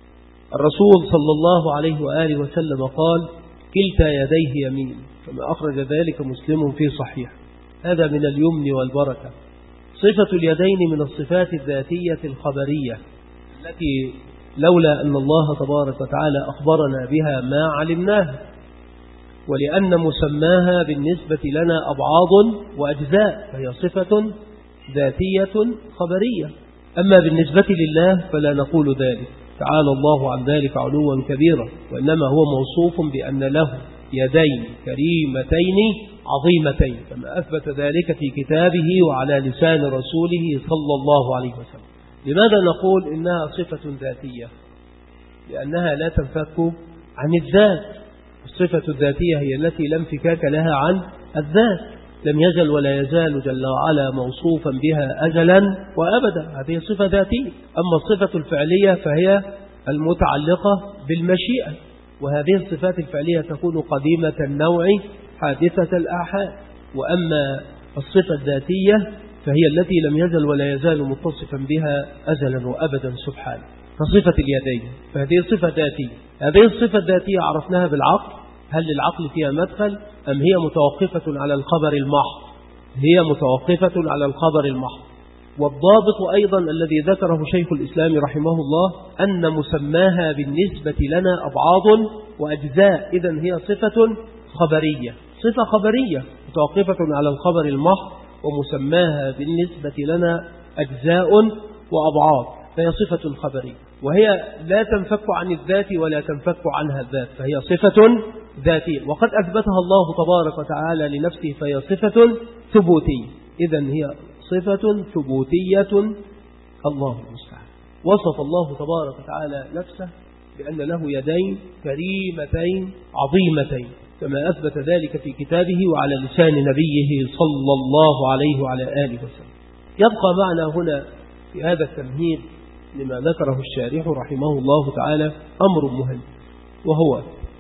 Speaker 2: الرسول صلى الله عليه وآله وسلم قال كلتا يديه يمين، كما أخرج ذلك مسلم في صحيح. هذا من اليمن والبركة. صفة اليدين من الصفات الذاتية الخبرية التي لولا أن الله تبارك وتعالى أخبرنا بها ما علمناها، ولأن مسماها بالنسبة لنا أبعاض وأجزاء، فهي صفة ذاتية خبرية. أما بالنسبة لله فلا نقول ذلك، تعالى الله عن ذلك علوا كبيرا، وإنما هو موصوف بأن له يدين كريمتين عظيمتين، كما أثبت ذلك في كتابه وعلى لسان رسوله صلى الله عليه وسلم. لماذا نقول إنها صفة ذاتية؟ لأنها لا تنفك عن الذات. الصفة الذاتية هي التي لا انفكاك لها عن الذات، لم يزل ولا يزال جل وعلا موصوفا بها أزلا وأبدا، هذه صفة ذاتية. أما الصفة الفعلية فهي المتعلقة بالمشيئة، وهذه الصفات الفعلية تكون قديمة النوع حادثة الآحاد. وأما الصفة الذاتية فهي التي لم يزل ولا يزال متصفا بها أزلا وأبدا سبحانه، كصفة اليدين، فهذه صفة ذاتية. هذه الصفة الذاتية عرفناها بالعقل. هل للعقل فيها مدخل أم هي متوقفة على الخبر المحض؟ هي متوقفة على الخبر المحض. والضابط أيضا الذي ذكره شيخ الإسلام رحمه الله أن مسماها بالنسبة لنا أبعاض وأجزاء، إذن هي صفة خبرية، صفة خبرية متوقفة على الخبر المحض، ومسماها بالنسبة لنا أجزاء وأبعاض، فهي صفة خبرية، وهي لا تنفك عن الذات ولا تنفك عنها الذات، فهي صفة ذاتية، وقد أثبتها الله تبارك وتعالى لنفسه، فهي صفة ثبوتية. إذن هي صفة ثبوتية. الله المستعان. وصف الله تبارك وتعالى نفسه بأن له يدين كريمتين عظيمتين، كما أثبت ذلك في كتابه وعلى لسان نبيه صلى الله عليه وعلى آله وسلم. يبقى معنا هنا في هذا التمهيد لما ذكره الشارح رحمه الله تعالى أمر مهم، وهو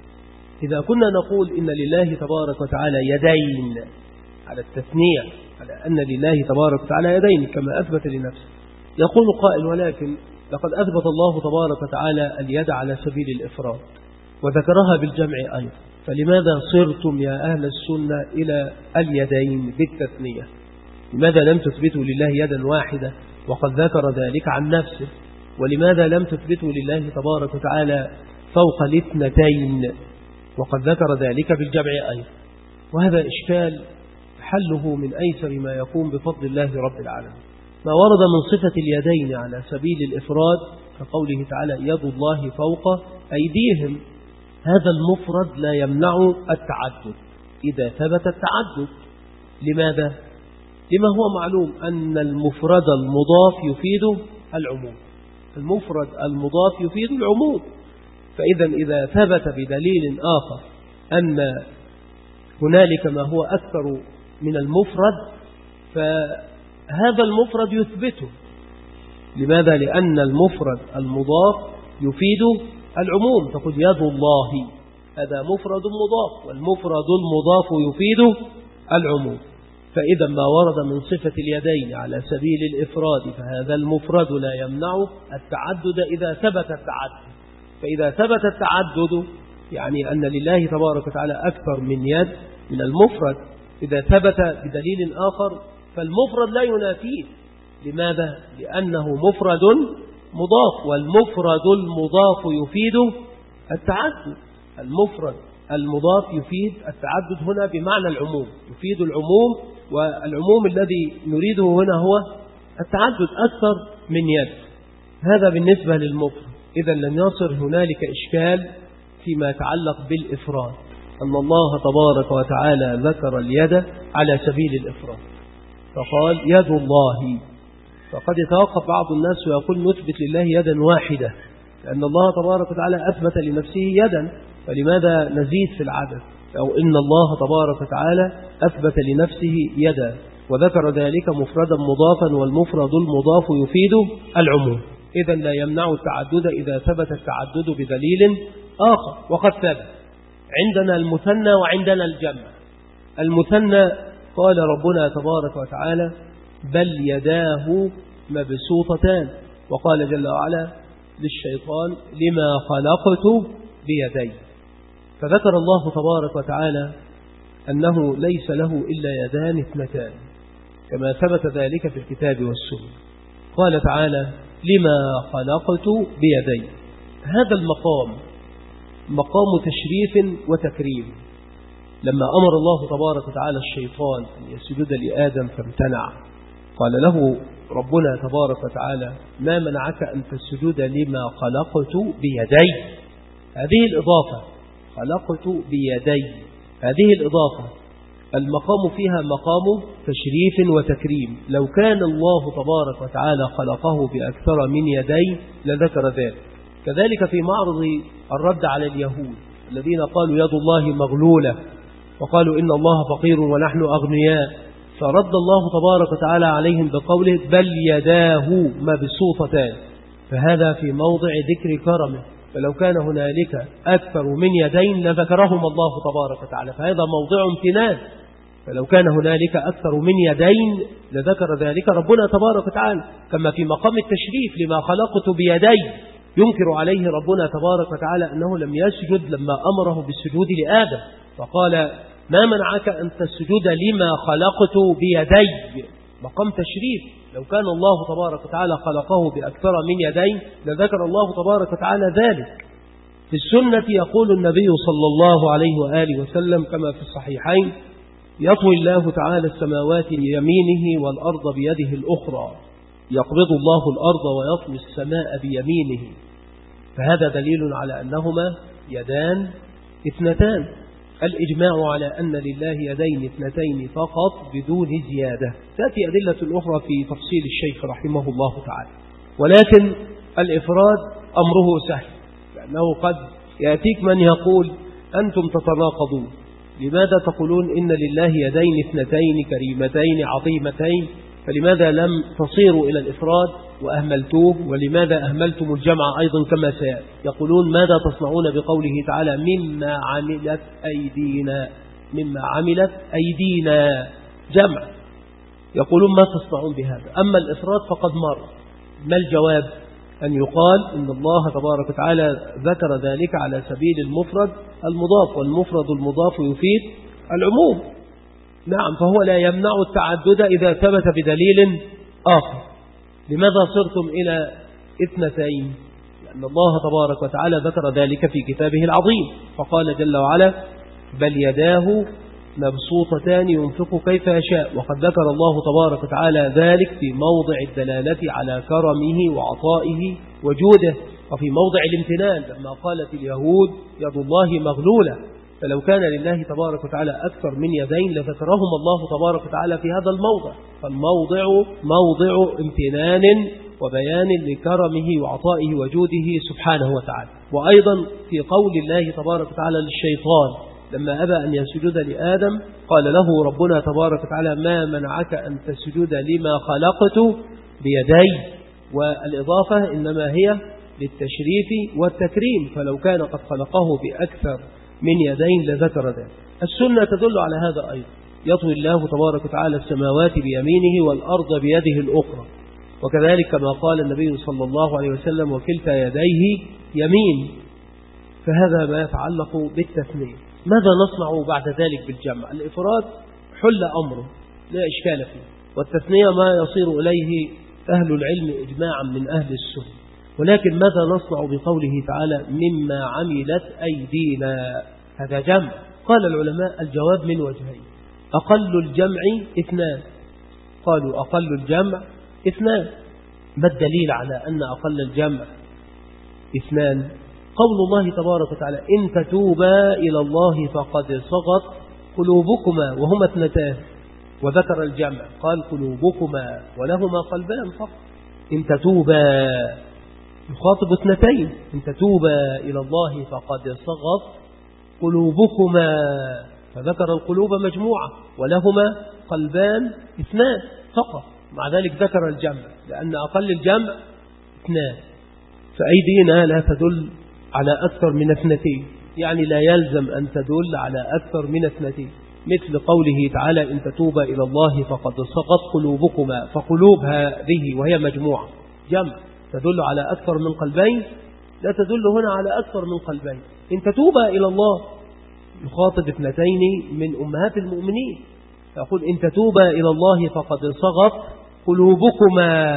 Speaker 2: إذا كنا نقول إن لله تبارك وتعالى يدين على التثنية، على أن لله تبارك وتعالى يدين كما أثبت لنفسه، يقول قائل ولكن لقد أثبت الله تبارك وتعالى اليد على سبيل الإفراد وذكرها بالجمع أيضا، فلماذا صرتم يا أهل السنة إلى اليدين بالتثنية؟ لماذا لم تثبتوا لله يدا واحدة وقد ذكر ذلك عن نفسه؟ ولماذا لم تثبتوا لله تبارك وتعالى فوق الاثنتين وقد ذكر ذلك بالجمع أيضا؟ وهذا إشكال حله من أيسر ما يكون بفضل الله رب العالمين. ما ورد من صفة اليدين على سبيل الإفراد كقوله تعالى يد الله فوق أيديهم، هذا المفرد لا يمنع التعدد إذا ثبت التعدد. لماذا؟ لما هو معلوم أن المفرد المضاف يفيد العموم، المفرد المضاف يفيد العموم، فإذا إذا ثبت بدليل آخر أن هنالك ما هو أكثر من المفرد فهذا المفرد يثبته. لماذا؟ لأن المفرد المضاف يفيد العموم. تقول يد الله، هذا مفرد مضاف، والمفرد المضاف يفيد العموم. فإذا ما ورد من صفة اليدين على سبيل الإفراد فهذا المفرد لا يمنع التعدد إذا ثبت التعدد. فإذا ثبت التعدد يعني أن لله تبارك وتعالى أكثر من يد من المفرد، إذا ثبت بدليل آخر فالمفرد لا ينافيه. لماذا؟ لأنه مفرد مضاف، والمفرد المضاف يفيد التعدد. المفرد المضاف يفيد التعدد هنا بمعنى العموم، يفيد العموم، والعموم الذي نريده هنا هو التعدد أكثر من يد. هذا بالنسبة للمفرد. إذا لم يصر هنالك إشكال فيما يتعلق بالإفراد، أن الله تبارك وتعالى ذكر اليد على سبيل الإفراد فقال يد الله. فقد يتوقف بعض الناس ويقول نثبت لله يدا واحدة، لأن الله تبارك وتعالى أثبت لنفسه يدا، فلماذا نزيد في العدد؟ أو إن الله تبارك وتعالى أثبت لنفسه يدا وذكر ذلك مفردا مضافا، والمفرد المضاف يفيد العموم. إذا لا يمنع التعدد إذا ثبت التعدد بدليل آخر. وقد ثبت عندنا المثنى وعندنا الجمع. المثنى قال ربنا تبارك وتعالى بل يداه مبسوطتان، وقال جل وعلا للشيطان لما خلقت بيدي. فذكر الله تبارك وتعالى أنه ليس له إلا يدان اثنتان كما ثبت ذلك في الكتاب والسنة. قال تعالى لما خلقت بيدي. هذا المقام مقام تشريف وتكريم. لما أمر الله تبارك وتعالى الشيطان أن يسجد لآدم فامتنع، قال له ربنا تبارك وتعالى ما منعك أن تسجد لما خلقت بيدي. هذه الإضافة خلقت بيدي، هذه الإضافة المقام فيها مقام تشريف وتكريم. لو كان الله تبارك وتعالى خلقه بأكثر من يدي لذكر ذلك. كذلك في معرض الرد على اليهود الذين قالوا يد الله مغلولة وقالوا إن الله فقير ونحن أغنياء، فرد الله تبارك وتعالى عليهم بقوله بل يداه مبسوطتان، فهذا في موضع ذكر كرمه. فلو كان هنالك أكثر من يدين لذكرهم الله تبارك وتعالى، فهذا موضع امتنان. فلو كان هنالك أكثر من يدين لذكر ذلك ربنا تبارك وتعالى. كما في مقام التشريف لما خلقت بيدي، ينكر عليه ربنا تبارك وتعالى أنه لم يسجد لما أمره بالسجود لآدم، فقال ما منعك أن تسجد لما خلقت بيدي. مقام تشريف. لو كان الله تبارك وتعالى خلقه بأكثر من يدين لذكر الله تبارك وتعالى ذلك. في السنة يقول النبي صلى الله عليه وآله وسلم كما في الصحيحين يطوي الله تعالى السماوات بيمينه والأرض بيده الأخرى، يقبض الله الأرض ويطوي السماء بيمينه. فهذا دليل على أنهما يدان اثنتان. الإجماع على أن لله يدين اثنتين فقط بدون زيادة. تأتي أدلة أخرى في تفصيل الشيخ رحمه الله تعالى. ولكن الإفراد أمره سهل، لأنه قد يأتيك من يقول أنتم تتناقضون، لماذا تقولون إن لله يدين اثنتين كريمتين عظيمتين، فلماذا لم تصيروا إلى الإفراد وأهملتوه، ولماذا أهملتم الجمع أيضا كما سيأتي؟ يقولون ماذا تصنعون بقوله تعالى مما عملت أيدينا، مما عملت أيدينا جمع، يقولون ما تصنعون بهذا. أما الإفراد فقد مر. ما الجواب؟ أن يقال إن الله تبارك وتعالى ذكر ذلك على سبيل المفرد المضاف، والمفرد المضاف يفيد العموم. نعم، فهو لا يمنع التعدد إذا ثبت بدليل آخر. لماذا صرتم إلى اثنتين؟ لأن الله تبارك وتعالى ذكر ذلك في كتابه العظيم، فقال جل وعلا بل يداه مبسوطتان ينفق كيف يشاء. وقد ذكر الله تبارك وتعالى ذلك في موضع الدلالة على كرمه وعطائه وجوده، وفي موضع الامتنان لما قالت اليهود يد الله مغلولة. فلو كان لله تبارك وتعالى أكثر من يدين لذكرهم الله تبارك وتعالى في هذا الموضع. فالموضع موضع امتنان وبيان لكرمه وعطائه وجوده سبحانه وتعالى. وأيضا في قول الله تبارك وتعالى للشيطان لما أبى أن يسجد لآدم قال له ربنا تبارك وتعالى ما منعك أن تسجد لما خلقت بيدي، والإضافة إنما هي للتشريف والتكريم، فلو كان قد خلقه بأكثر من يدين لذكر ذلك. السنة تدل على هذا أيضا، يطوي الله تبارك وتعالى السماوات بيمينه والأرض بيده الأخرى، وكذلك كما قال النبي صلى الله عليه وسلم وكلتا يديه يمين. فهذا ما يتعلق بالتثنية. ماذا نصنع بعد ذلك بالجمع؟ الإفراد حل أمره لا إشكال فيه، والتثنية ما يصير إليه أهل العلم إجماعا من أهل السنة. ولكن ماذا نصنع بقوله تعالى مما عملت أيدينا؟ هذا جمع. قال العلماء الجواب من وجهين، أقل الجمع اثنان. قالوا أقل الجمع اثنان. ما الدليل على أن أقل الجمع اثنان؟ قول الله تبارك وتعالى إن تتوبا إلى الله فقد صغت قلوبكما، وهما اثنتان، وذكر الجمع قال قلوبكما ولهما قلبان فقط. إن تتوبا يخاطب اثنتين، إن تتوبا إلى الله فقد صغت قلوبكما، فذكر القلوب مجموعة، ولهما قلبان اثنان فقط، مع ذلك ذكر الجمع لأن أقل الجمع اثنان. فأيدينا لا تدل على أكثر من اثنتين، يعني لا يلزم أن تدل على أكثر من اثنتين، مثل قوله تعالى إن تتوبا إلى الله فقد صغت قلوبكما، فقلوب هذه وهي مجموعة جمع تدل على أكثر من قلبين، لا تدل هنا على أكثر من قلبين. إن تتوبا إلى الله يخاطب اثنتين من أمهات المؤمنين، يقول إن تتوبا إلى الله فقد صغت قلوبكما،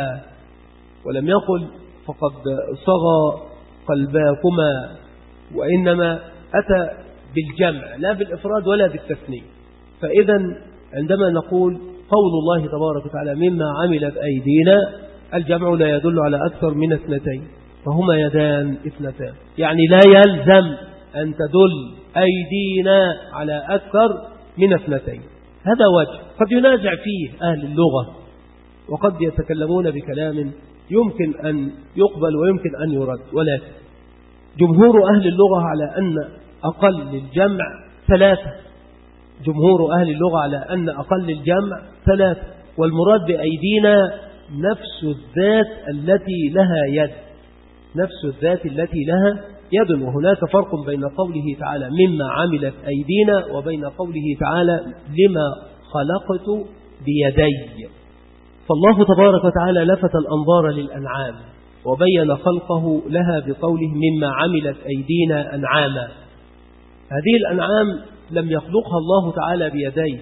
Speaker 2: ولم يقل فقد صغى قلباكما، وإنما أتى بالجمع لا بالإفراد ولا بالتثنية. فإذا عندما نقول قول الله تبارك وتعالى مما عملت أيدينا، الجمع لا يدل على أكثر من اثنتين، فهما يدان اثنتان، يعني لا يلزم أن تدل أيدينا على أكثر من اثنتين. هذا وجه قد ينازع فيه أهل اللغة، وقد يتكلمون بكلام يمكن أن يقبل ويمكن أن يرد، ولكن جمهور أهل اللغة على أن أقل الجمع ثلاثة. جمهور أهل اللغة على أن أقل الجمع ثلاثة، والمراد بأيدينا نفس الذات التي لها يد، نفس الذات التي لها يد. وهناك فرق بين قوله تعالى مما عملت أيدينا وبين قوله تعالى لما خلقت بيدي. فالله تبارك وتعالى لفت الأنظار للأنعام وبين خلقه لها بقوله مما عملت أيدينا أنعاما. هذه الأنعام لم يخلقها الله تعالى بيديه.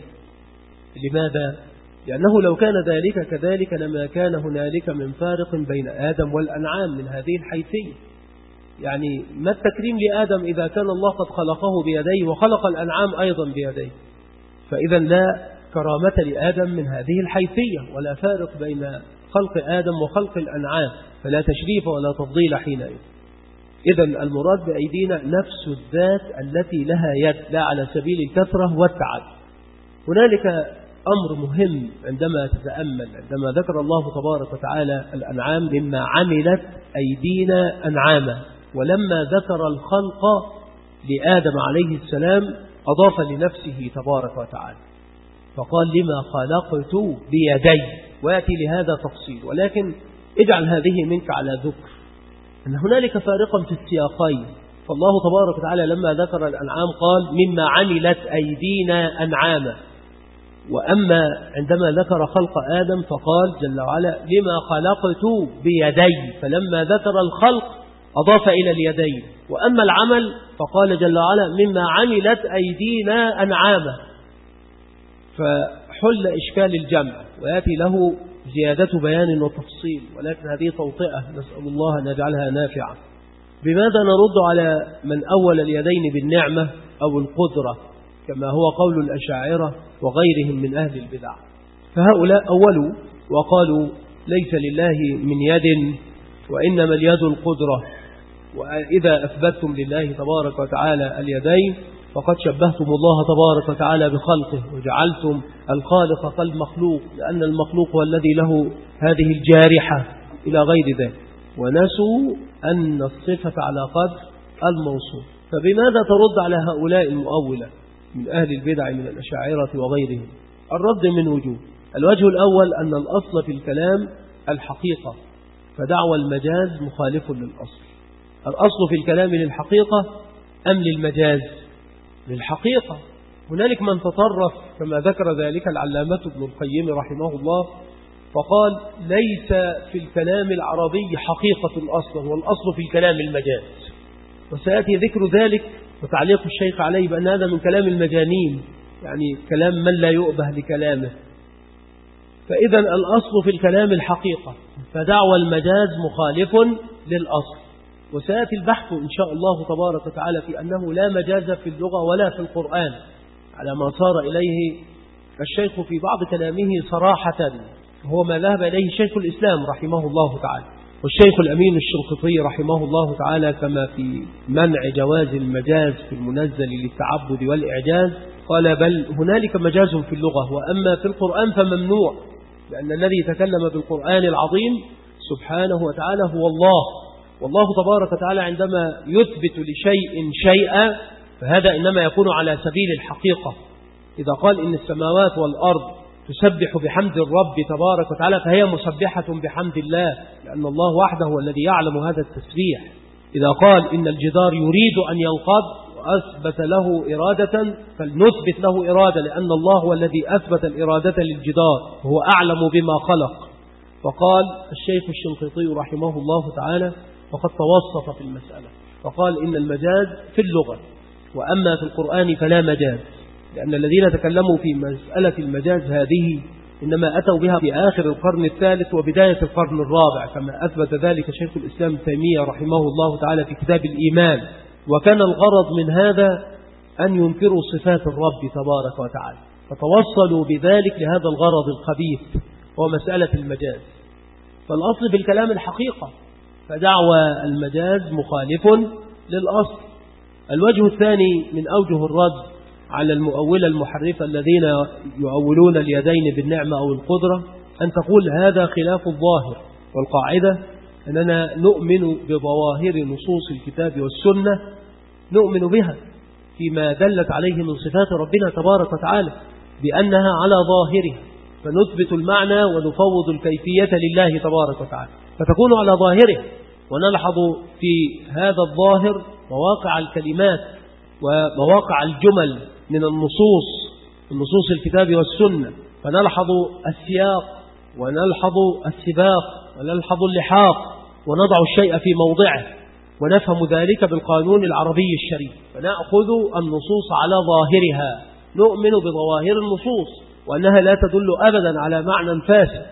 Speaker 2: لماذا؟ لأنه لو كان ذلك كذلك لما كان هنالك من فارق بين آدم والأنعام من هذه الحيثية. يعني ما التكريم لآدم إذا كان الله قد خلقه بيديه وخلق الأنعام أيضا بيديه؟ فإذا لا كرامة لآدم من هذه الحيثية، ولا فارق بين خلق آدم وخلق الأنعام، فلا تشريف ولا تفضيل حينئذ. إذا المراد بأيدينا نفس الذات التي لها يد، لا على سبيل الكثرة والتعد. هنالك أمر مهم عندما تتأمل، عندما ذكر الله تبارك وتعالى الأنعام مما عملت أيدينا أنعاما، ولما ذكر الخلق لآدم عليه السلام أضاف لنفسه تبارك وتعالى فقال لما خلقت بيدي، ويأتي لهذا تفصيل. ولكن اجعل هذه منك على ذكر أن هنالك فارقا في السياقين. فالله تبارك وتعالى لما ذكر الأنعام قال مما عملت أيدينا أنعاما، وأما عندما ذكر خلق آدم فقال جل وعلا لما خلقت بيدي، فلما ذكر الخلق أضاف إلى اليدين. وأما العمل فقال جل وعلا مما عملت أيدينا أنعاما، فحل إشكال الجمع ويأتي له زيادة بيان وتفصيل، ولكن هذه توطئة نسأل الله أن يجعلها نافعة. بماذا نرد على من أول اليدين بالنعمة أو القدرة كما هو قول الأشاعرة وغيرهم من أهل البدع؟ فهؤلاء أولوا وقالوا ليس لله من يد وإنما اليد القدرة، وإذا أثبتتم لله تبارك وتعالى اليدين فقد شبهتم الله تبارك وتعالى بخلقه وجعلتم الخالق كالمخلوق، لأن المخلوق هو الذي له هذه الجارحة إلى غير ذلك، ونسوا أن الصفة على قدر الموصوف. فبماذا ترد على هؤلاء المؤولة من أهل البدع من الأشاعرة وغيرهم. الرد من وجوه. الوجه الأول أن الأصل في الكلام الحقيقة، فدعوى المجاز مخالف للأصل. الأصل في الكلام للحقيقة أم للمجاز؟ للحقيقة. هنالك من تطرف كما ذكر ذلك العلامة ابن القيم رحمه الله فقال ليس في الكلام العربي حقيقة أصلا، والأصل في الكلام المجاز، وسيأتي ذكر ذلك وتعليق الشيخ عليه بأن هذا من كلام المجانين، يعني كلام من لا يؤبه لكلامه. فإذا الأصل في الكلام الحقيقة، فدعوى المجاز مخالف للأصل. وسيأتي البحث إن شاء الله تبارك وتعالى في أنه لا مجاز في اللغة ولا في القرآن على ما صار إليه الشيخ في بعض كلامه صراحة، هو ما ذهب إليه شيخ الإسلام رحمه الله تعالى، والشيخ الأمين الشنقيطي رحمه الله تعالى كما في منع جواز المجاز في المنزل للتعبد والإعجاز قال بل هنالك مجاز في اللغة، وأما في القرآن فممنوع، لأن الذي تكلم بالقرآن العظيم سبحانه وتعالى هو الله، والله تبارك وتعالى عندما يثبت لشيء شيئا فهذا إنما يكون على سبيل الحقيقة. إذا قال إن السماوات والأرض تسبح بحمد الرب تبارك وتعالى فهي مسبحة بحمد الله، لأن الله وحده هو الذي يعلم هذا التسبيح. إذا قال إن الجدار يريد أن ينقض وأثبت له إرادة فلنثبت له إرادة، لأن الله هو الذي أثبت الإرادة للجدار وهو أعلم بما خلق. فقال الشيخ الشنقيطي رحمه الله تعالى وقد توسط في المسألة فقال إن المجاز في اللغة، وأما في القرآن فلا مجاز، لأن الذين تكلموا في مسألة المجاز هذه إنما أتوا بها في آخر القرن الثالث وبداية القرن الرابع، كما أثبت ذلك شيخ الإسلام ابن تيمية رحمه الله تعالى في كتاب الإيمان. وكان الغرض من هذا أن ينكروا صفات الرب تبارك وتعالى، فتوصلوا بذلك لهذا الغرض الخبيث وهو مسألة المجاز. فالأصل في الكلام الحقيقة، فدعوى المجاز مخالف للأصل. الوجه الثاني من أوجه الرد على المؤولة المحرفة الذين يؤولون اليدين بالنعمة أو القدرة أن تقول هذا خلاف الظاهر، والقاعدة أننا نؤمن بظواهر نصوص الكتاب والسنة، نؤمن بها فيما دلت عليه من صفات ربنا تبارك وتعالى بأنها على ظاهرها، فنثبت المعنى ونفوض الكيفية لله تبارك وتعالى فتكون على ظاهره. ونلحظ في هذا الظاهر مواقع الكلمات ومواقع الجمل من النصوص النصوص الكتاب والسنة، فنلحظ السياق ونلحظ السباق ونلحظ اللحاق ونضع الشيء في موضعه، ونفهم ذلك بالقانون العربي الشريف، فنأخذ النصوص على ظاهرها، نؤمن بظواهر النصوص وأنها لا تدل أبدا على معنى فاسد.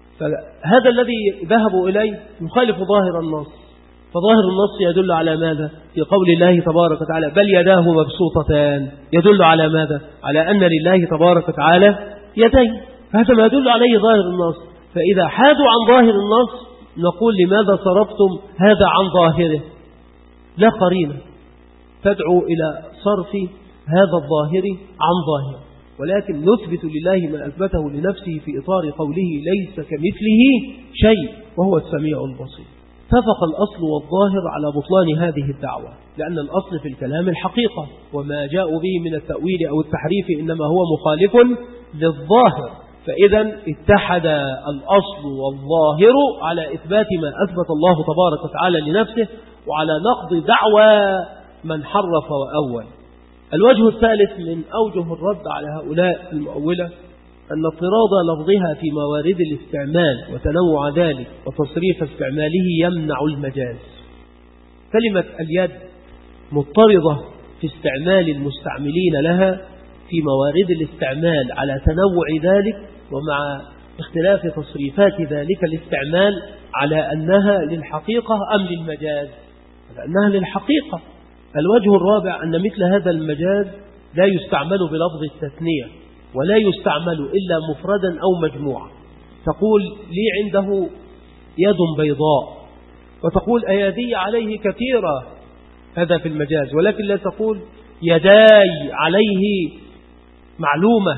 Speaker 2: فهذا الذي ذهبوا إليه يخالف ظاهر النص، فظاهر النص يدل على ماذا؟ في قول الله تبارك وتعالى بل يداه مبسوطتان، يدل على ماذا؟ على أن لله تبارك وتعالى يدين، فهذا ما يدل عليه ظاهر النص. فإذا حادوا عن ظاهر النص نقول لماذا صرفتم هذا عن ظاهره؟ لا قرينة تدعو إلى صرف هذا الظاهر عن ظاهره، ولكن نثبت لله ما أثبته لنفسه في إطار قوله ليس كمثله شيء وهو السميع البصير. اتفق الأصل والظاهر على بطلان هذه الدعوة، لأن الأصل في الكلام الحقيقة، وما جاءوا به من التأويل أو التحريف إنما هو مخالف للظاهر. فإذا اتحد الأصل والظاهر على إثبات ما أثبت الله تبارك وتعالى لنفسه وعلى نقض دعوى من حرف وأول. الوجه الثالث من أوجه الرد على هؤلاء المؤولة أن اضطراد لفظها في موارد الاستعمال وتنوع ذلك وتصريف استعماله يمنع المجاز. كلمة اليد مضطردة في استعمال المستعملين لها في موارد الاستعمال على تنوع ذلك ومع اختلاف تصريفات ذلك الاستعمال على أنها للحقيقة أم للمجاز، لأنها للحقيقة. الوجه الرابع أن مثل هذا المجاز لا يستعمل بلفظ التثنية ولا يستعمل إلا مفردا أو مجموعا. تقول لي عنده يد بيضاء وتقول أيدي عليه كثيرة، هذا في المجاز، ولكن لا تقول يداي عليه معلومة،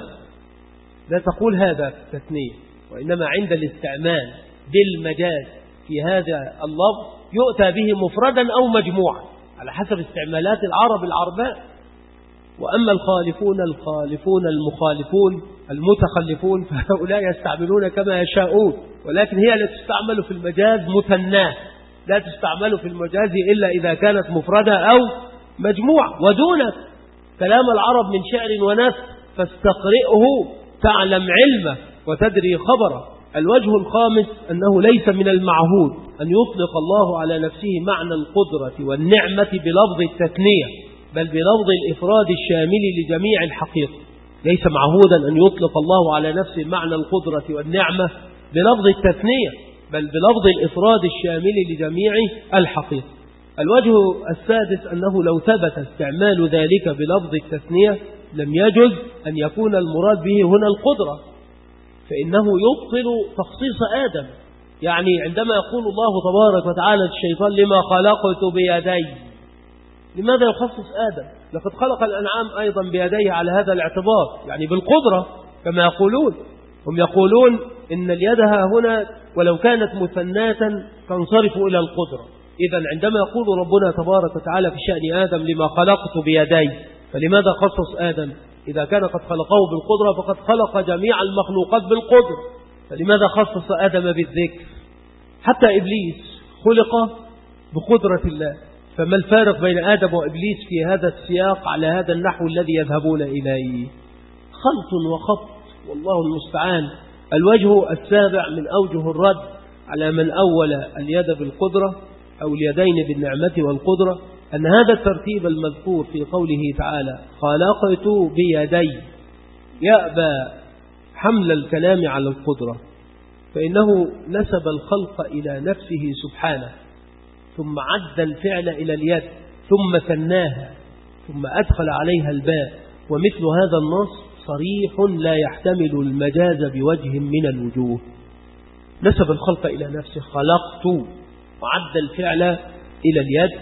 Speaker 2: لا تقول هذا تثنية، وإنما عند الاستعمال بالمجاز في هذا اللفظ يؤتى به مفردا أو مجموعا على حسب استعمالات العرب العرباء. وأما الخالفون الخالفون المخالفون المتخلفون فهؤلاء يستعملون كما يشاءون، ولكن هي لا تستعمل في المجاز مثناه، لا تستعمل في المجاز إلا إذا كانت مفردة أو مجموعة. ودونك كلام العرب من شعر ونثر فاستقرئه تعلم علمه وتدري خبره. الوجه الخامس أنه ليس من المعهود أن يطلق الله على نفسه معنى القدرة والنعمة بلفظ التثنية، بل بلفظ الإفراد الشامل لجميع الحقيقة. ليس معهودا أن يطلق الله على نفسه معنى القدرة والنعمة بلفظ التثنية، بل بلفظ الإفراد الشامل لجميع الحقيقة. الوجه السادس أنه لو ثبت استعمال ذلك بلفظ التثنية لم يجوز أن يكون المراد به هنا القدرة، فإنه يبطل تخصيص آدم. يعني عندما يقول الله تبارك وتعالى الشيطان لما خلقت بيدي، لماذا يخصص آدم؟ لقد خلق الأنعام أيضا بيديه على هذا الاعتبار، يعني بالقدرة كما يقولون. هم يقولون إن اليد هنا ولو كانت مثناة تنصرف إلى القدرة. إذن عندما يقول ربنا تبارك وتعالى في شأن آدم لما خلقت بيدي، فلماذا خصص آدم؟ إذا كان قد خلقه بالقدرة فقد خلق جميع المخلوقات بالقدرة، فلماذا خصص آدم بالذكر؟ حتى إبليس خلق بقدرة الله، فما الفارق بين آدم وإبليس في هذا السياق على هذا النحو الذي يذهبون إليه؟ خلط وخط، والله المستعان. الوجه السابع من أوجه الرد على من أول اليد بالقدرة أو اليدين بالنعمة والقدرة أن هذا الترتيب المذكور في قوله تعالى خلقت بيدي يأبى حمل الكلام على القدرة، فإنه نسب الخلق إلى نفسه سبحانه، ثم عد الفعل إلى اليد، ثم ثناها، ثم أدخل عليها الباء. ومثل هذا النص صريح لا يحتمل المجاز بوجه من الوجوه. نسب الخلق إلى نفسه خلقت، وعد الفعل إلى اليد،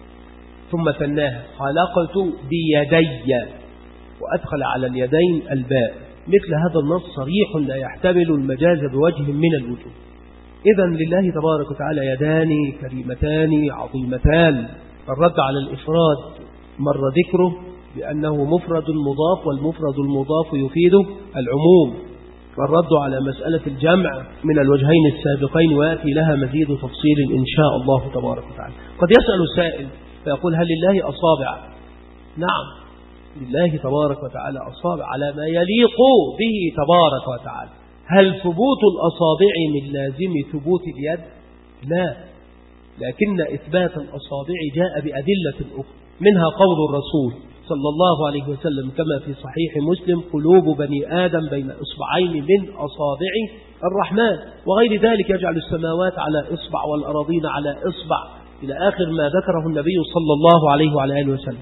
Speaker 2: ثم ثناها خلقت بيدي، وأدخل على اليدين الباء. مثل هذا النص صريح لا يحتمل المجاز بوجه من الوجوه. إذن لله تبارك وتعالى يدان كريمتان عظيمتان. الرد على الإفراد مر ذكره بأنه مفرد مضاف، والمفرد المضاف يفيد العموم. والرد على مسألة الجمع من الوجهين السابقين ويأتي لها مزيد تفصيل إن شاء الله تبارك وتعالى. قد يسأل سائل فيقول هل لله أصابع؟ نعم، لله تبارك وتعالى أصابع على ما يليق به تبارك وتعالى. هل ثبوت الأصابع من لازم ثبوت اليد؟ لا، لكن إثبات الأصابع جاء بأدلة أخرى، منها قول الرسول صلى الله عليه وسلم كما في صحيح مسلم قلوب بني آدم بين إصبعين من أصابع الرحمن، وغير ذلك يجعل السماوات على إصبع والأراضين على إصبع إلى آخر ما ذكره النبي صلى الله عليه وعلى آله وسلم.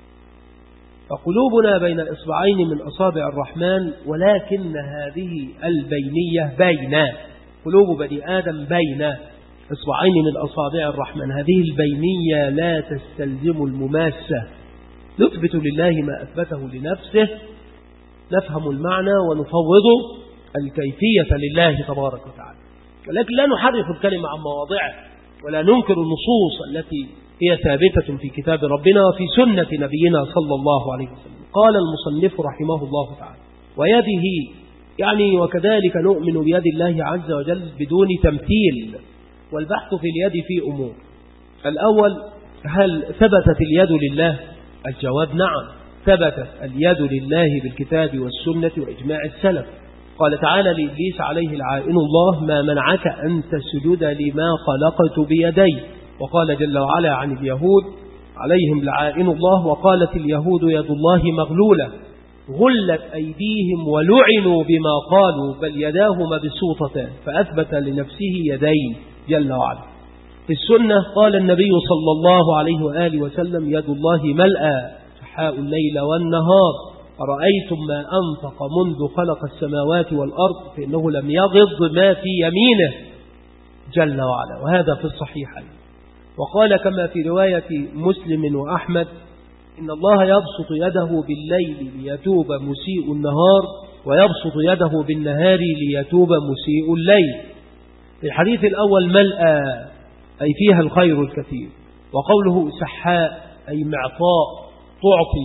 Speaker 2: فقلوبنا بين إصبعين من أصابع الرحمن، ولكن هذه البينية بين قلوب بني آدم بين إصبعين من أصابع الرحمن، هذه البينية لا تستلزم المماسة. نثبت لله ما أثبته لنفسه، نفهم المعنى ونفوض الكيفية لله تبارك وتعالى، ولكن لا نحرف الكلمة عن مواضعه، ولا ننكر النصوص التي هي ثابتة في كتاب ربنا وفي سنة نبينا صلى الله عليه وسلم. قال المصنف رحمه الله تعالى ويده، يعني وكذلك نؤمن بيد الله عز وجل بدون تمثيل. والبحث في اليد في أمور: الأول، هل ثبتت اليد لله؟ الجواب نعم، ثبتت اليد لله بالكتاب والسنة وإجماع السلف. قال تعالى لإبليس عليه العائن الله ما منعك أن تسجد لما خلقت بيدي. وقال جل وعلا عن اليهود عليهم لعائن الله وقالت اليهود يد الله مغلولة غلت أيديهم ولعنوا بما قالوا بل يداه مبسوطتان، فأثبت لنفسه يدين جل وعلا. في السنة قال النبي صلى الله عليه وآله وسلم يد الله ملأى سحاء الليل والنهار أرأيتم ما أنفق منذ خلق السماوات والأرض فإنه لم يغض ما في يمينه جل وعلا، وهذا في الصحيحين. وقال كما في رواية مسلم وأحمد إن الله يبسط يده بالليل ليتوب مسيء النهار ويبسط يده بالنهار ليتوب مسيء الليل. في الحديث الأول ملأى أي فيها الخير الكثير، وقوله سحاء أي معطاء تعطي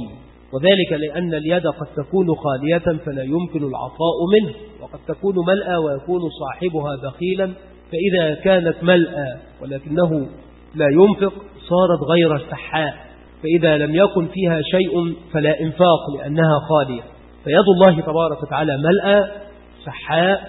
Speaker 2: وذلك لأن اليد قد تكون خالية فلا يمكن العطاء منه، وقد تكون ملأى ويكون صاحبها بخيلا، فإذا كانت ملأى ولكنه لا ينفق صارت غير سحاء، فإذا لم يكن فيها شيء فلا إنفاق لأنها خالية. فيد الله تبارك وتعالى ملأى سحاء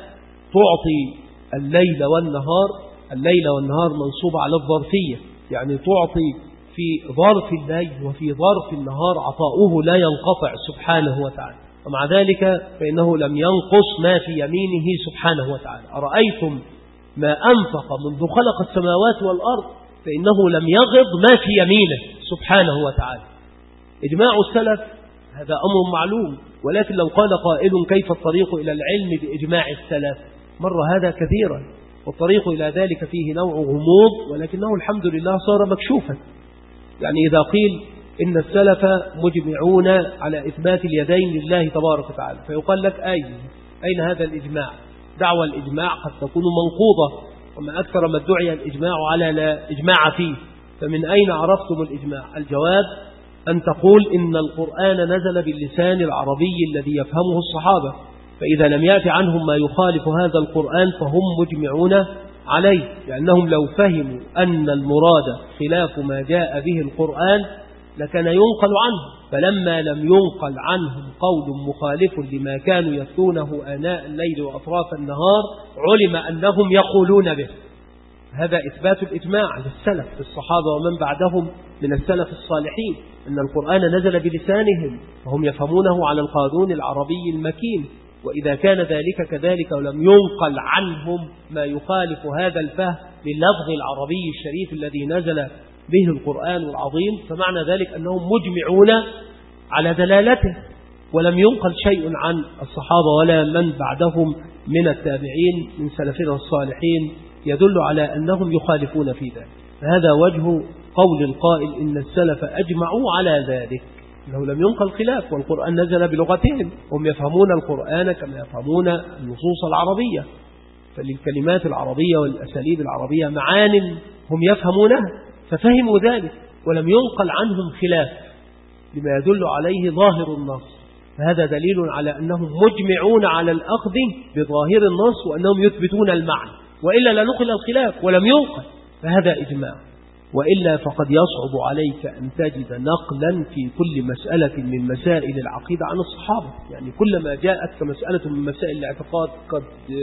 Speaker 2: تعطي الليل والنهار. الليل والنهار منصوب على الظرفية، يعني تعطي في ظرف الليل وفي ظرف النهار عطاؤه لا ينقطع سبحانه وتعالى، ومع ذلك فإنه لم ينقص ما في يمينه سبحانه وتعالى. أرأيتم ما أنفق منذ خلق السماوات والأرض فإنه لم يغض ما في يمينه سبحانه وتعالى. إجماع السلف هذا أمر معلوم، ولكن لو قال قائل كيف الطريق إلى العلم بإجماع السلف، مر هذا كثيرا، والطريق إلى ذلك فيه نوع غموض، ولكنه الحمد لله صار مكشوفا. يعني إذا قيل إن السلف مجمعون على إثبات اليدين لله تبارك وتعالى، فيقال لك أين أين هذا الإجماع؟ دعوى الإجماع قد تكون منقوضة، وما أكثر ما ادعي الإجماع على لا إجماع فيه، فمن أين عرفتم الإجماع؟ الجواب أن تقول إن القرآن نزل باللسان العربي الذي يفهمه الصحابة، فإذا لم يأتي عنهم ما يخالف هذا القرآن فهم مجمعون عليه، لأنهم لو فهموا أن المراد خلاف ما جاء به القرآن لكان ينقل عنه، فلما لم ينقل عنهم قول مخالف لما كانوا يتلونه آناء الليل وأطراف النهار علم أنهم يقولون به. هذا إثبات الإجماع للسلف الصحابة ومن بعدهم من السلف الصالحين، أن القرآن نزل بلسانهم وهم يفهمونه على القانون العربي المكين، وإذا كان ذلك كذلك ولم ينقل عنهم ما يخالف هذا الفهم لللفظ العربي الشريف الذي نزل به القرآن العظيم، فمعنى ذلك أنهم مجمعون على دلالته، ولم ينقل شيء عن الصحابة ولا من بعدهم من التابعين من سلفنا الصالحين يدل على أنهم يخالفون في ذلك. فهذا وجه قول القائل إن السلف أجمعوا على ذلك، أنه لم ينقل خلاف، والقرآن نزل بلغتهم، هم يفهمون القرآن كما يفهمون النصوص العربية، فللكلمات العربية والأساليب العربية معان هم يفهمونها، ففهموا ذلك ولم ينقل عنهم خلاف لما يدل عليه ظاهر النص، فهذا دليل على أنهم مجمعون على الأخذ بظاهر النص وأنهم يثبتون المعنى، وإلا لنقل الخلاف ولم ينقل، فهذا إجماع. وإلا فقد يصعب عليك أن تجد نقلا في كل مسألة من مسائل العقيدة عن الصحابة، يعني كلما جاءت مسألة من مسائل الاعتقاد قد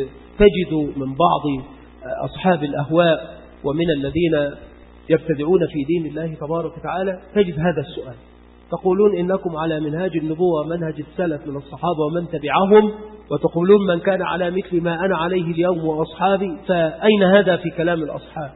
Speaker 2: تجد من بعض أصحاب الأهواء ومن الذين يبتدعون في دين الله تبارك وتعالى تجد هذا السؤال، تقولون إنكم على منهاج النبوة منهج السلف من الصحابة ومن تبعهم، وتقولون من كان على مثل ما أنا عليه اليوم وأصحابي، فأين هذا في كلام الأصحاب؟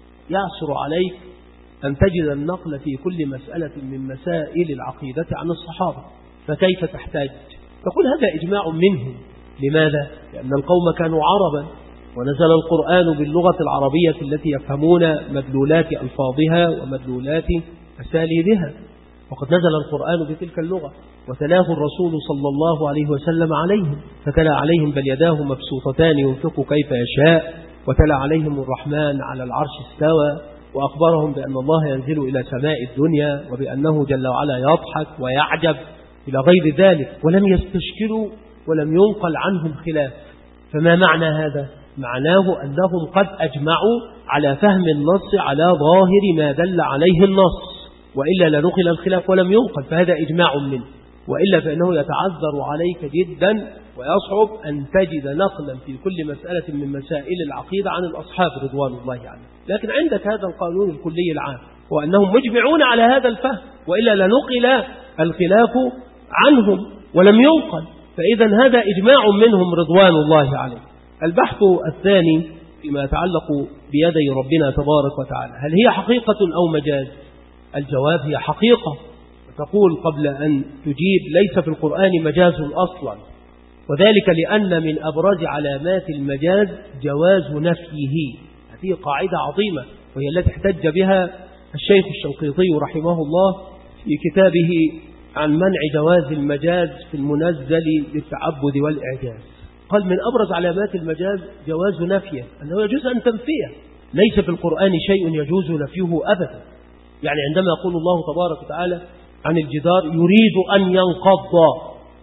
Speaker 2: يعصر عليك أن تجد النقل في كل مسألة من مسائل العقيدة عن الصحابة، فكيف تحتاج؟ تقول هذا إجماع منهم. لماذا؟ لأن القوم كانوا عربا، ونزل القرآن باللغة العربية التي يفهمون مدلولات ألفاظها ومدلولات أساليبها، وقد نزل القرآن بتلك اللغة وتلاه الرسول صلى الله عليه وسلم عليهم، فتلا عليهم بل يداه مبسوطتان ينفق كيف يشاء، وتلا عليهم الرحمن على العرش استوى، وأخبرهم بأن الله ينزل إلى سماء الدنيا وبأنه جل وعلا يضحك ويعجب إلى غير ذلك، ولم يستشكلوا ولم ينقل عنهم خلاف. فما معنى هذا؟ معناه أنهم قد أجمعوا على فهم النص على ظاهر ما دل عليه النص، وإلا لنقل الخلاف ولم ينقل، فهذا إجماع منه، وإلا فإنه يتعذر عليك جدا ويصعب أن تجد نقلا في كل مسألة من مسائل العقيدة عن الأصحاب رضوان الله عنهم. لكن عندك هذا القانون الكلي العام وأنهم مجمعون على هذا الفهم، وإلا لنقل الخلاف عنهم ولم ينقل، فإذا هذا إجماع منهم رضوان الله عليه. البحث الثاني فيما يتعلق بيدي ربنا تبارك وتعالى، هل هي حقيقة أو مجاز؟ الجواب هي حقيقة. تقول قبل أن تجيب ليس في القرآن مجاز أصلا، وذلك لأن من أبرز علامات المجاز جواز نفيه. هذه قاعدة عظيمة وهي التي احتج بها الشيخ الشنقيطي رحمه الله في كتابه عن منع جواز المجاز في المنزل للتعبد والإعجاز. قال من أبرز علامات المجاز جواز نفيه، أنه يجوز أن تنفيه، ليس في القرآن شيء يجوز نفيه أبدا. يعني عندما يقول الله تبارك وتعالى عن الجدار يريد أن ينقض،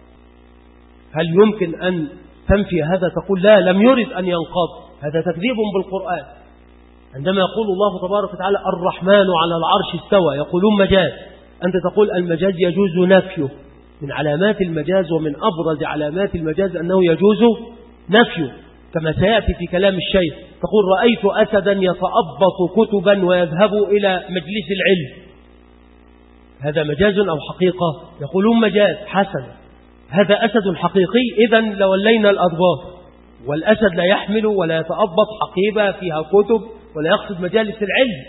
Speaker 2: هل يمكن أن تنفي هذا؟ تقول لا، لم يرد أن ينقض، هذا تكذيب بالقرآن. عندما يقول الله تبارك وتعالى الرحمن على العرش استوى يقولون مجاز، أنت تقول المجاز يجوز نفيه. من علامات المجاز ومن أبرز علامات المجاز أنه يجوز نفيه، كما سيأتي في كلام الشيخ. تقول رأيت أسدا يتأبط كتبا ويذهب إلى مجلس العلم، هذا مجاز أو حقيقة؟ يقولون مجاز. حسن، هذا أسد حقيقي، إذن لولينا الأضباط. والأسد لا يحمل ولا يتأبط حقيبة فيها كتب ولا يقصد مجالس العلم،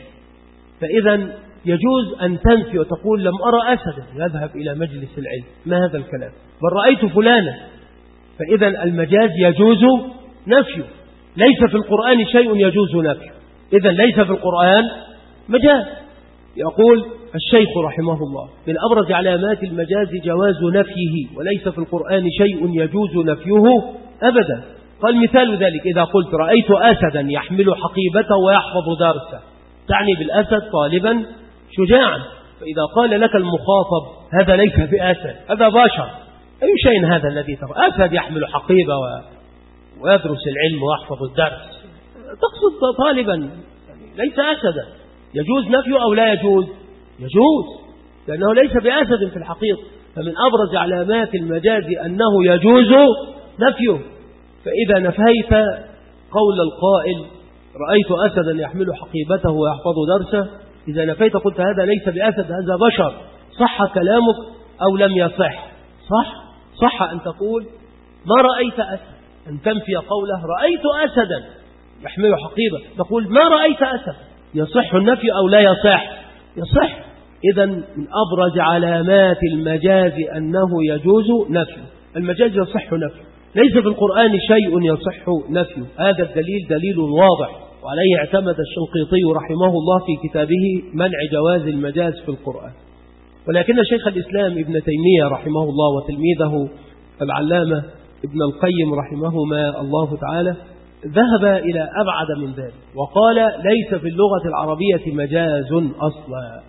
Speaker 2: فإذا يجوز أن تنفي وتقول لم أرى أسدا يذهب إلى مجلس العلم، ما هذا الكلام؟ بل رأيت فلانا. فإذا المجاز يجوز نفيه، ليس في القرآن شيء يجوز نفيه، إذا ليس في القرآن مجاز. يقول الشيخ رحمه الله من أبرز علامات المجاز جواز نفيه، وليس في القرآن شيء يجوز نفيه أبدا. قال مثال ذلك إذا قلت رأيت أسدا يحمل حقيبته ويحفظ درسه، تعني بالأسد طالبا شجاعا. فإذا قال لك المخاطب هذا ليس بأسد، هذا بشر، أي شيء هذا الذي ترى؟ أسد يحمل حقيبة ويدرس العلم ويحفظ الدرس، تقصد طالبا ليس أسدا. يجوز نفيه أو لا يجوز؟ يجوز، لأنه ليس بأسد في الحقيقة. فمن أبرز علامات المجاز أنه يجوز نفيه. فإذا نفيت قول القائل رأيت أسدا يحمل حقيبته ويحفظ درسه، إذا نفيت قلت هذا ليس بأسد، هذا بشر، صح كلامك أو لم يصح؟ صح، صح أن تقول ما رأيت أسد، أن تنفي قوله رأيت أسدا يحمل حقيبة، تقول ما رأيت أسد، يصح النفي أو لا يصح؟ يصح. إذا من أبرز علامات المجاز أنه يجوز نفيه، المجاز يصح نفيه، ليس في القرآن شيء يصح نفيه، هذا الدليل دليل واضح، وعليه اعتمد الشنقيطي رحمه الله في كتابه منع جواز المجاز في القرآن. ولكن شيخ الإسلام ابن تيمية رحمه الله وتلميذه العلامة ابن القيم رحمهما الله تعالى ذهب إلى أبعد من ذلك، وقال ليس في اللغة العربية مجاز أصلا،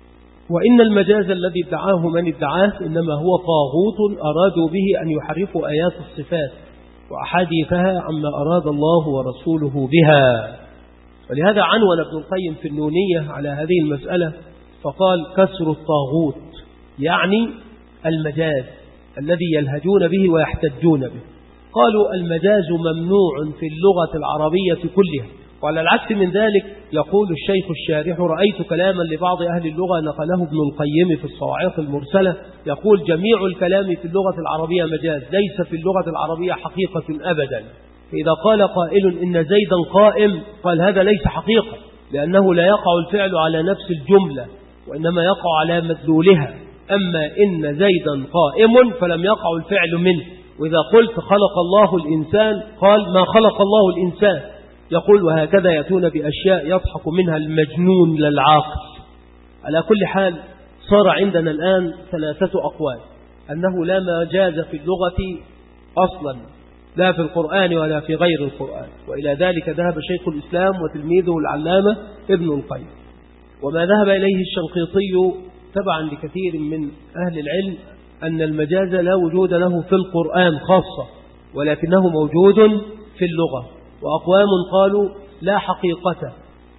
Speaker 2: وإن المجاز الذي ادعاه من ادعاه إنما هو طاغوت أرادوا به أن يحرفوا آيات الصفات وأحاديثها عما أراد الله ورسوله بها. ولهذا عنون ابن القيم في النونية على هذه المسألة فقال كسر الطاغوت يعني المجاز الذي يلهجون به ويحتجون به. قالوا المجاز ممنوع في اللغة العربية كلها. وعلى العكس من ذلك يقول الشيخ الشارح رأيت كلاما لبعض أهل اللغة نقله ابن القيم في الصواعق المرسلة، يقول جميع الكلام في اللغة العربية مجاز، ليس في اللغة العربية حقيقة أبدا. فإذا قال قائل إن زيدا قائم، قال هذا ليس حقيقة، لأنه لا يقع الفعل على نفس الجملة وإنما يقع على مدلولها. أما إن زيدا قائم فلم يقع الفعل منه. وإذا قلت خلق الله الإنسان، قال ما خلق الله الإنسان. يقول وهكذا يأتون بأشياء يضحك منها المجنون للعاقل. على كل حال صار عندنا الآن ثلاثة أقوال أنه لا مجاز في اللغة أصلا، لا في القرآن ولا في غير القرآن. وإلى ذلك ذهب شيخ الإسلام وتلميذه العلامة ابن القيم. وما ذهب إليه الشنقيطي تبعا لكثير من أهل العلم أن المجاز لا وجود له في القرآن خاصة، ولكنه موجود في اللغة. وأقوام قالوا لا حقيقة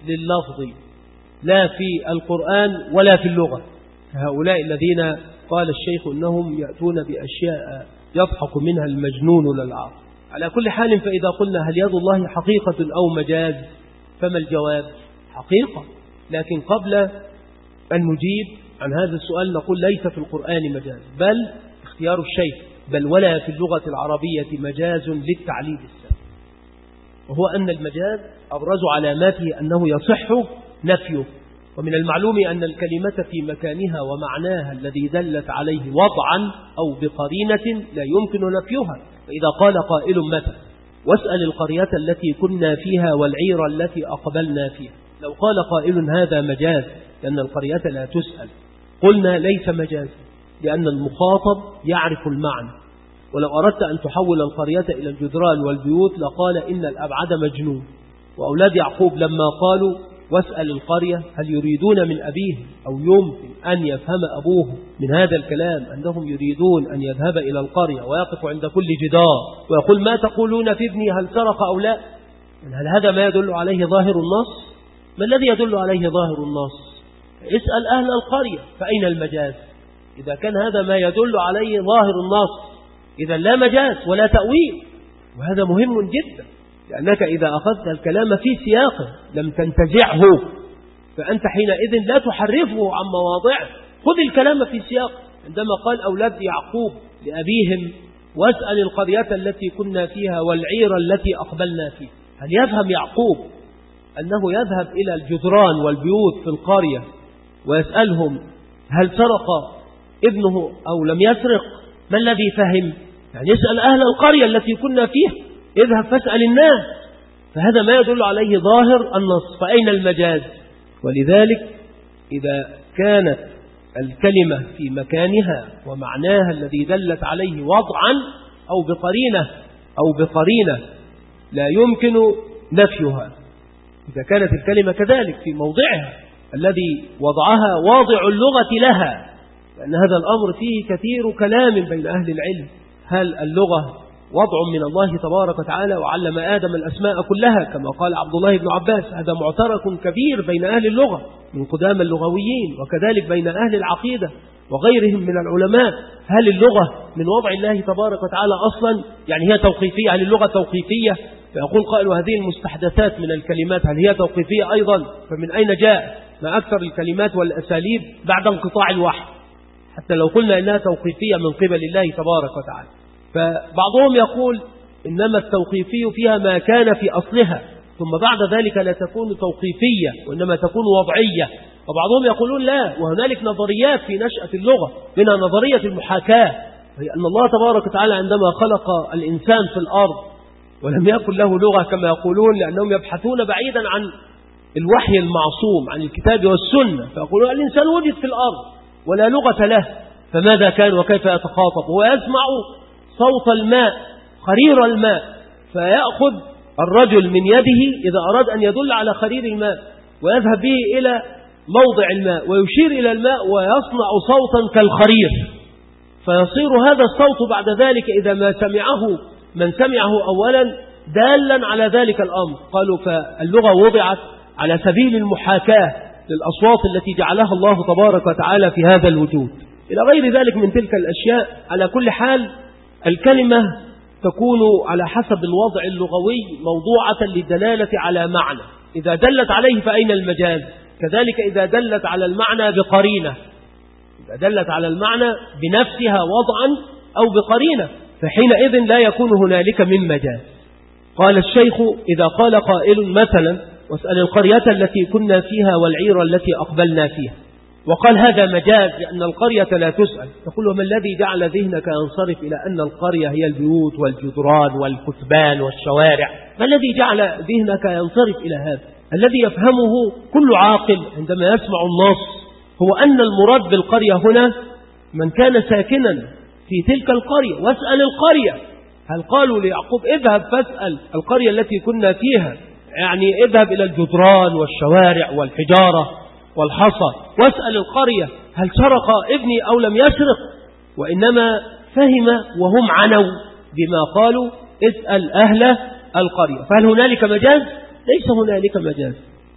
Speaker 2: لللفظ لا في القرآن ولا في اللغة، هؤلاء الذين قال الشيخ أنهم يأتون بأشياء يضحك منها المجنون للعاقل. على كل حال فإذا قلنا هل يد الله حقيقة أو مجاز، فما الجواب؟ حقيقة. لكن قبل أن نجيب عن هذا السؤال نقول ليس في القرآن مجاز، بل اختيار الشيخ بل ولا في اللغة العربية مجاز للتعليل السابق، وهو أن المجاز أبرز علاماته أنه يصح نفيه. ومن المعلوم أن الكلمة في مكانها ومعناها الذي دلت عليه وضعا أو بقرينة لا يمكن نفيها. فإذا قال قائل متى واسأل القرية التي كنا فيها والعير التي أقبلنا فيها، لو قال قائل هذا مجاز لأن القرية لا تسأل، قلنا ليس مجاز لأن المخاطب يعرف المعنى. ولو أردت أن تحول القرية إلى الجدران والبيوت لقال إن الأبعد مجنون. وأولاد يعقوب لما قالوا واسأل القرية هل يريدون من أبيه أو يمكن أن يفهم أبوه من هذا الكلام أنهم يريدون أن يذهب إلى القرية ويقف عند كل جدار ويقول ما تقولون في ابني هل سرق أو لا؟ هل هذا ما يدل عليه ظاهر النص؟ ما الذي يدل عليه ظاهر النص؟ اسأل أهل القرية فأين المجاز؟ إذا كان هذا ما يدل عليه ظاهر النص إذا لا مجاز ولا تأويل، وهذا مهم جدا، لأنك إذا أخذت الكلام في سياقه لم تنتزعه فأنت حينئذ لا تحرفه عن مواضعه. خذ الكلام في سياقه. عندما قال أولاد يعقوب لأبيهم واسأل القرية التي كنا فيها والعير التي أقبلنا فيها، هل يفهم يعقوب أنه يذهب إلى الجدران والبيوت في القرية ويسألهم هل سرق ابنه أو لم يسرق؟ ما الذي فهم؟ يعني يسأل أهل القرية التي كنا فيها، اذهب فاسأل الناس، فهذا ما يدل عليه ظاهر النص. فأين المجاز؟ ولذلك إذا كانت الكلمة في مكانها ومعناها الذي دلت عليه وضعا أو بقرينة أو بقرينة لا يمكن نفيها، إذا كانت الكلمة كذلك في موضعها الذي وضعها واضع اللغة لها، لأن هذا الأمر فيه كثير كلام بين أهل العلم. هل اللغة وضع من الله تبارك وتعالى وعلم آدم الأسماء كلها كما قال عبد الله بن عباس؟ هذا معترك كبير بين أهل اللغة من قدام اللغويين، وكذلك بين أهل العقيدة وغيرهم من العلماء. هل اللغة من وضع الله تبارك وتعالى أصلا؟ يعني هي توقيفية؟ هل اللغة توقيفية؟ فيقول قائل هذه المستحدثات من الكلمات هل هي توقيفية أيضا؟ فمن أين جاء ما أكثر الكلمات والأساليب بعد انقطاع الوحي، حتى لو قلنا إنها توقيفية من قبل الله تبارك وتعالى؟ فبعضهم يقول إنما التوقيفي فيها ما كان في أصلها، ثم بعد ذلك لا تكون توقيفية وإنما تكون وضعية. وبعضهم يقولون لا، وهنالك نظريات في نشأة اللغة، منها نظرية المحاكاة، هي أن الله تبارك وتعالى عندما خلق الإنسان في الأرض ولم يكن له لغة كما يقولون، لأنهم يبحثون بعيدا عن الوحي المعصوم عن الكتاب والسنة، فيقولون الإنسان وجد في الأرض ولا لغة له، فماذا كان وكيف يتخاطب؟ هو يسمع صوت الماء خرير الماء، فيأخذ الرجل من يده إذا أراد أن يدل على خرير الماء ويذهب به إلى موضع الماء ويشير إلى الماء ويصنع صوتا كالخرير، فيصير هذا الصوت بعد ذلك إذا ما سمعه من سمعه أولا دالا على ذلك الأمر. قالوا فاللغة وضعت على سبيل المحاكاة للأصوات التي جعلها الله تبارك وتعالى في هذا الوجود إلى غير ذلك من تلك الأشياء. على كل حال الكلمة تكون على حسب الوضع اللغوي موضوعة للدلالة على معنى، إذا دلت عليه فأين المجاز؟ كذلك إذا دلت على المعنى بقرينة، إذا دلت على المعنى بنفسها وضعا أو بقرينة فحينئذ لا يكون هنالك من مجاز. قال الشيخ إذا قال قائل مثلا واسأل القرية التي كنا فيها والعير التي أقبلنا فيها، وقال هذا مجاز لأن القرية لا تسأل، تقول وما الذي جعل ذهنك ينصرف إلى أن القرية هي البيوت والجدران والكتبان والشوارع؟ ما الذي جعل ذهنك ينصرف إلى هذا؟ الذي يفهمه كل عاقل عندما يسمع النص هو أن المراد بالقرية هنا من كان ساكنا في تلك القرية. واسأل القرية، هل قالوا ليعقوب اذهب فاسأل القرية التي كنا فيها؟ يعني اذهب إلى الجدران والشوارع والحجارة والحصى واسأل القرية هل سرق ابني أو لم يسرق؟ وإنما فهم وهم عنوا بما قالوا اسأل أهل القرية. فهل هنالك مجاز؟ ليس هنالك مجاز.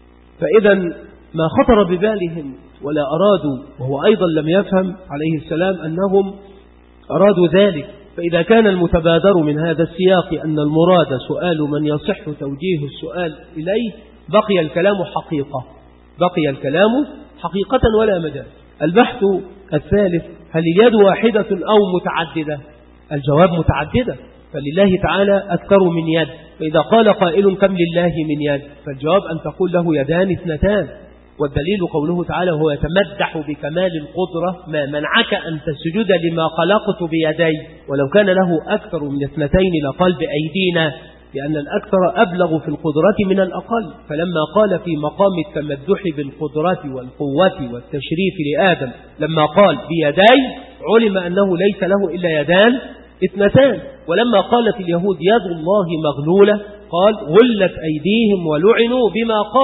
Speaker 2: فإذا ما خطر ببالهم ولا أرادوا، وهو أيضا لم يفهم عليه السلام أنهم أرادوا ذلك. فإذا كان المتبادر من هذا السياق أن المراد سؤال من يصح توجيه السؤال إليه بقي الكلام حقيقة، بقي الكلام حقيقة ولا مجاز. البحث الثالث هل اليد واحدة أو متعددة؟ الجواب متعددة، فلله تعالى أكثر من يد. فإذا قال قائل كم لله من يد؟ فالجواب أن تقول له يدان اثنتان، والدليل قوله تعالى هو يتمدح بكمال القدرة ما منعك أن تسجد لما خلقت بيدي، ولو كان له أكثر من اثنتين لقال بأيدينا، لأن الأكثر أبلغ في القدرة من الأقل. فلما قال في مقام التمدح بالقدرة والقوة والتشريف لآدم لما قال بيدي علم أنه ليس له إلا يدان اثنتان. ولما قالت اليهود يد الله مغلولة قال غلت أيديهم ولعنوا بما قالوا،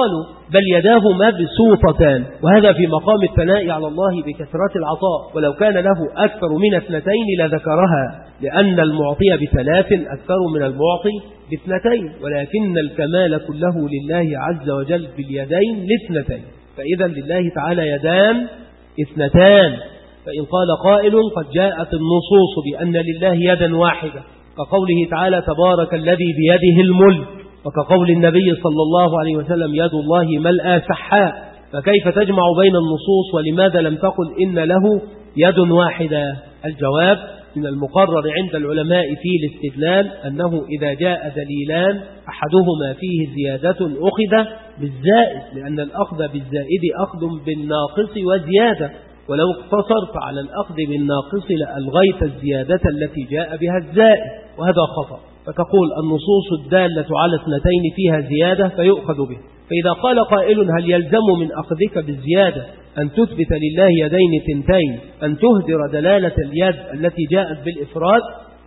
Speaker 2: بل يداه مبسوطتان، وهذا في مقام الثناء على الله بكثرة العطاء. ولو كان له أكثر من اثنتين لذكرها، لأن المعطي بثلاث أكثر من المعطي باثنتين، ولكن الكمال كله لله عز وجل باليدين الاثنتين. فإذا لله تعالى يدان اثنتان. فإن قال قائل قد جاءت النصوص بأن لله يدا واحدة، كقوله تعالى تبارك الذي بيده الملك، وكقول النبي صلى الله عليه وسلم يد الله ملأى سحاء، فكيف تجمع بين النصوص ولماذا لم تقل إن له يد واحدة؟ الجواب من المقرر عند العلماء في الاستدلال أنه إذا جاء دليلان أحدهما فيه زيادة أخذ بالزائد، لأن الأخذ بالزائد أخذ بالناقص وزيادة، ولو اقتصرت على الأخذ بالناقص لألغيت الزيادة التي جاء بها الزائد، وهذا خطأ. فتقول النصوص الدالة على اثنتين فيها زيادة فيؤخذ به. فإذا قال قائل هل يلزم من أخذك بالزيادة أن تثبت لله يدين ثنتين، أن تهدر دلالة اليد التي جاءت بالإفراد؟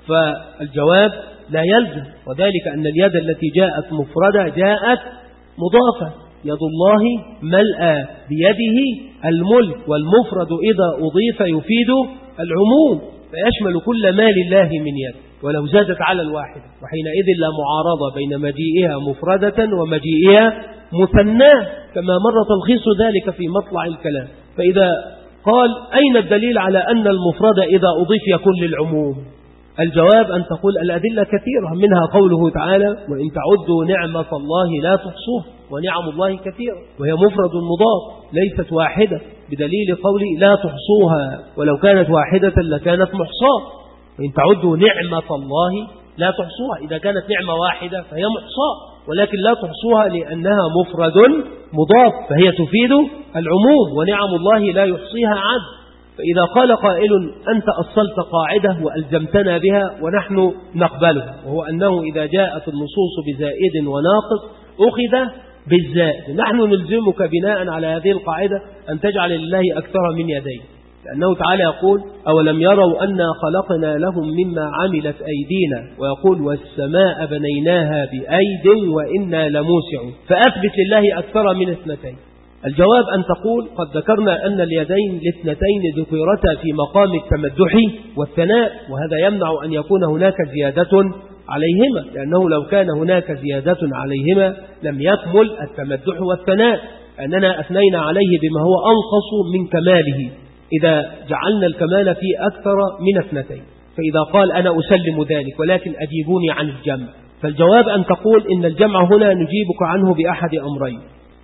Speaker 2: فالجواب لا يلزم، وذلك أن اليد التي جاءت مفردة جاءت مضافة، يد الله ملأى بيده الملك، والمفرد إذا أضيف يفيد العموم فيشمل كل ما لله من يد، ولو زادت على الواحدة، وحينئذ لا معارضة بين مجيئها مفردة ومجيئها مثناه، كما مر تلخيص ذلك في مطلع الكلام. فإذا قال أين الدليل على أن المفرد إذا أضيف يكون للعموم؟ الجواب أن تقول الأدلة كثيرة، منها قوله تعالى وإن تعدوا نعمة الله لا تحصوها، ونعم الله كثيرة، وهي مفرد مضاف ليست واحدة، بدليل قوله لا تحصوها، ولو كانت واحدة لكانت محصاة. وإن تعدوا نعمة الله لا تحصوها، إذا كانت نعمة واحدة فهي محصاة، ولكن لا تحصوها لأنها مفرد مضاف فهي تفيد العموم، ونعم الله لا يحصيها عد. فإذا قال قائل أنت أصلت قاعدة وألزمتنا بها ونحن نقبلها، وهو أنه إذا جاءت النصوص بزائد وناقص أخذ بالزائد، نحن نلزمك بناء على هذه القاعدة أن تجعل لله أكثر من يدين، لأنه تعالى يقول أولم يروا أنا خلقنا لهم مما عملت أيدينا، ويقول والسماء بنيناها بأيد وإنا لموسعون، فأثبت لله أكثر من اثنتين. الجواب أن تقول قد ذكرنا أن اليدين الاثنتين ذكرتا في مقام التمدح والثناء، وهذا يمنع أن يكون هناك زيادة عليهما، لأنه لو كان هناك زيادة عليهما لم يكمل التمدح والثناء، أننا أثنينا عليه بما هو أنقص من كماله إذا جعلنا الكمال في أكثر من اثنتين. فإذا قال أنا أسلم ذلك ولكن أجيبوني عن الجمع، فالجواب أن تقول إن الجمع هنا نجيبك عنه بأحد أمرين.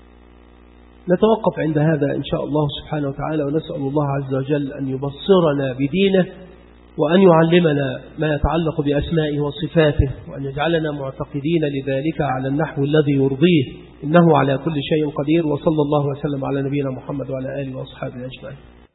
Speaker 2: نتوقف عند هذا إن شاء الله سبحانه وتعالى، ونسأل الله عز وجل أن يبصرنا بدينه، وأن يعلمنا ما يتعلق بأسمائه وصفاته، وأن يجعلنا معتقدين لذلك على النحو الذي يرضيه، إنه على كل شيء قدير. وصلى الله وسلم على نبينا محمد وعلى آله وأصحابه أجمعين.